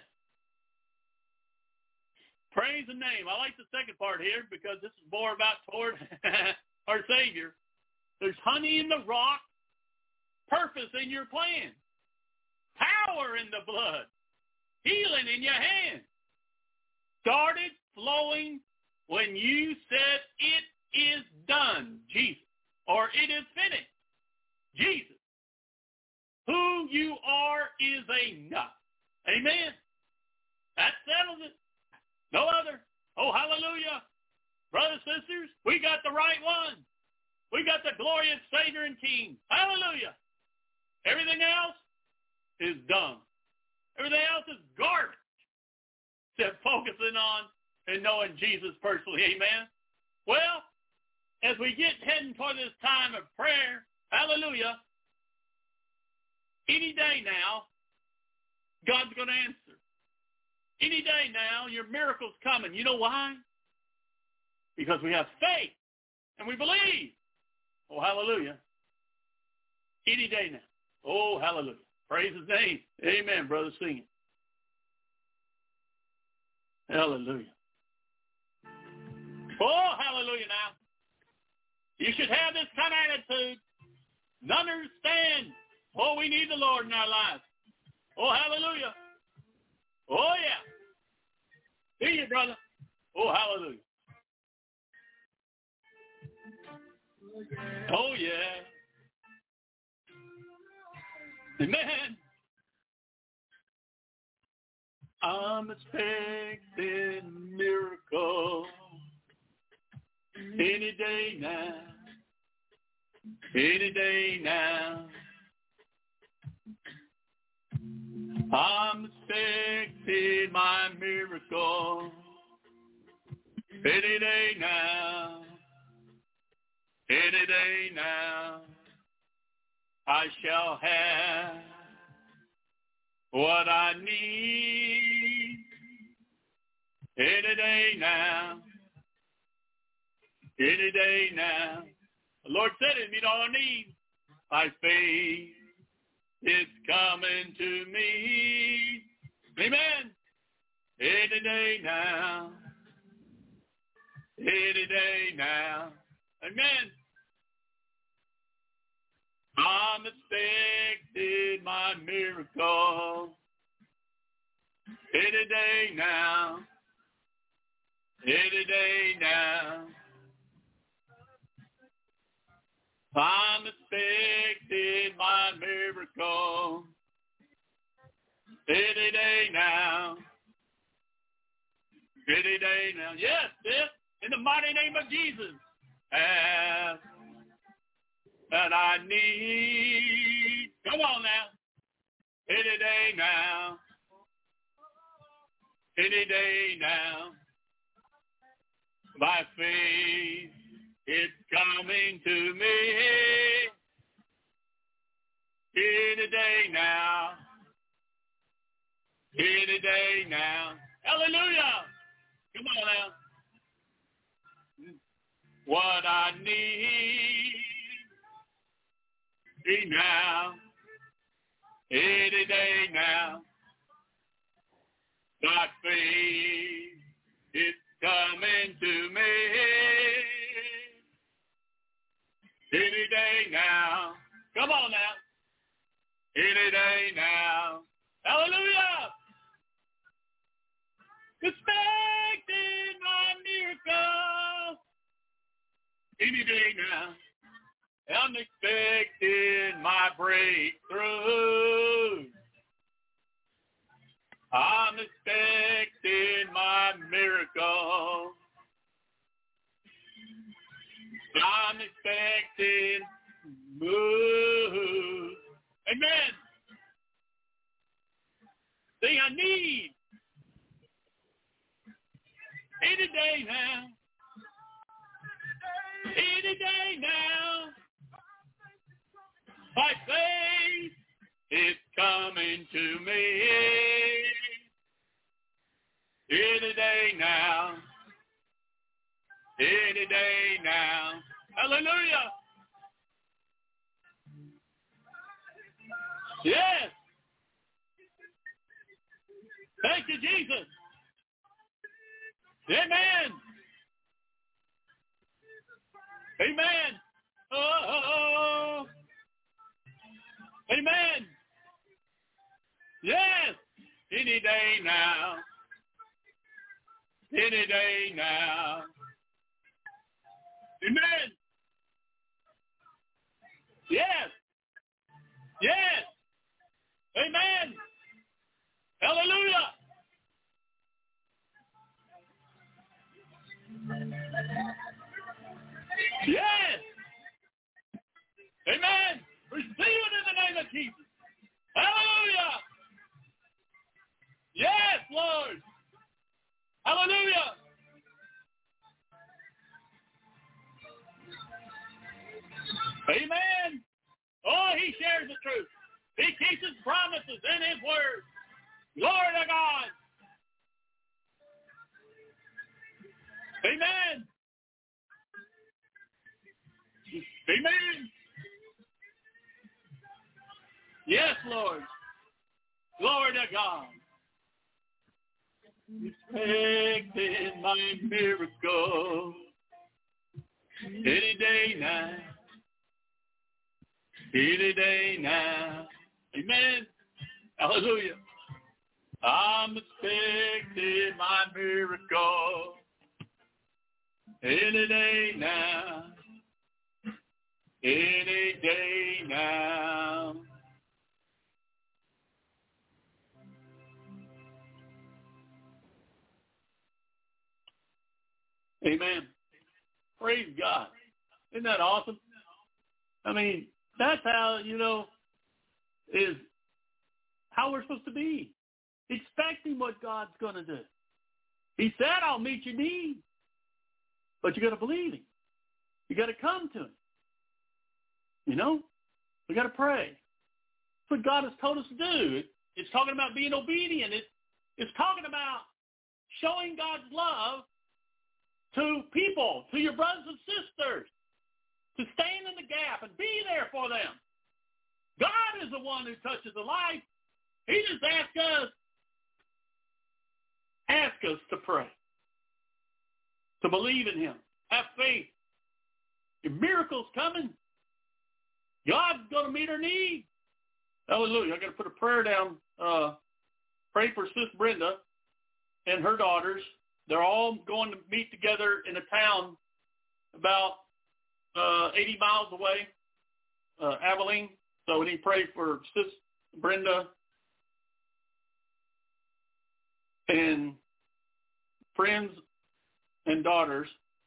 Praise the name. I like the second part here because this is more about toward our Savior. There's honey in the rock, purpose in your plan, power in the blood, healing in your hand. Started flowing when you said it is done, Jesus, or it is finished, Jesus. Who you are is enough. Amen. That settles it. No other. Oh, hallelujah. Brothers, sisters, we got the right one. We got the glorious Savior and King. Hallelujah. Everything else is done. Everything else is garbage. Except focusing on and knowing Jesus personally. Amen. Well, as we get heading toward this time of prayer, hallelujah, any day now, God's going to answer. Any day now, your miracle's coming. You know why? Because we have faith and we believe. Oh, hallelujah. Any day now. Oh, hallelujah. Praise his name. Amen, brother. Sing it. Hallelujah. Oh, hallelujah now. You should have this kind of attitude. Understand, oh, we need the Lord in our lives. Oh, hallelujah. Oh, yeah. See you, brother. Oh, hallelujah. Oh, yeah. Amen. I'm expecting miracle any day now. Any day now. I'm expecting my miracle any day now. Any day now. I shall have what I need any day now. Any day now. The Lord said it, meet all our needs. By faith, it's coming to me. Amen. Any day now. Any day now. Amen. I'm expecting my miracle any day now. Any day now. I'm expecting my miracle any day now. Any day now. Yes, yes. In the mighty name of Jesus. Ask that I need. Come on now. Any day now. Any day now. By faith, it's coming to me. Any day now. Any day now. Hallelujah. Come on now. What I need now. Any day now. By faith, it's coming to me. Any day now. Come on now. Any day now. Hallelujah. Expecting my miracle. Any day now. I'm expecting my breakthrough. I'm expecting my miracle. I'm expecting move. Amen. Thing I need any day now. Any day now. By faith, it's coming to me. Any day now. Any day now. Hallelujah. Yes. Thank you, Jesus. Amen. Amen. Oh. Amen. Yes. Any day now. Any day now. Amen. Yes. Yes. Amen. Hallelujah. Yes. Amen. Receive it in the name of Jesus. Hallelujah. Yes, Lord. Hallelujah. Amen. Oh, he shares the truth. He keeps his promises in his word. Glory to God. Amen. Amen. Yes, Lord. Glory to God. Expecting my miracle any day now. Any day now. Amen. Hallelujah. I'm expecting my miracle Any day now. Any day now. Amen. Praise God. Isn't that awesome? I mean, that's how, is how we're supposed to be. Expecting what God's going to do. He said, I'll meet your need. But you got to believe him. You got to come to him. We got to pray. That's what God has told us to do. It's talking about being obedient. It's talking about showing God's love to people, to your brothers and sisters, to stand in the gap and be there for them. God is the one who touches the life. He just asks us to pray, to believe in him, have faith. Your miracle's coming. God's going to meet our need. Hallelujah. I got to put a prayer down. Pray for Sis Brenda and her daughters. They're all going to meet together in a town about 80 miles away, Abilene. So we need to pray for Sis Brenda and friends and daughters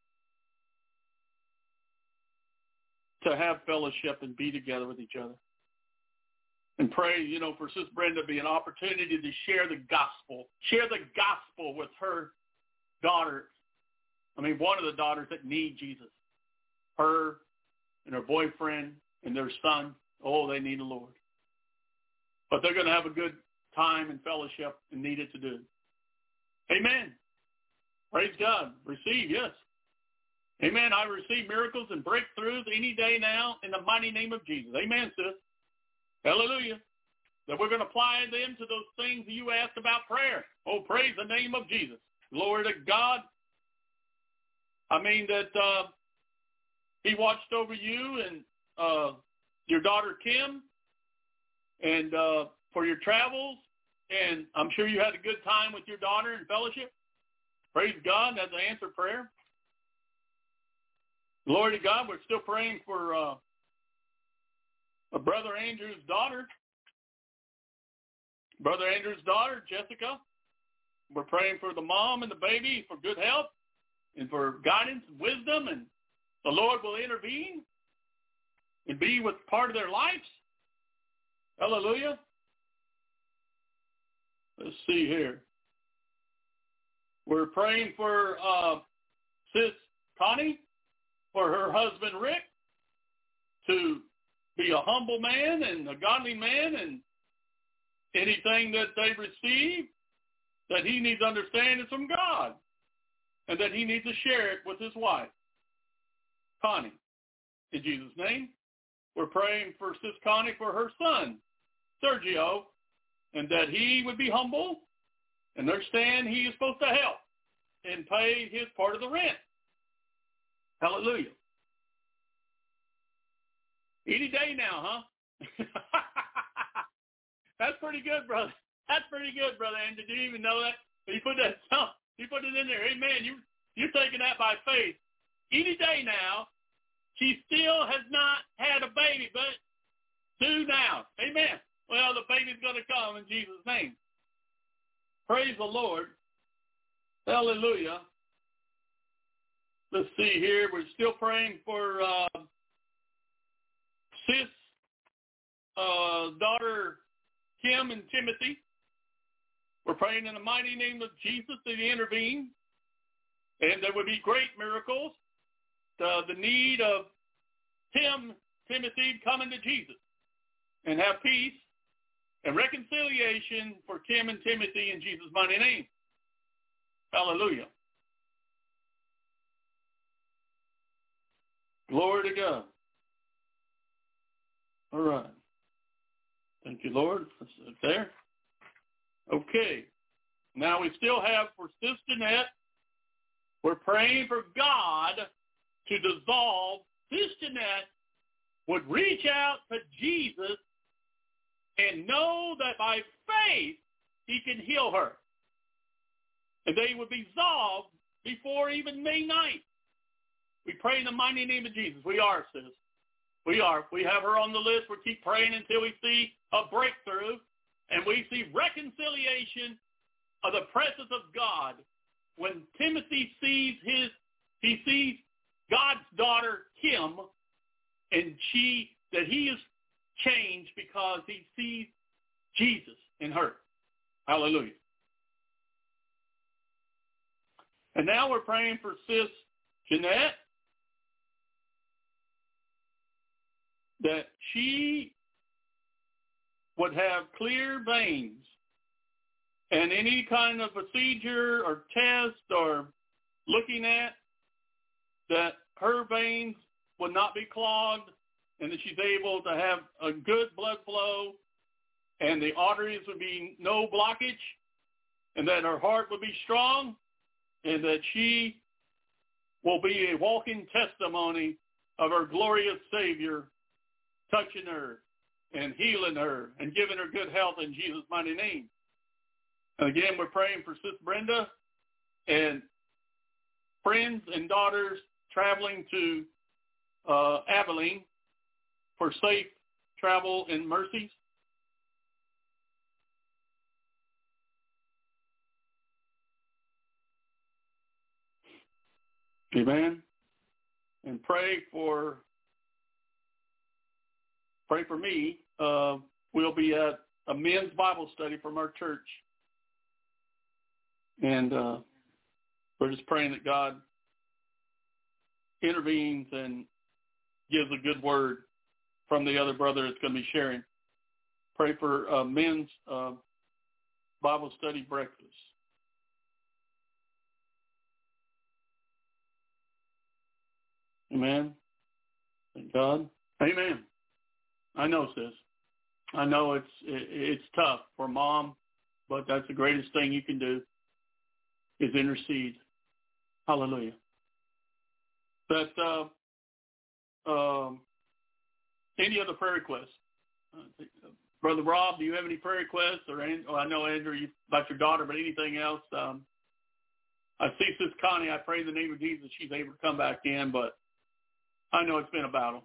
to have fellowship and be together with each other. And pray, for Sis Brenda to be an opportunity to share the gospel. Share the gospel with her daughters. One of the daughters that need Jesus. Her and her boyfriend and their son. Oh, they need the Lord. But they're going to have a good time and fellowship and need it to do. Amen. Praise God. Receive, yes. Amen. I receive miracles and breakthroughs any day now in the mighty name of Jesus. Amen, sis. Hallelujah. That we're going to apply them to those things you asked about prayer. Oh, praise the name of Jesus. Glory to God. That he watched over you and your daughter Kim and for your travels. And I'm sure you had a good time with your daughter in fellowship. Praise God. That's an answered prayer. Glory to God. We're still praying for Brother Andrew's daughter. Brother Andrew's daughter, Jessica. We're praying for the mom and the baby for good health and for guidance and wisdom. And the Lord will intervene and be with part of their lives. Hallelujah. Let's see here. We're praying for Sis Connie, for her husband Rick, to be a humble man and a godly man, and anything that they receive that he needs to understand is from God, and that he needs to share it with his wife, Connie. In Jesus' name, we're praying for Sis Connie for her son, Sergio, and that he would be humble and understand he is supposed to help and pay his part of the rent. Hallelujah. Any day now, huh? That's pretty good, brother. That's pretty good, Brother Andrew. Did you even know that? You put that stuff. You put it in there. Amen. You're taking that by faith. Any day now, she still has not had a baby, but do now. Amen. Well, the baby's going to come in Jesus' name. Praise the Lord. Hallelujah. Let's see here. We're still praying for Sis daughter Kim and Timothy. We're praying in the mighty name of Jesus that he intervene, and there would be great miracles. The need of Timothy coming to Jesus and have peace and reconciliation for Kim and Timothy in Jesus' mighty name. Hallelujah. Glory to God. All right. Thank you, Lord. That's there. Okay. Now we still have for Sister Jeanette, we're praying for God to dissolve. Sister Jeanette would reach out to Jesus and know that by faith he can heal her. And they would be dissolved before even May 9th. We pray in the mighty name of Jesus. We are, sis. We are. If we have her on the list, we'll keep praying until we see a breakthrough and we see reconciliation of the presence of God. When Timothy sees he sees God's daughter, Kim, and that he is changed because he sees Jesus in her. Hallelujah. And now we're praying for Sis Jeanette, that she would have clear veins, and any kind of procedure or test or looking at, that her veins would not be clogged, and that she's able to have a good blood flow, and the arteries would be no blockage, and that her heart would be strong, and that she will be a walking testimony of her glorious Savior touching her and healing her and giving her good health in Jesus' mighty name. And again, we're praying for Sis Brenda and friends and daughters traveling to Abilene for safe travel and mercies. Amen. And pray for me. We'll be at a men's Bible study from our church. And we're just praying that God intervenes and gives a good word from the other brother that's going to be sharing. Pray for men's Bible study breakfast. Amen. Thank God. Amen. I know, sis. I know it's tough for mom, but that's the greatest thing you can do is intercede. Hallelujah. But any other prayer requests? Brother Rob, do you have any prayer requests? I know, Andrew, about your daughter, but anything else? I see Sis Connie. I pray in the name of Jesus she's able to come back in, but I know it's been a battle.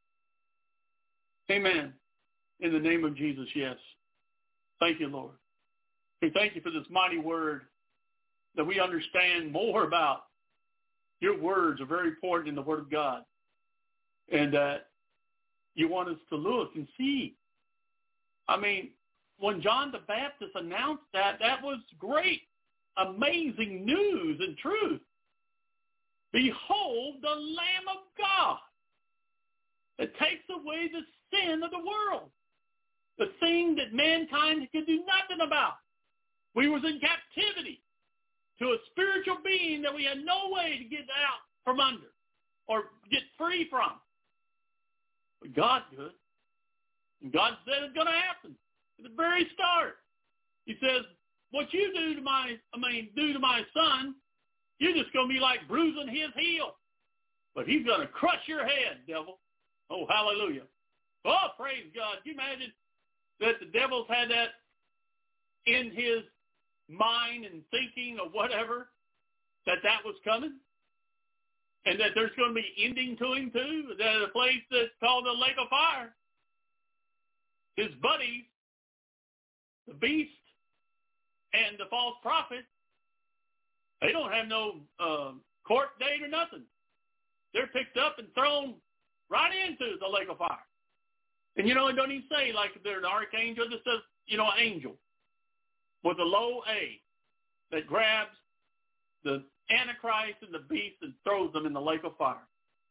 Amen. In the name of Jesus, yes. Thank you, Lord. We thank you for this mighty word, that we understand more about. Your words are very important in the Word of God, and that you want us to look and see. I mean, when John the Baptist announced that was great, amazing news and truth. Behold, the Lamb of God that takes away the sin of the world, the thing that mankind could do nothing about. We was in captivity to a spiritual being that we had no way to get out from under or get free from. But God could. And God said it's going to happen at the very start. He says, what you do to my son, you're just going to be like bruising his heel. But he's going to crush your head, devil. Oh, hallelujah. Oh, praise God. Can you imagine that the devil's had that in his mind and thinking or whatever, that was coming? And that there's going to be ending to him too? That a place that's called the lake of fire. His buddies, the beast and the false prophet, they don't have no court date or nothing. They're picked up and thrown right into the lake of fire. And, it don't even say like if they're an archangel. It just says, an angel with a low A that grabs the Antichrist and the beast and throws them in the lake of fire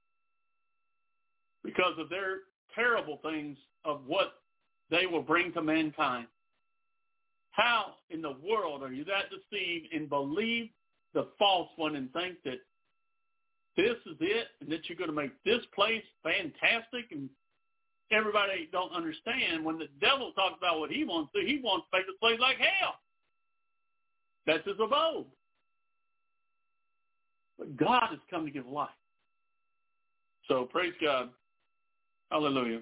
because of their terrible things of what they will bring to mankind. How in the world are you that deceived and believe the false one and think that this is it and that you're going to make this place fantastic? And everybody don't understand when the devil talks about what he wants to do, he wants to make this place like hell. That's his abode. But God has come to give life. So praise God. Hallelujah.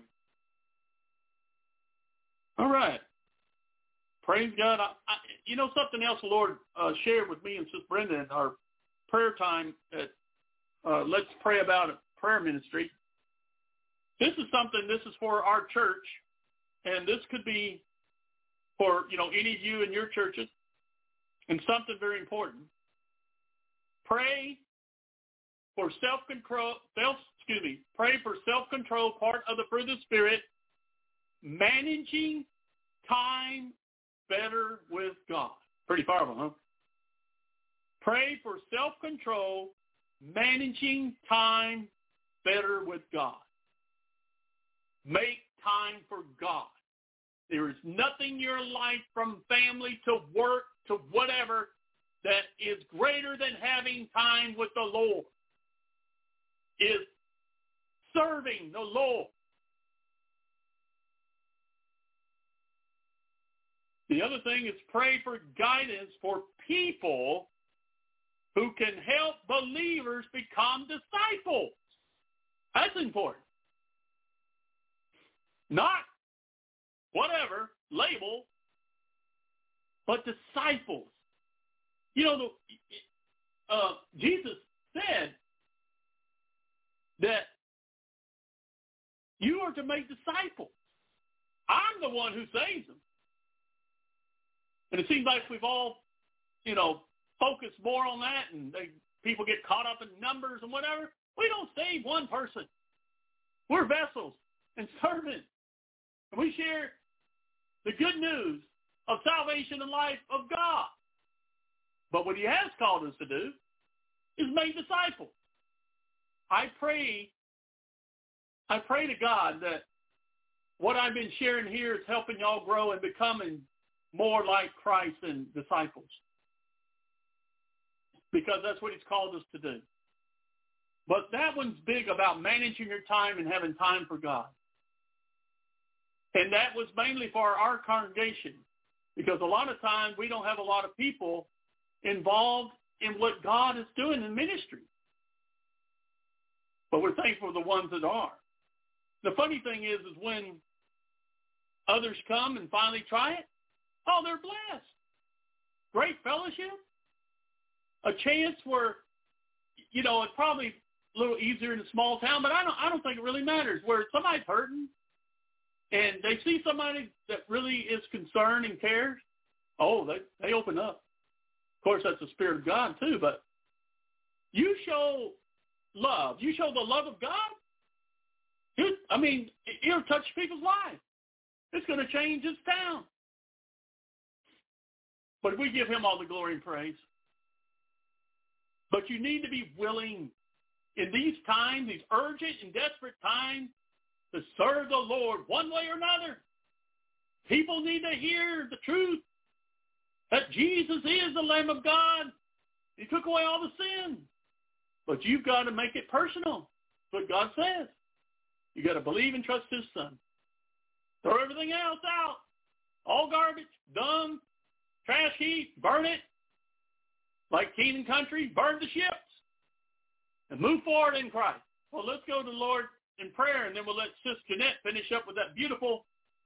All right. Praise God. Something else the Lord shared with me and Sister Brenda in our prayer time at let's pray about a prayer ministry. This is for our church, and this could be for, any of you in your churches, and something very important. Pray for self-control, part of the fruit of the Spirit, managing time better with God. Pretty powerful, huh? Pray for self-control, managing time better with God. Make time for God. There is nothing in your life, from family to work to whatever, that is greater than having time with the Lord. Is serving the Lord. The other thing is pray for guidance for people who can help believers become disciples. That's important. Not whatever label, but disciples. Jesus said that you are to make disciples. I'm the one who saves them. And it seems like we've all, focused more on that, and people get caught up in numbers and whatever. We don't save one person. We're vessels and servants. And we share the good news of salvation and life of God. But what he has called us to do is make disciples. I pray to God that what I've been sharing here is helping y'all grow and becoming more like Christ and disciples. Because that's what he's called us to do. But that one's big about managing your time and having time for God. And that was mainly for our congregation. Because a lot of times we don't have a lot of people involved in what God is doing in ministry. But we're thankful for the ones that are. The funny thing is when others come and finally try it, they're blessed. Great fellowship. A chance where, it's probably a little easier in a small town, but I don't think it really matters. Where somebody's hurting and they see somebody that really is concerned and cares, they open up. Of course, that's the Spirit of God too, but you show love. You show the love of God. It'll touch people's lives. It's going to change this town. But we give him all the glory and praise. But you need to be willing in these times, these urgent and desperate times, to serve the Lord one way or another. People need to hear the truth that Jesus is the Lamb of God. He took away all the sin. But you've got to make it personal. That's what God says. You got to believe and trust his Son. Throw everything else out. All garbage, dung, trash heap, burn it. Like King and Country, burn the ships. And move forward in Christ. Well, let's go to the Lord in prayer, and then we'll let Sis Jeanette finish up with that beautiful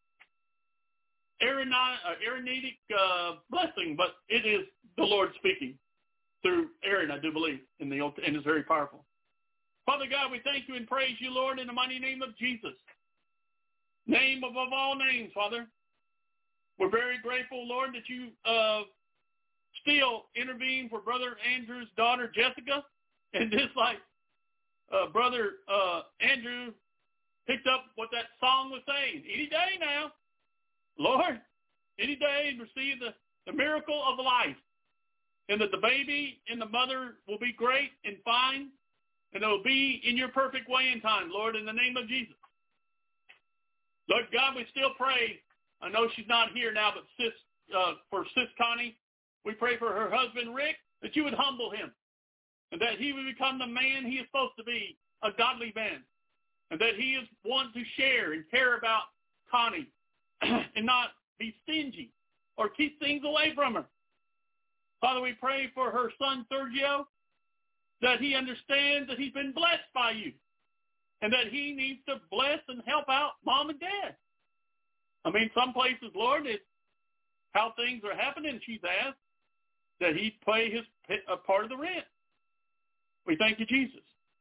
Aaronitic blessing. But it is the Lord speaking through Aaron, I do believe, and it's very powerful. Father God, we thank you and praise you, Lord, in the mighty name of Jesus. Name above all names, Father. We're very grateful, Lord, that you still intervene for Brother Andrew's daughter, Jessica. And just like Brother Andrew picked up what that song was saying, any day now, Lord, any day receive the miracle of life. And that the baby and the mother will be great and fine. And it will be in your perfect way in time, Lord, in the name of Jesus. Lord God, we still pray. I know she's not here now, but for Sis Connie, we pray for her husband, Rick, that you would humble him. And that he would become the man he is supposed to be, a godly man. And that he is one to share and care about Connie and not be stingy or keep things away from her. Father, we pray for her son, Sergio, that he understands that he's been blessed by you and that he needs to bless and help out mom and dad. Some places, Lord, it's how things are happening. She's asked that he pay his part of the rent. We thank you, Jesus.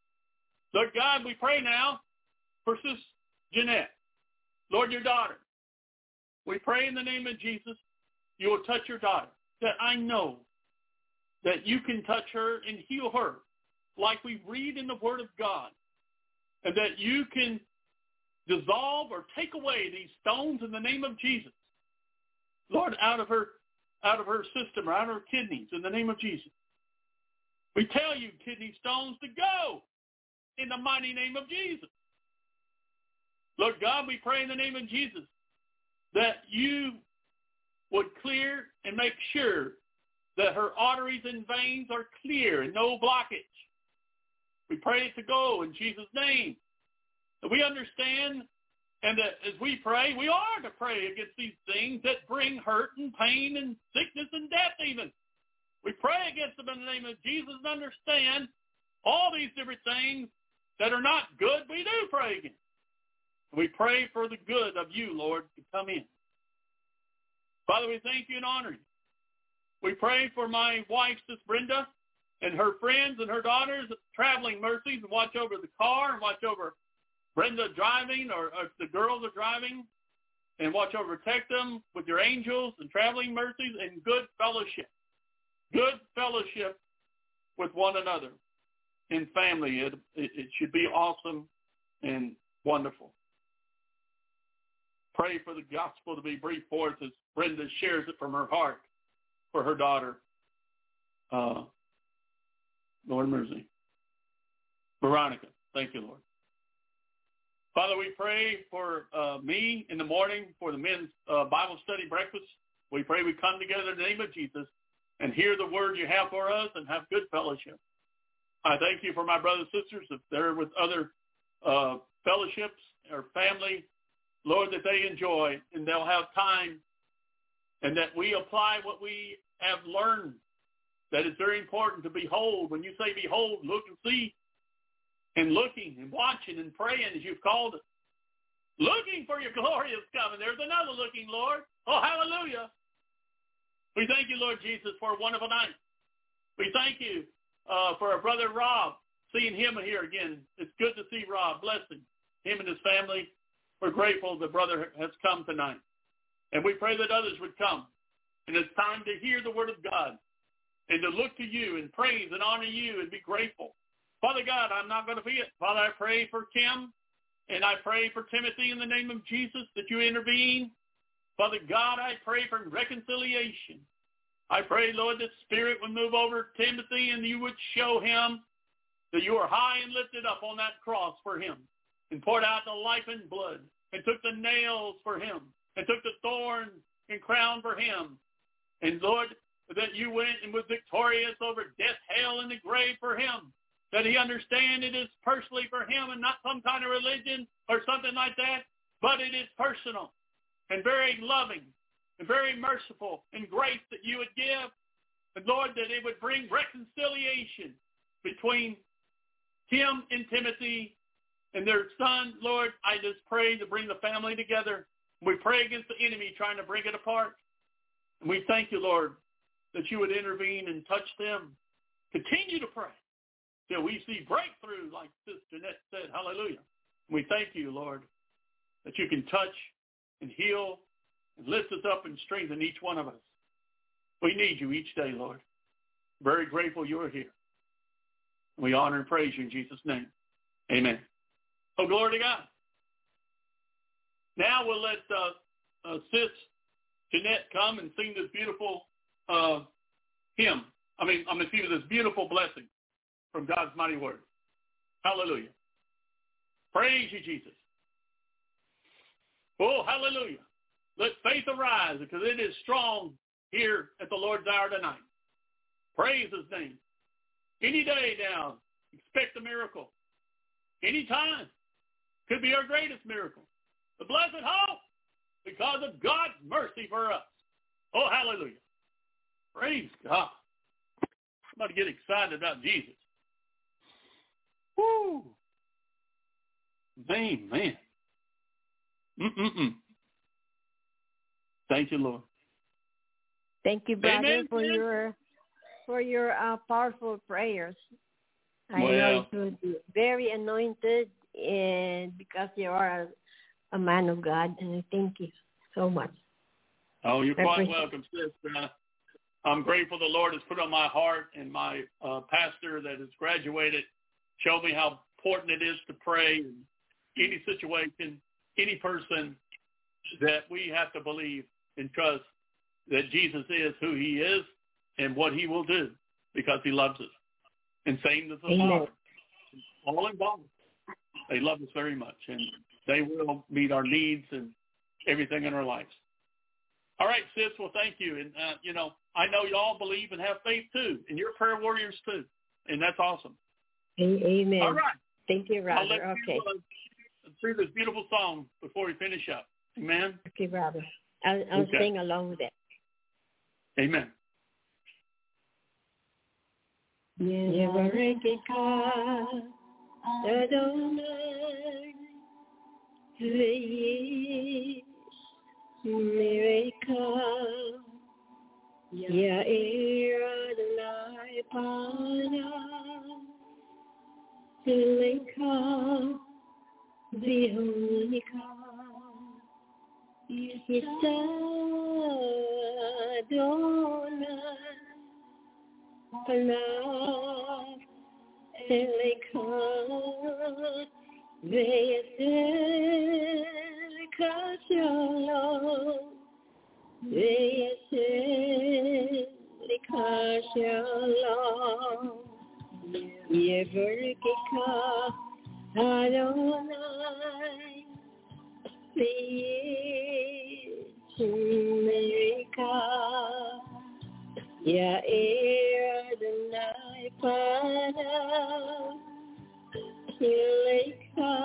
Lord God, we pray now for Sis Jeanette, Lord, your daughter. We pray in the name of Jesus, you will touch your daughter, that I know that you can touch her and heal her like we read in the Word of God, and that you can dissolve or take away these stones in the name of Jesus. Lord, out of her system or out of her kidneys in the name of Jesus. We tell you, kidney stones, to go in the mighty name of Jesus. Lord God, we pray in the name of Jesus that you would clear and make sure that her arteries and veins are clear and no blockage. We pray it to go in Jesus' name. That we understand and that as we pray, we are to pray against these things that bring hurt and pain and sickness and death even. We pray against them in the name of Jesus and understand all these different things that are not good, we do pray against. We pray for the good of you, Lord, to come in. Father, we thank you and honor you. We pray for my wife, Sis Brenda, and her friends and her daughters, traveling mercies, and watch over the car and watch over Brenda driving or if the girls are driving, and watch over, protect them with your angels and traveling mercies and good fellowship. Good fellowship with one another in family. It should be awesome and wonderful. Pray for the gospel to be breathed forth as Brenda shares it from her heart for her daughter, Lord mercy, Veronica. Thank you, Lord. Father, we pray for me in the morning for the men's Bible study breakfast. We pray we come together in the name of Jesus and hear the word you have for us and have good fellowship. I thank you for my brothers and sisters, if they're with other fellowships or family, Lord, that they enjoy and they'll have time, and that we apply what we have learned, that it's very important to behold. When you say behold, look and see, and looking and watching and praying as you've called it. Looking for your glory is coming. There's another looking, Lord. Oh, hallelujah. We thank you, Lord Jesus, for a wonderful night. We thank you for our brother Rob, seeing him here again. It's good to see Rob. Bless him and his family. We're grateful the brother has come tonight. And we pray that others would come. And it's time to hear the word of God and to look to you and praise and honor you and be grateful. Father God, I'm not going to forget. Father, I pray for Kim and I pray for Timothy in the name of Jesus that you intervene. Father God, I pray for reconciliation. I pray, Lord, that Spirit would move over Timothy and you would show him that you are high and lifted up on that cross for him and poured out the life and blood and took the nails for him and took the thorn and crown for him. And, Lord, that you went and was victorious over death, hell, and the grave for him. That he understand it is personally for him and not some kind of religion or something like that, but it is personal and very loving and very merciful and grace that you would give. And Lord, that it would bring reconciliation between Tim and Timothy and their son. Lord, I just pray to bring the family together. We pray against the enemy trying to bring it apart. And we thank you, Lord, that you would intervene and touch them. Continue to pray till we see breakthrough, like Sister Jeanette said. Hallelujah. We thank you, Lord, that you can touch and heal and lift us up and strengthen each one of us. We need you each day, Lord. Very grateful you are here. We honor and praise you in Jesus' name. Amen. Oh, glory to God. Now we'll let Sis Jeanette come and sing this beautiful hymn. This beautiful blessing from God's mighty word. Hallelujah. Praise you, Jesus. Oh, hallelujah. Let faith arise, because it is strong here at the Lord's hour tonight. Praise his name. Any day now, expect a miracle. Any time. Could be our greatest miracle. The blessed hope, because of God's mercy for us. Oh, hallelujah. Praise God. I'm about to get excited about Jesus. Woo. Amen. Thank you, Lord. Thank you, brother, Amen. for your powerful prayers. I know it would be very anointed, and because you are a man of God, and I thank you so much. Oh, you're quite welcome, sis. I'm grateful the Lord has put on my heart, and my pastor that has graduated showed me how important it is to pray in any situation, any person, that we have to believe and trust that Jesus is who he is and what he will do because he loves us. And same as the Father. All involved. They love us very much, and they will meet our needs and everything in our lives. All right, sis, well, thank you. And, I know you all believe and have faith, too, and you're prayer warriors, too, and that's awesome. Amen. All right. Thank you, Robert. I'll let you sing this beautiful song before we finish up. Amen? Okay, Robert. I'll sing along with it. Amen. Ya'ir Adonai Pana Tileka Vihonika Yisa Adonai Pana Tileka Ve'yaseka Shalom Shalom, Yeverkika Adonai, Amerika, Ya'ir Adonai Pana, Tileka,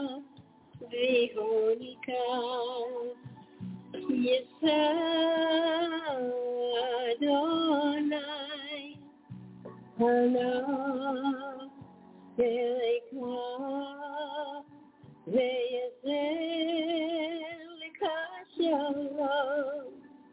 Vihonika. Yes, Adonai, Hana, Velika, Veyaselika Shalom,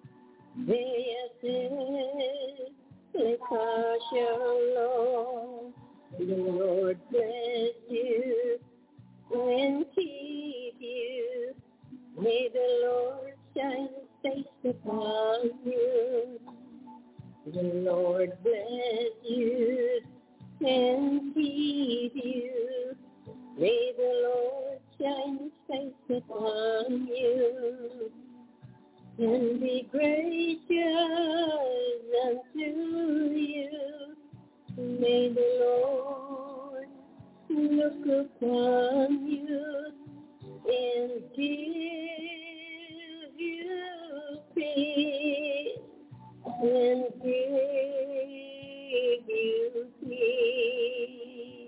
Veyaselika Shalom. The Lord bless you and keep you. May the Lord shine his face upon you. The Lord bless you and keep you. May the Lord shine his face upon you and be gracious unto you. May the Lord look upon you and give you peace, and give you peace.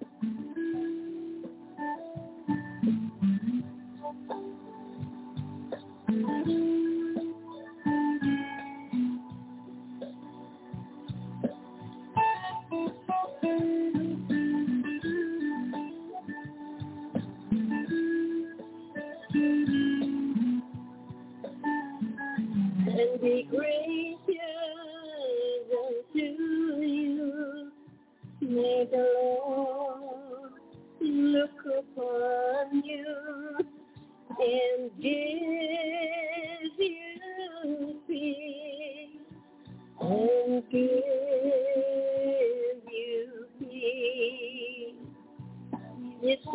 And be gracious unto you. May the Lord look upon you and give you peace, and give you peace. It's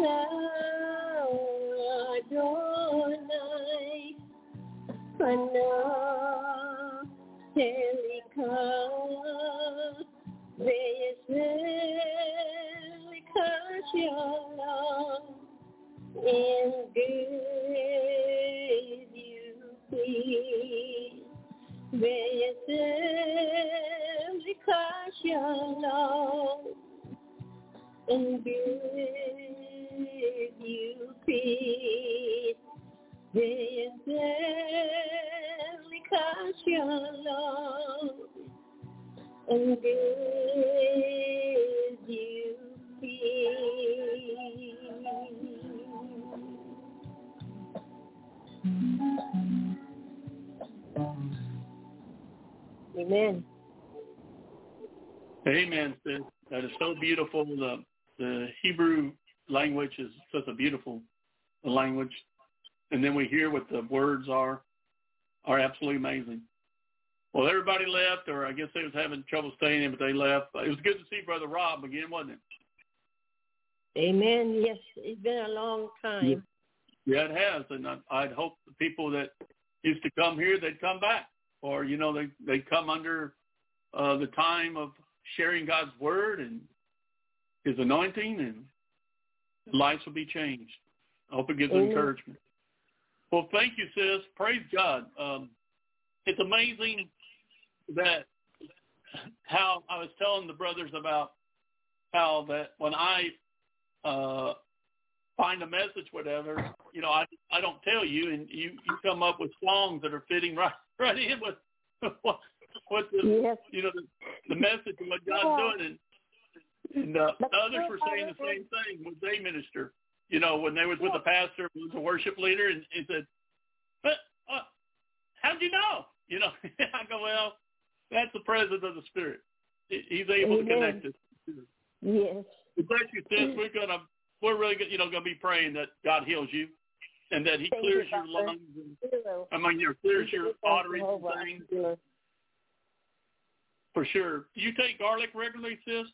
Adonai, Pana, Telika, Veyaselika Shalom, and give you peace. Veyaselika Shalom, and give you peace. Veyaselika Shalom, and give you peace. Amen. Amen, sis. That is so beautiful. The Hebrew language is such a beautiful language. And then we hear what the words are absolutely amazing. Well, everybody left, or I guess they was having trouble staying in, but they left. It was good to see Brother Rob again, wasn't it? Amen. Yes, it's been a long time. Yeah, it has. And I'd hope the people that used to come here, they'd come back. Or, they'd come under the time of sharing God's word and his anointing, and lives will be changed. I hope it gives encouragement. Well, thank you, sis. Praise God. It's amazing that how I was telling the brothers about how that when I find a message, whatever, I don't tell you, and you come up with songs that are fitting right in with what the the message of what God's doing, and others were saying the same thing when they minister. When they was with the pastor, who was a worship leader, and he said, "But how'd you know?" I go, "Well, that's the presence of the Spirit. He's able to connect us." Yes. Bless you, sis. We're really good, going to be praying that God heals you, and that He clears your lungs, clears your arteries and things. For sure. Do you take garlic regularly, sis?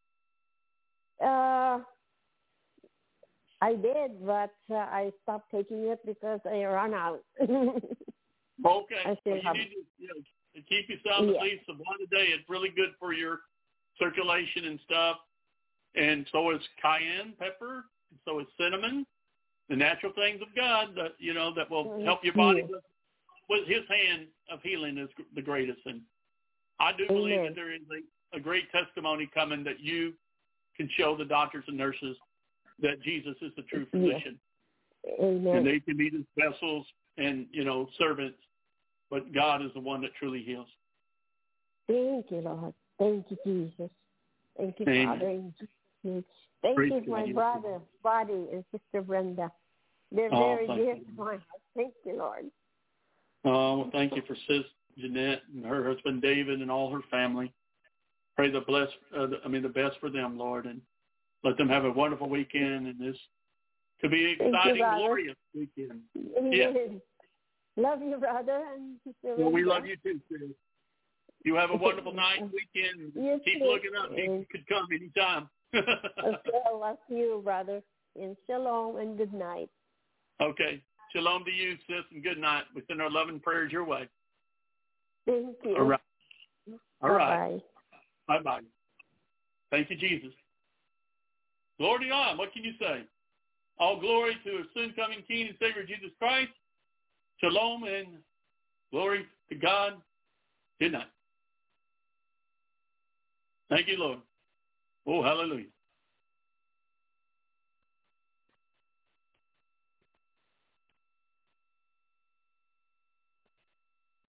I did, but I stopped taking it because I ran out. Okay. You need to keep yourself at least one a day. It's really good for your circulation and stuff. And so is cayenne pepper, and so is cinnamon, the natural things of God that that will help your body. With His hand of healing is the greatest. And I do believe that there is a great testimony coming that you can show the doctors and nurses that Jesus is the true physician. Amen. And they can be His vessels and, servants, but God is the one that truly heals. Thank you, Lord. Thank you, Jesus. Thank you, Amen. Father. Thank you, my brother, Buddy, and Sister Brenda. They're very dear to my heart. Thank you, Lord. Well, thank you for Sis Jeanette and her husband David and all her family. Pray the best for them, Lord, and let them have a wonderful weekend, and this could be an exciting, glorious weekend. Yes. Love you, brother, and Sister Brenda. Well, we love you too, sis. You have a wonderful night and weekend. Keep looking up. He could come anytime. Okay, I love you, brother. And shalom and good night. Okay. Shalom to you, sis, and good night. We send our love and prayers your way. Thank you. All right. Bye-bye. Bye-bye. Thank you, Jesus. Glory to God. What can you say? All glory to our soon-coming King and Savior, Jesus Christ. Shalom and glory to God. Good night. Thank you, Lord. Oh, hallelujah.